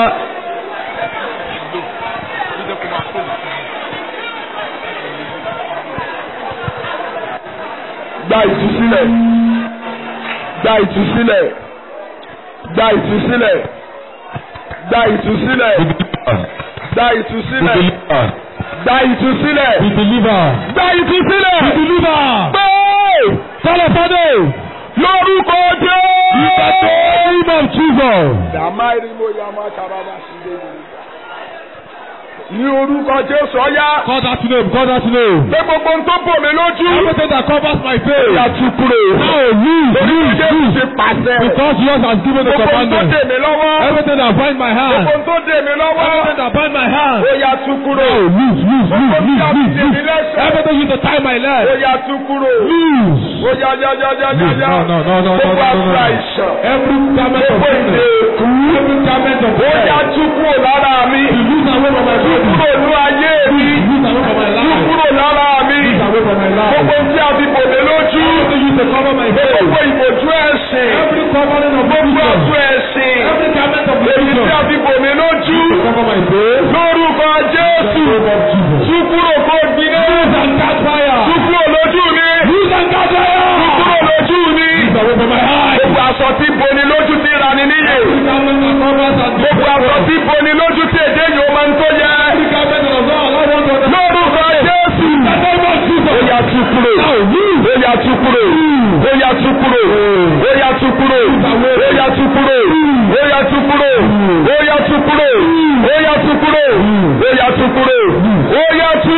Gba ìtúsílẹ̀. Gba ìtúsílẹ̀. Gba ìtúsílẹ̀. Gba ìtúsílẹ̀. Gba ìtúsílẹ̀. Gba ìtúsílẹ̀. Be delivered. Gba ìtúsílẹ̀. Be delivered. Gbé. Tọ́lọ̀ fọ́dọ̀. Lórúkọ Jésù. In the name of Jesus. Dàmáìrì mo yà máa kàràbà sí i. Ní orúkọ Jésù ọ̀yá. Call that name. Call that name. Pé gbogbo ohun tó bò mí lójú. Everything that covers my face. Ìyá tún kúrò. Now leave. Jésù ti pàṣẹ. Because Jesus has given the Gbogbo ohun tó commandment. dè mí lọ́wọ́. Everything that bind my hand. Gbogbo ohun tó dè mí lọ́wọ́. Everything that bind my hand. Ó yá tún kúrò. Now leave. Gbogbo tí a fi dè mí lẹ́sẹ̀. Everything you to tie my leg. Ó yá tún kúrò. Leave. Ó yá. No. Gbogbo àgbà ìṣàn. Every garment of Gbogbo ìdè sickness. èkú. Every garment of Ó yá death. tún kúrò lára mi. Release away from my body. Kúrò ní ayé mi. Release away from my Tún life. kúrò lára mi. Release away from my life. Gbogbo tí a fi bò mí lójú. Everything you to cover my face. Gbogbo ìbòjú ẹ̀sìn. Every covering of Gbogbo religion. ọ̀tún ẹ̀sìn. Every garment of Èyí religion. tí a fi bò mí lójú. Cover my face. Lórúkọ Jésù. Tún kúrò kó gbiná. Use and catch fire. Tún kúrò lójú mi. Use and catch fire. Tún kúrò lójú mi. Use away from my eyes. Gbogbo aṣọ tí boni lójú ti ra ni níyè. Every garment that covers and Gbogbo aṣọ tí boni lójú ti èdè yìí ó máa ń tó yẹ. every garment that does not allow one to understand. Lórúkọ Jésù. In the name of Jesus. Ó yá tún kúrò. Ó yá tún kúrò. Ó yá tún kúrò. Ó yá tún kúrò. Ó yá tún kúrò. Ó yá tún kúrò. Ó yá tún kúrò. Ó yá tún kúrò. Ó yá tún kúrò. Ó yá tún.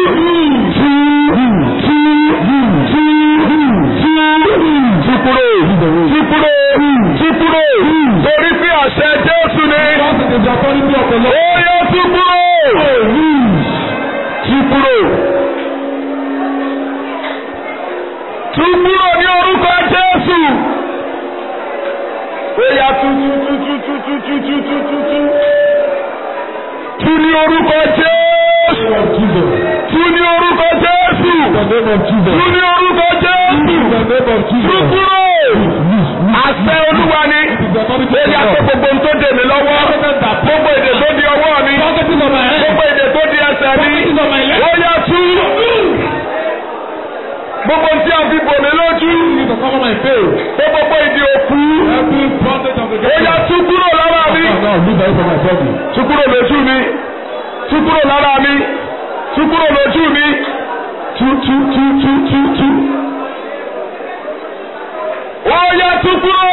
Tún kúrò. Tún kúrò. Tún kúrò. Torí pé àṣẹ Jésù ni. Because it is the authority of the Lord. Ó yá tún kúrò. Tún kúrò. Tún kúrò ní orúkọ Jésù. Ó yá tú. Tú ní orúkọ Jésù. Tú ní orúkọ Jésù. Tú ní orúkọ Jésù. Tú kúrò. Àṣẹ Olúwa ni. Ó yá tó gbogbo ohun tó dè mí lọ́wọ́. Gbogbo èdè tó di ọwọ́ mi. Gbogbo èdè tó di ẹsẹ̀ mi. Ó yá tú. Gbogbo tí a fi bò mí lójú. Gbogbo ìdí òkú. Ó yá tú kúrò lára mi. Tú kúrò lójú mi. Tú kúrò lára mi. Tú kúrò lójú mi. Tú. Ó yá tú kúrò.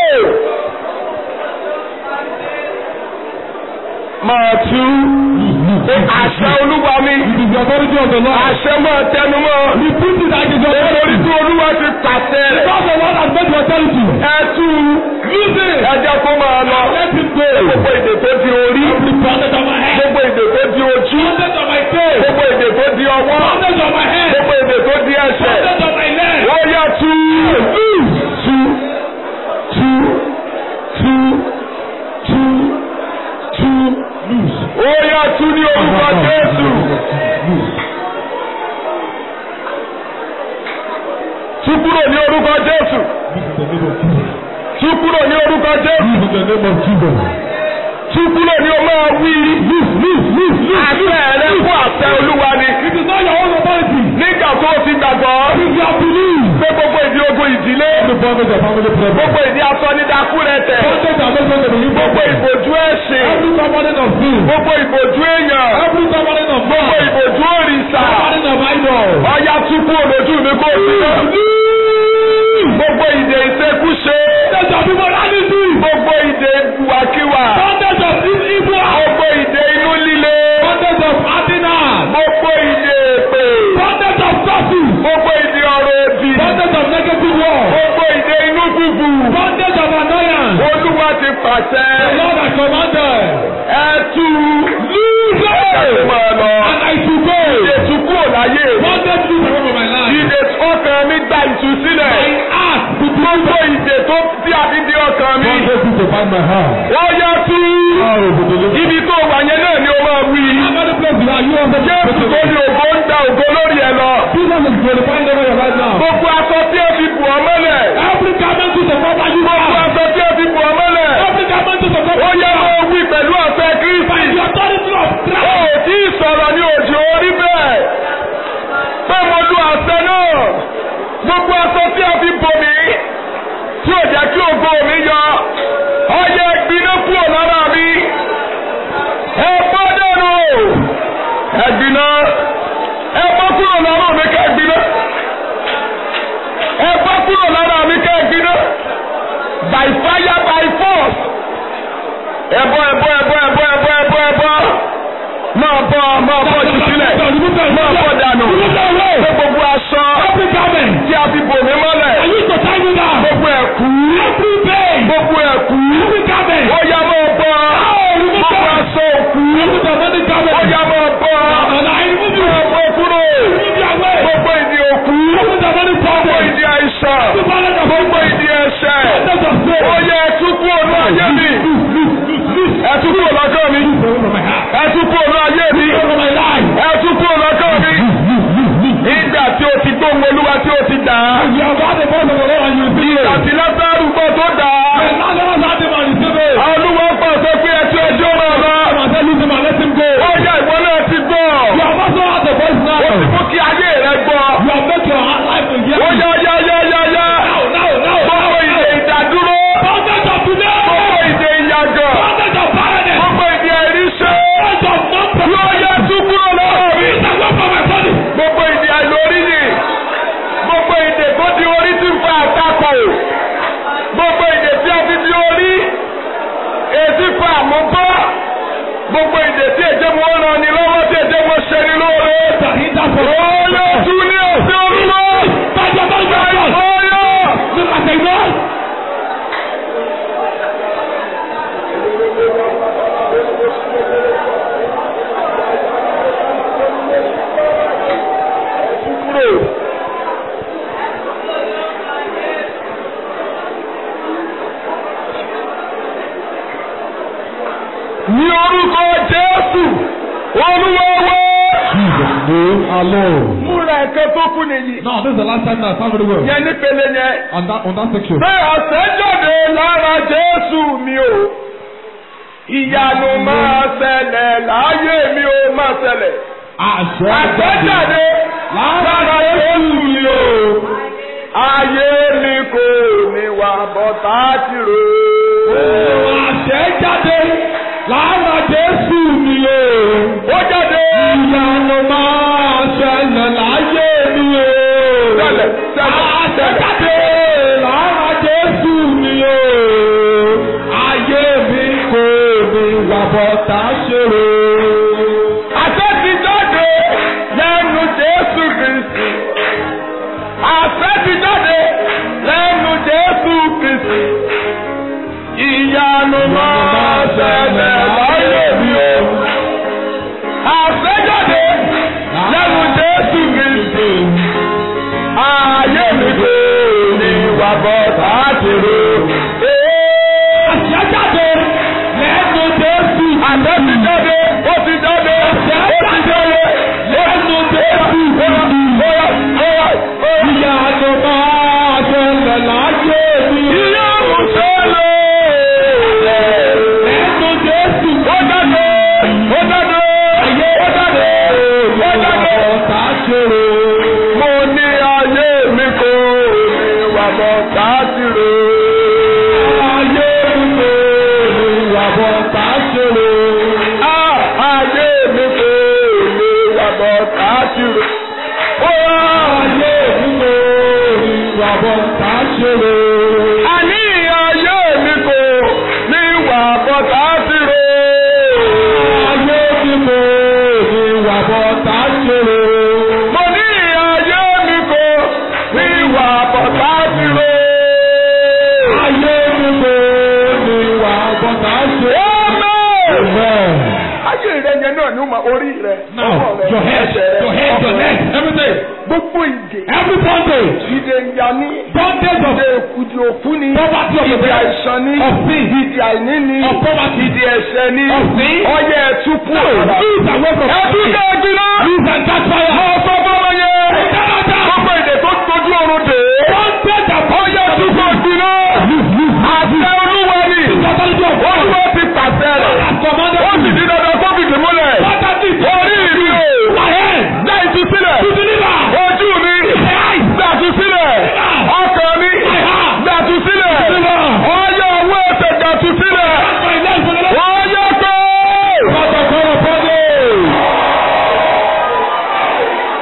Máa tú. Àṣẹ Olúwa mi. Àṣẹ máa tẹnu mọ́. Nítorí tí Olúwa ti pàṣẹ rẹ̀. Ẹ tú. Ẹ jẹ́ kó máa lọ. Gbogbo èdè tó di orí. Gbogbo èdè tó di ojú. Gbogbo èdè tó di ọwọ́. Gbogbo èdè tó di ẹsẹ̀. Ó yá tú. Ó yá tú ní orúkọ Jésù. Tú kúrò ní orúkọ Jésù. Tú kúrò ní orúkọ Jésù. Tú kúrò ní o máa wí. Àṣẹ rẹ fún àṣẹ Olúwa ni. Nígbà tó o ti gbàgbọ́. Pé gbogbo ìdí ogun ìdílé. Gbogbo ìdí asọ́nidákú rẹ tẹ̀. Gbogbo ìbòjú ẹ̀sìn. Gbogbo ìbòjú èèyàn. Gbogbo ìbòjú òrìṣà. Ọya tú kúrò lójú mi kó sí náà. Gbogbo ìdè ìṣekúṣe. Gbogbo ìdè ìwàkiwà. Gbogbo ìdè inú líle. Gbogbo ìdè èpè. Gbogbo ìdè ọ̀rọ̀ òdì. Gbogbo ìdè inú búbu. Olúwa ti pàṣẹ. Ẹ tú. Ẹ máa lọ. Ìdè tú kúrò láyé. Ìdè ọkàn mi gba ìtúsílẹ̀. Gbogbo ìdè tó bí àdídì ọkàn mi. Ó yá tú. Ibi tó wà yẹn náà ni ó máa wí. Jésù tó ní ògo ń da ògo lórí ẹ lọ. Gbogbo aṣọ tí ó fi bù ọ́ mọ́lẹ̀. Gbogbo aṣọ tí ó fi bù ọ́ mọ́lẹ̀. Ó yá máa wí pẹ̀lú àṣẹ Kristi. Ó tí ì sọ̀rọ̀ ní òjò orí bẹ́ẹ̀. Pé mo lu àṣẹ náà. Gbogbo aṣọ tí a fi bò mí. Tí ò jẹ́ kí ògo mi yọ. Ọyẹ gbiná kúrò lára mi. Ẹ bọ́ dànù. Ẹ gbiná. Ẹ bọ́ kúrò lára mi ká gbiná. Ẹ bọ́ kúrò lára mi ká gbiná. By fire, by force. Ẹ bọ́. Máa bọ́ jù sílẹ̀. Máa bọ́ dànù. Pé gbogbo aṣọ tí a fi bò mí mọ́lẹ̀. Gbogbo ẹ̀kú. Gbogbo ẹ̀kú. Ó yá máa bọ́. Gbogbo aṣọ òkú. Ó yá máa bọ́. Máa bọ́ kúrò. Gbogbo ìdí òkú. Gbogbo ìdí àìsàn. Gbogbo ìdí ẹ̀ṣẹ̀. Ó yẹ ẹtúkú ònú ayé mi. Ẹtúkú òlọ́jọ́ mi. Ẹtúkú ònú ayé mi. Ẹtúkú òlọ́jọ́ mi. Ìgbà tí o ti gbóhùn Olúwa tí o ti dà á. Ìgbà tí Lásárù gbọ́ tó dà á. Olúwa pàṣẹ pé ẹtú ẹjọ́ náà lọ. Ó yẹ ìwọ náà ti gbọ́. Ó ti mú kí ayé rẹ gbọ́. Ó yá. Gbogbo ìdè ìdádúró. Gbogbo ìdè ìyàgàn. Gbogbo ìdè àìríṣẹ́. Yóò yẹ tú kúrò lọ́wọ́ mi. Gbogbo ìdè àìlóríyìn. Gbogbo ìdè tó di orí tí ń fa àtakò. Gbogbo ìdè tí a fi di orí. Èsì fa àmúbọ́. Gbogbo ìdè tí èjé mo ràn ní lọ́wọ́ tí èjé mo ṣe ní lóore. Ó yẹ tú ní òfin Olúwa. Ní orúkọ Jésù, Olúwa wá. Múra ẹ̀kẹ́ tó kú nìyí. Now this is the last time that I sound very well. Yẹn nípele yẹn. On that section. Bẹ́ẹ̀ àṣẹjáde lára Jésù mi o. Ìyanu máa ṣẹlẹ̀ láyé mi o máa ṣẹlẹ̀. Àṣẹjáde lára Jésù mi o. Ayé mi kò ní wà bọ́tà tìrò. Àṣẹjáde lára Jésù mi o. Ó jáde. Ìyanu máa ṣẹlẹ̀ láyé mi o. Àṣẹjáde lára Jésù mi o. Ayé mi kò ní wà bọ́tà ṣòro. Àṣẹ ti jáde lẹ́nu Jésù Kristi. Àṣẹ ti jáde lẹ́nu Jésù Kristi. Ìyanu máa ṣẹlẹ̀ láyé mi o. Àṣẹ jáde lẹ́nu Jésù Kristi. Ayé mi kò ní wà bọ́tà ṣòro. Àṣẹ jáde lẹ́nu Jésù. Àṣẹ ti jáde, ó ti jáde, ó ti jáde lẹ́nu Jésù. Ìyanu máa ṣẹlẹ̀ láyé mi. Ìyanu ṣẹlẹ̀ lẹ́nu Jésù. Ó jáde, ó jáde, ó jáde, ó jáde. Bọ́tà ṣòro. Mo ní ayé mi kò ní wà bọ́tà ṣòro. Ayé mi kò ní wà bọ́tà ṣòro. Ayé mi kò ní wà bọ́tà ṣòro. Ayé mi kò ní wà bọ́tà ṣòro. Àní ayé mi kò ní wà bọ́tà ṣòro. Ayé mi kò ní wà bọ́tà ṣòro. Mo ní ayé mi kò ní wà bọ́tà ṣòro. Ayé mi kò ní wà bọ́tà ṣòro. Ayé rẹ̀ yẹn náà ni ó máa orí rẹ̀. Now, your head, your neck, everything. Gbogbo ìdè. Every bondage. Ìdè ìyà ní. Bondage of Ìdè ìkùdì òkú ní. poverty of the Ìdè àìsàn ní. of sin. Ìdè àìní ní. Of poverty. Ìdè ẹ̀ṣẹ̀ ní. Of sin. Ọyẹ ẹ̀túkú. Use and work of Ẹ̀túkú ẹ̀gbìnà. Use and catch fire. Ọ̀sán fọmọ yẹn. Gbogbo ìdè tó tójú oorun dè. Bondage of Ọyẹ ẹ̀túkú ẹ̀gbìnà. Àṣẹ Olúwa ni. Olúwa ti pàṣẹ rẹ̀. Ó sì di dandan kó fìdí múlẹ̀. Orí mi o. Dá ìtúsílẹ̀. Ojú mi. Dá ìtúsílẹ̀. Ọkàn mi. Dá ìtúsílẹ̀. Ọyẹ owó ẹsẹ̀ dá ìtúsílẹ̀. Ọyẹ pé.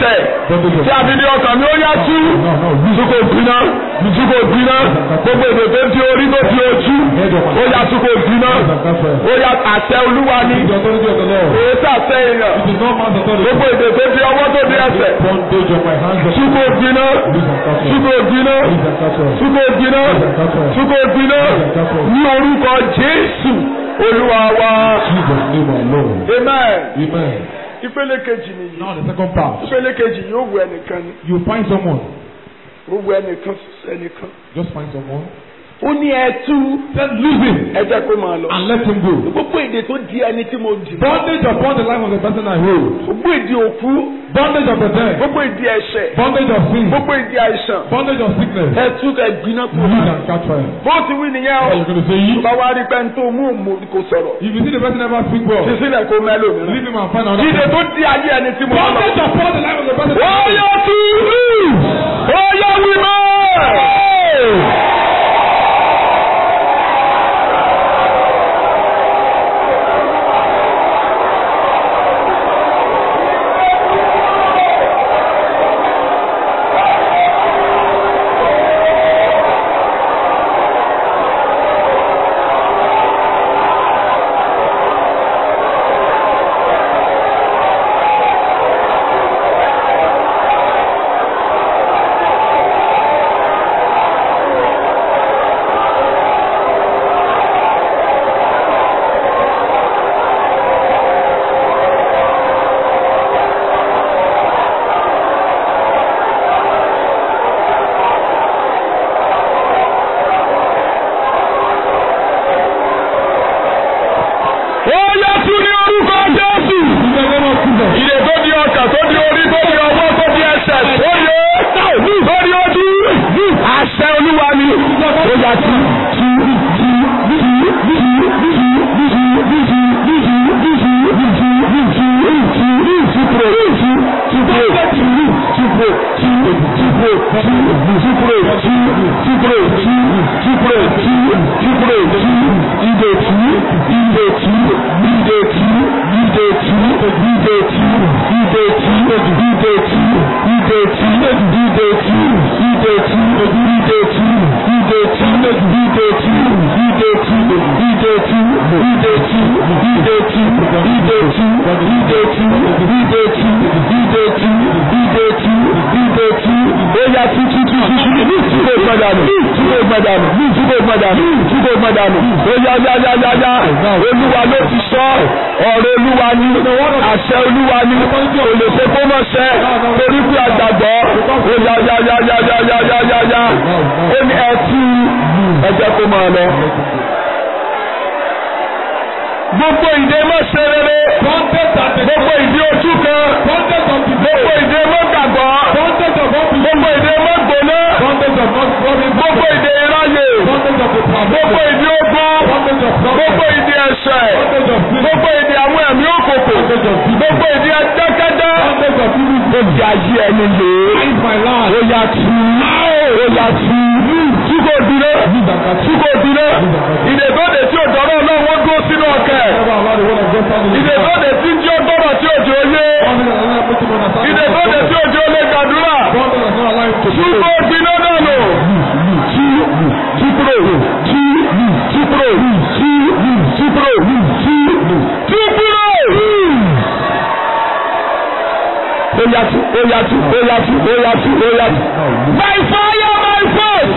ẹsẹ̀ tí a fi di ọkàn mi ó yá tú túkò gbiná gbogbo èdè tó di orí tó di ojú ó yá túkò gbiná ó yá àṣẹ olúwa ni èyí sàṣẹ èèyàn gbogbo èdè tó di ọwọ́ tó di ẹsẹ̀ túkò gbiná ní orúkọ Jésù Olúwa wa. Amen. Ìpele kejì nìyí. Now the second part. Ìpele kejì yóò wù ẹnìkan ni. You find someone. Ó wù ẹnìkan. Just find someone. Ó ní ẹtú. Then lose him. Ẹ jẹ́ kó máa lọ. And let him go. Gbogbo èdè tó di ẹni tí mo dì. Bondage upon the life of the person I hold. Gbogbo èdè òkú. Bondage of the dead. Gbogbo èdè ẹ̀ṣẹ̀. Bondage of sin. Gbogbo èdè àìsàn. Bondage of sickness. Ẹtú kẹ gbiná kúrò. Lose and catch fire. Bó ti wí nìyẹn o. You're going to say ye. Bá wá rí pẹ́ńtò mú kò sọ̀rọ̀. If you see the person never speak well. Sísílẹ̀ kó mẹ́lò mi. Leave him and find another. Ìdè tó di ayé ẹni tí mo lọ. Bondage upon the life of the person. Ó yọ tú. Ó yọ wí mọ́. Olúwa ló ti sọ ọ̀rọ̀ Olúwa ni àṣẹ Olúwa ni olùṣe kó mọ̀ ṣẹ torí pé àgbàgbọ́ ó ó ní ẹtú ẹjẹ́ kó máa lọ. Gbogbo ìdè mọ̀ ṣe rere, gbogbo ìdè ojú kan, gbogbo ìdè mọ̀ gbàgbọ́, gbogbo ìdè mọ̀ gbóná, gbogbo ìdè ìráyè, gbogbo ìdè ogun, gbogbo ìdè ẹ̀ṣẹ̀, gbogbo ìdè àwọn ẹ̀mí òkùnkùn, gbogbo ìdè ẹ̀jẹ̀kẹ́jẹ́, ó di ayé ẹni lè ó yá tú, túkò dúró, ìdè tó dé tí ò dọ́rọ̀ náà wọ́n dúró sínú ọkẹ́, ìdè tó dé tí ń jí ó gbọ́rọ̀ tí òjò yé, ìdè tó dé tí òjò lè gbàdúrà, túkò dúró náà lò. By fire, by force.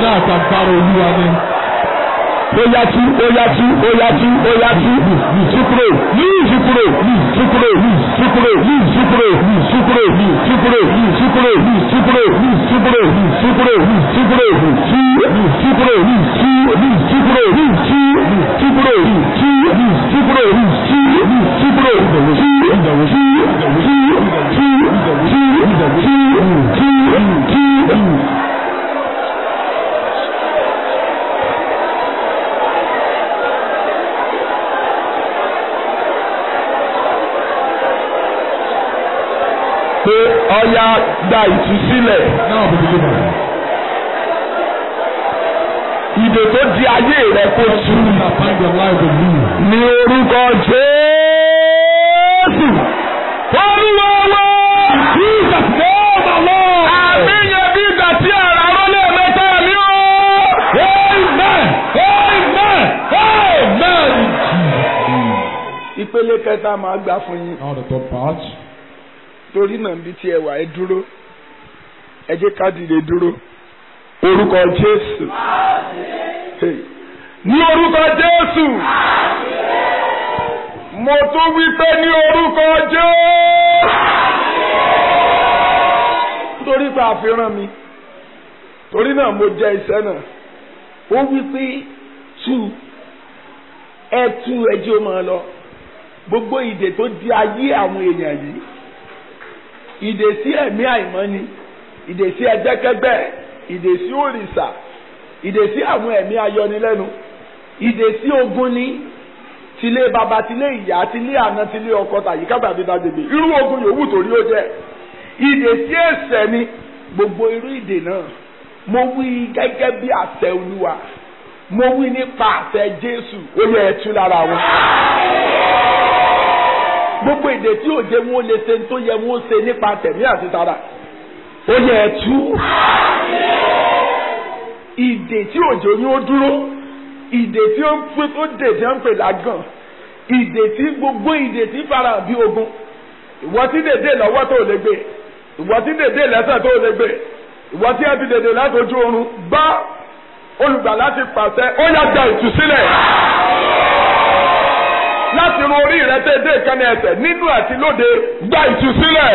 Pé ọya gba ìtúsílẹ̀. Ìdè tó di ayé rẹ̀ kó tú. Ní orúkọ Jésù. Olúwa wa. Jesus name. kẹta máa gbà fún yín. Now the third part. Torí náà bí tí ẹ wà ẹ dúró. Ẹ jẹ́ ká dìde dúró. Orúkọ Jésù. Ní orúkọ Jésù. Mo tún wí pé ní orúkọ Jésù. Nítorí pé àfihàn mi. Torí náà mo jẹ iṣẹ́ náà. Ó wí pé ẹ tú ẹjọ́ máa lọ. Gbogbo ìdè tó di ayé àwọn èèyàn yìí. Ìdè sí ẹ̀mí àìmọ́ ni. Ìdè sí ẹgbẹ́kẹ́gbẹ́. Ìdè sí òrìṣà. Ìdè sí àwọn ẹ̀mí ayọnilẹ́nu. Ìdè sí ogun ni. Tilé baba, tilé ìyá, tilé àna, tilé ọkọ tàyí kábàbí dágbègbè. Irú ogun yòówù torí ó jẹ́. Ìdè sí ẹ̀ṣẹ̀ ni. Gbogbo irú ìdè náà. Mo wí gẹ́gẹ́ bí àṣẹ Olúwa. Mo wí nípa àṣẹ Jésù. Ó yẹ ẹ tú lára wọn. Gbogbo ìdè tí òde wọn lè ṣe tó yẹ wọn ṣe nípa tẹ̀mí àti tara. Ó yẹ ẹ tú. Ìdè tí òjò ni ó dúró. Ìdè tí ó ń pè tó dè tí ó ń pè lágàn. Ìdè tí gbogbo ìdè tí fara bí ogun. Ìwọ tí dèdè lọ́wọ́ tó lè gbé. Ìwọ tí dèdè lẹ́sẹ̀ tó lè gbé. Ìwọ tí ẹ fi dèdè látọjú oorun gbá olùgbà láti pàṣẹ ó yá gba ìtúsílẹ̀. Láti run orí rẹ tẹ́ ìkànnì ẹsẹ̀ nínú àti lóde gba ìtúsílẹ̀.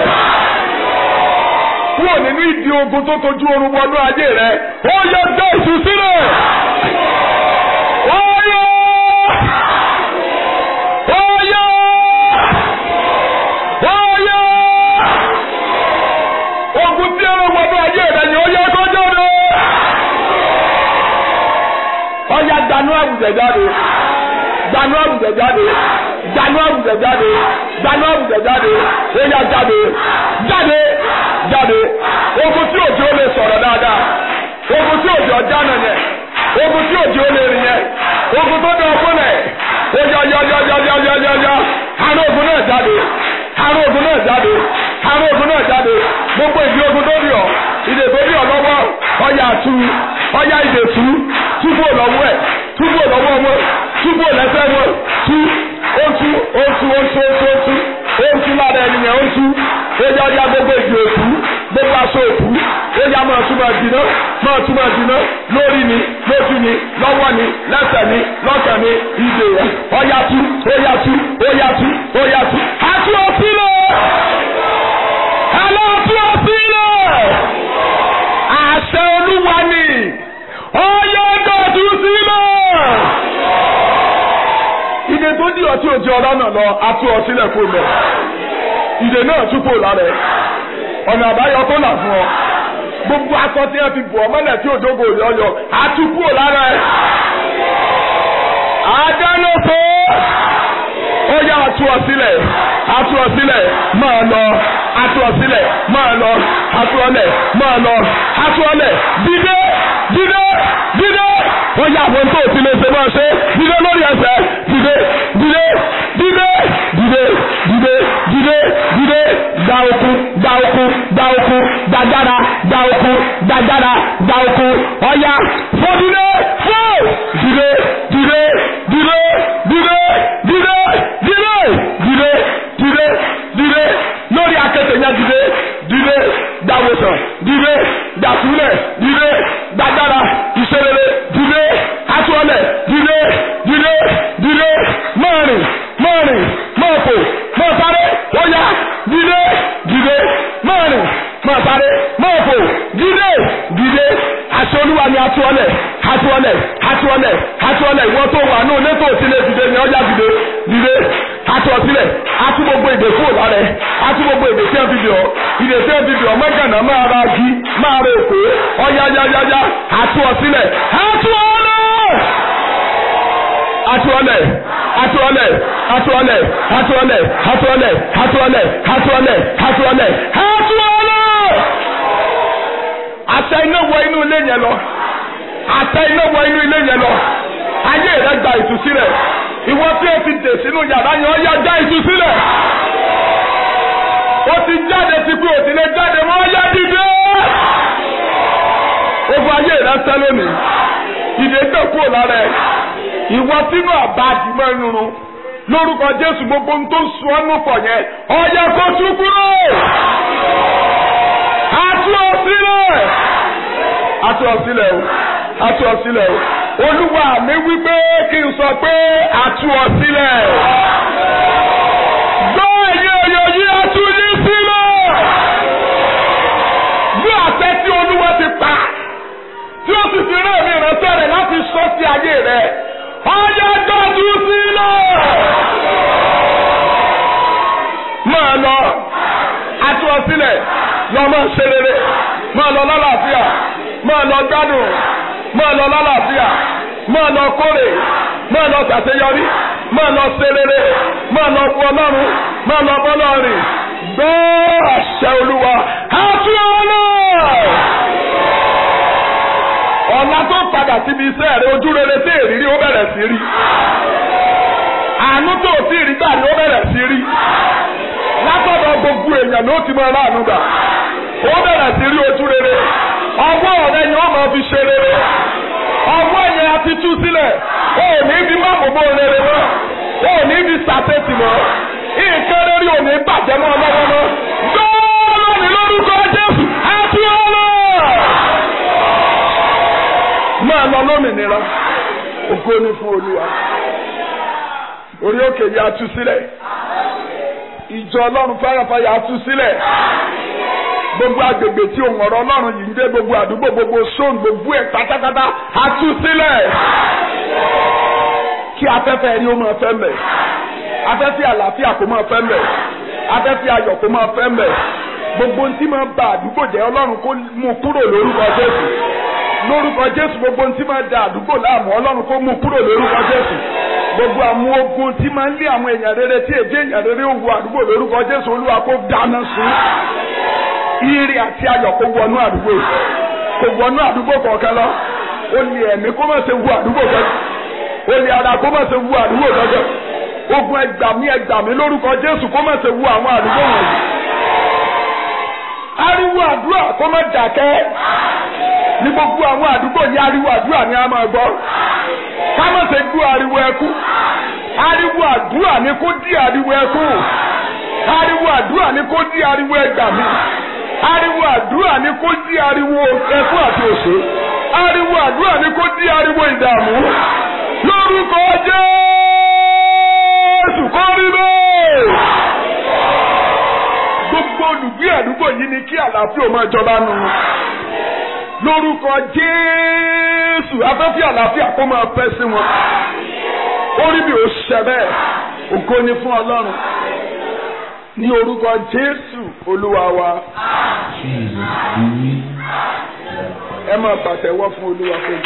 Kúrò nínú ìdí ogun tó tojú oorun wọnú ayé rẹ ó yá gba ìtúsílẹ̀. Ogun tí ẹran wọnú ayé rẹ ni ó yá kọjá rẹ. Ọya gbanú àwùjẹ jáde, gbanú àwùjẹ jáde, gbanú àwùjẹ jáde, gbanú àwùjẹ jáde, ẹ̀yà jáde, jáde, jáde. Ogun tí òjò lè sọ̀rọ̀ dáadáa, ogun tí òjò ọjà náà yẹn, ogun tí òjò lè rìn yẹn, ogun tó dán ọkọ náà, ó yá, àrùn ogun náà jáde, àrùn ogun náà jáde, àrùn ogun náà jáde. Gbogbo ìdí ogun tó rí ọ, ìdè tó rí ọ lọ́wọ́, ọya tú, ọya ìdè tú. Túbọ̀ lọ́wọ́ ẹ̀, túbọ̀ lọ́wọ́ wọn, túbọ̀ lẹ́sẹ̀ wọn, tú, ó tú lára ènìyàn ó tú, ó yá gbogbo ìdí òtú, gbogbo aṣọ òtú, ó yá máa túmọ̀ dìná, lórí ni, lójú ni, lọ́wọ́ ni, lẹ́sẹ̀ ni, lọ́kàn ni, ìdè rẹ̀, ọ̀yá tú, àti òsílẹ̀, àti òsílẹ̀, àṣẹ Olúwa ni. Ìdè tó dí ọtí òjì ọ̀rọ̀ náà lọ, a tú ọ sílẹ̀ kó lọ. Ìdè náà túbọ̀ lára ẹ̀. Ọ̀nà àbáyọ tó là fún ọ. Gbogbo aṣọ tí ẹ fi bù ọ mọ́lẹ̀ tí òjòkó rí ọyọ, a tú kúrò lára ẹ̀. Àdánù tó. Ó yá a tú ọ sílẹ̀, máa lọ. A tú ọ sílẹ̀, máa lọ. A tú ọ lẹ̀, máa lọ. A tú ọ lẹ̀, dídé. Ó yá àwọn tó ti lè ṣe máa ṣe, dídé lórí ẹsẹ̀, dídé, gba okun, gba okun, ọ̀yá, fún dídé, lórí akẹ́tẹ̀ yẹn dídé, gbàwòsàn, dídé, gbàtúlẹ̀, dídé, gbàdára, ìṣerere, dídé, atúọlẹ̀, dídé, mọ́rin, mọ́ọ̀pò, mọ́ọ̀sáré, ọ̀yá, dídé, mọ́rin, mọ́ọ̀sáré, mọ́ọ̀pò, dídé, aṣọ Olúwa ni atúọlẹ̀, ìwọ tó wà ní ilé tó ti lè dìde ni ọjà dìde, atúọ sílẹ̀, atú gbogbo ìdè kúrò lára ẹ̀, atú gbogbo ìdè tí ẹ fi bì ọ́, mẹ́gànnà máa ra agi, máa ra èkó, ọ̀yá, atúọ sílẹ̀, àṣẹ iná wọ inú ilé yẹn lọ. Ayé rẹ̀ gba ìtúsílẹ̀. Ìwọ tí o ti dè sínú yàrá yẹn ó yá já ìtúsílẹ̀. O ti jáde ti pé o ti lè jáde mọ́ ó yá dìde. Ogun ayé rẹ̀ sẹ́ lónìí. Ìdè gbé kúrò lára ẹ̀. Ìwọ sínú àbáàdì mọ́ inú. lórúkọ Jésù gbogbo ohun tó ń sọ ọ́nù pọ̀ yẹn ọ̀yà kó tú kúrò. Atú ọ sílẹ̀. Atú ọ sílẹ̀ o. Atú ọ sílẹ̀ o. Olúwa mi wípé kí n sọ pé atú ọ sílẹ̀. Gbọ́ ẹ̀yẹ ọ̀yọ̀ yìí atú yín sílẹ̀. Bí àṣẹ tí Olúwa ti pa tí ó sì fi rán mi ìrántí rẹ̀ láti sọ sí ayé rẹ̀. Ọ̀yà dọ́jú sílẹ̀. Máa lọ. Atú ọ sílẹ̀. Lọ máa ṣe rere. Máa lọ lálàáfíà. Máa lọ gbádùn. Máa lọ lálàáfíà. Máa lọ kórè. Máa lọ ṣàṣeyọrí. Máa lọ ṣe rere. Máa lọ fún Ọlọ́run. Máa lọ bọ́lọ́rìn. Gbọ́ àṣẹ Olúwa. Atú ọ̀nà. Ọ̀la tó padà síbi iṣẹ́ rẹ̀ ojú rere tí èrírí ó bẹ̀rẹ̀ sí rí. Àánú tó tí rí gbà ni ó bẹ̀rẹ̀ sí rí. Látọ̀dọ̀ gbogbo èèyàn ló ti máa ráàánú gbà. Ó bẹ̀rẹ̀ sí rí ojú rere. Ọwọ́ ọ̀rẹ́ ni ó máa fi ṣe rere. Ọwọ́ yẹn a ti tú sílẹ̀. O ò ní fi má bòbó rere mọ́. O ò ní fi sàtẹ́tì mọ́. Nǹkan rere ò ní bàjẹ́ mọ́ lọ́wọ́ mọ́. Gbọ́dọ̀ ní lórúkọ Jésù àti ọlọ́. Máa lọ lómìnira. Ògo ni fún Olúwa. Orí òkè yìí a tú sílẹ̀. Ìjọ Ọlọ́run fáyàfáyà a tú sílẹ̀. Gbogbo agbègbè tí òun ọ̀rọ̀ Ọlọ́run yìí ń dé gbogbo àdúgbò gbogbo sóun gbogbo ẹ̀ pátápátá a tú sílẹ̀. Kí afẹ́fẹ́ rí ó máa fẹ́ mẹ́. Afẹ́fẹ́ àlàáfíà kó máa fẹ́ mẹ́. Afẹ́fẹ́ ayọ̀ kó máa fẹ́ mẹ́. Gbogbo ohun tí máa ba àdúgbò jẹ́ Ọlọ́run kó mú kúrò lórúkọ Jésù. Lórúkọ Jésù gbogbo ohun tí máa da àdúgbò láàmú Ọlọ́run kó mú kúrò lórúkọ Jésù. Gbogbo àwọn ogun tí máa ń lé àwọn èèyàn rere tí èdè èèyàn rere ó wọ àdúgbò lórúkọ Jésù Olúwa kó dáná sun. Ire àti ayọ̀ kó wọnú àdúgbò. Kó wọnú àdúgbò kọ̀ọ̀kan lọ. Olè ẹ̀mí kó má ṣe wọ àdúgbò kankan. Olè ara kó má ṣe wọ àdúgbò kankan. Ogun ẹgbàmí lórúkọ Jésù kó má ṣe wọ àwọn àdúgbò wọ̀nyí. Ariwo àdúrà kó má dákẹ́. Ní gbogbo àwọn àdúgbò yìí ariwo àdúrà ni a máa gbọ́. Ká má ṣe gbọ́ ariwo ẹkún. Ariwo àdúrà ni kó dí ariwo ẹkún. Ariwo àdúrà ni kó dí ariwo ẹgbàmí. Ariwo àdúrà ni kó dí ariwo ẹkún àti òṣè. Ariwo àdúrà ni kó dí ariwo ìdààmú. Lórúkọ Jésù kó rí bẹ́ẹ̀. Gbogbo olùgbé àdúgbò yìí ni kí àlàáfíà máa jọba nù. Lórúkọ Jésù afẹ́fẹ́ àlàáfíà kó máa fẹ́ sí wọn. Orí mi ò ṣẹ bẹ́ẹ̀. Ògo ni fún Ọlọ́run. Ní orúkọ Jésù Olúwa wa. Ẹ máa pàtẹ́wọ́ fún Olúwa fún mi.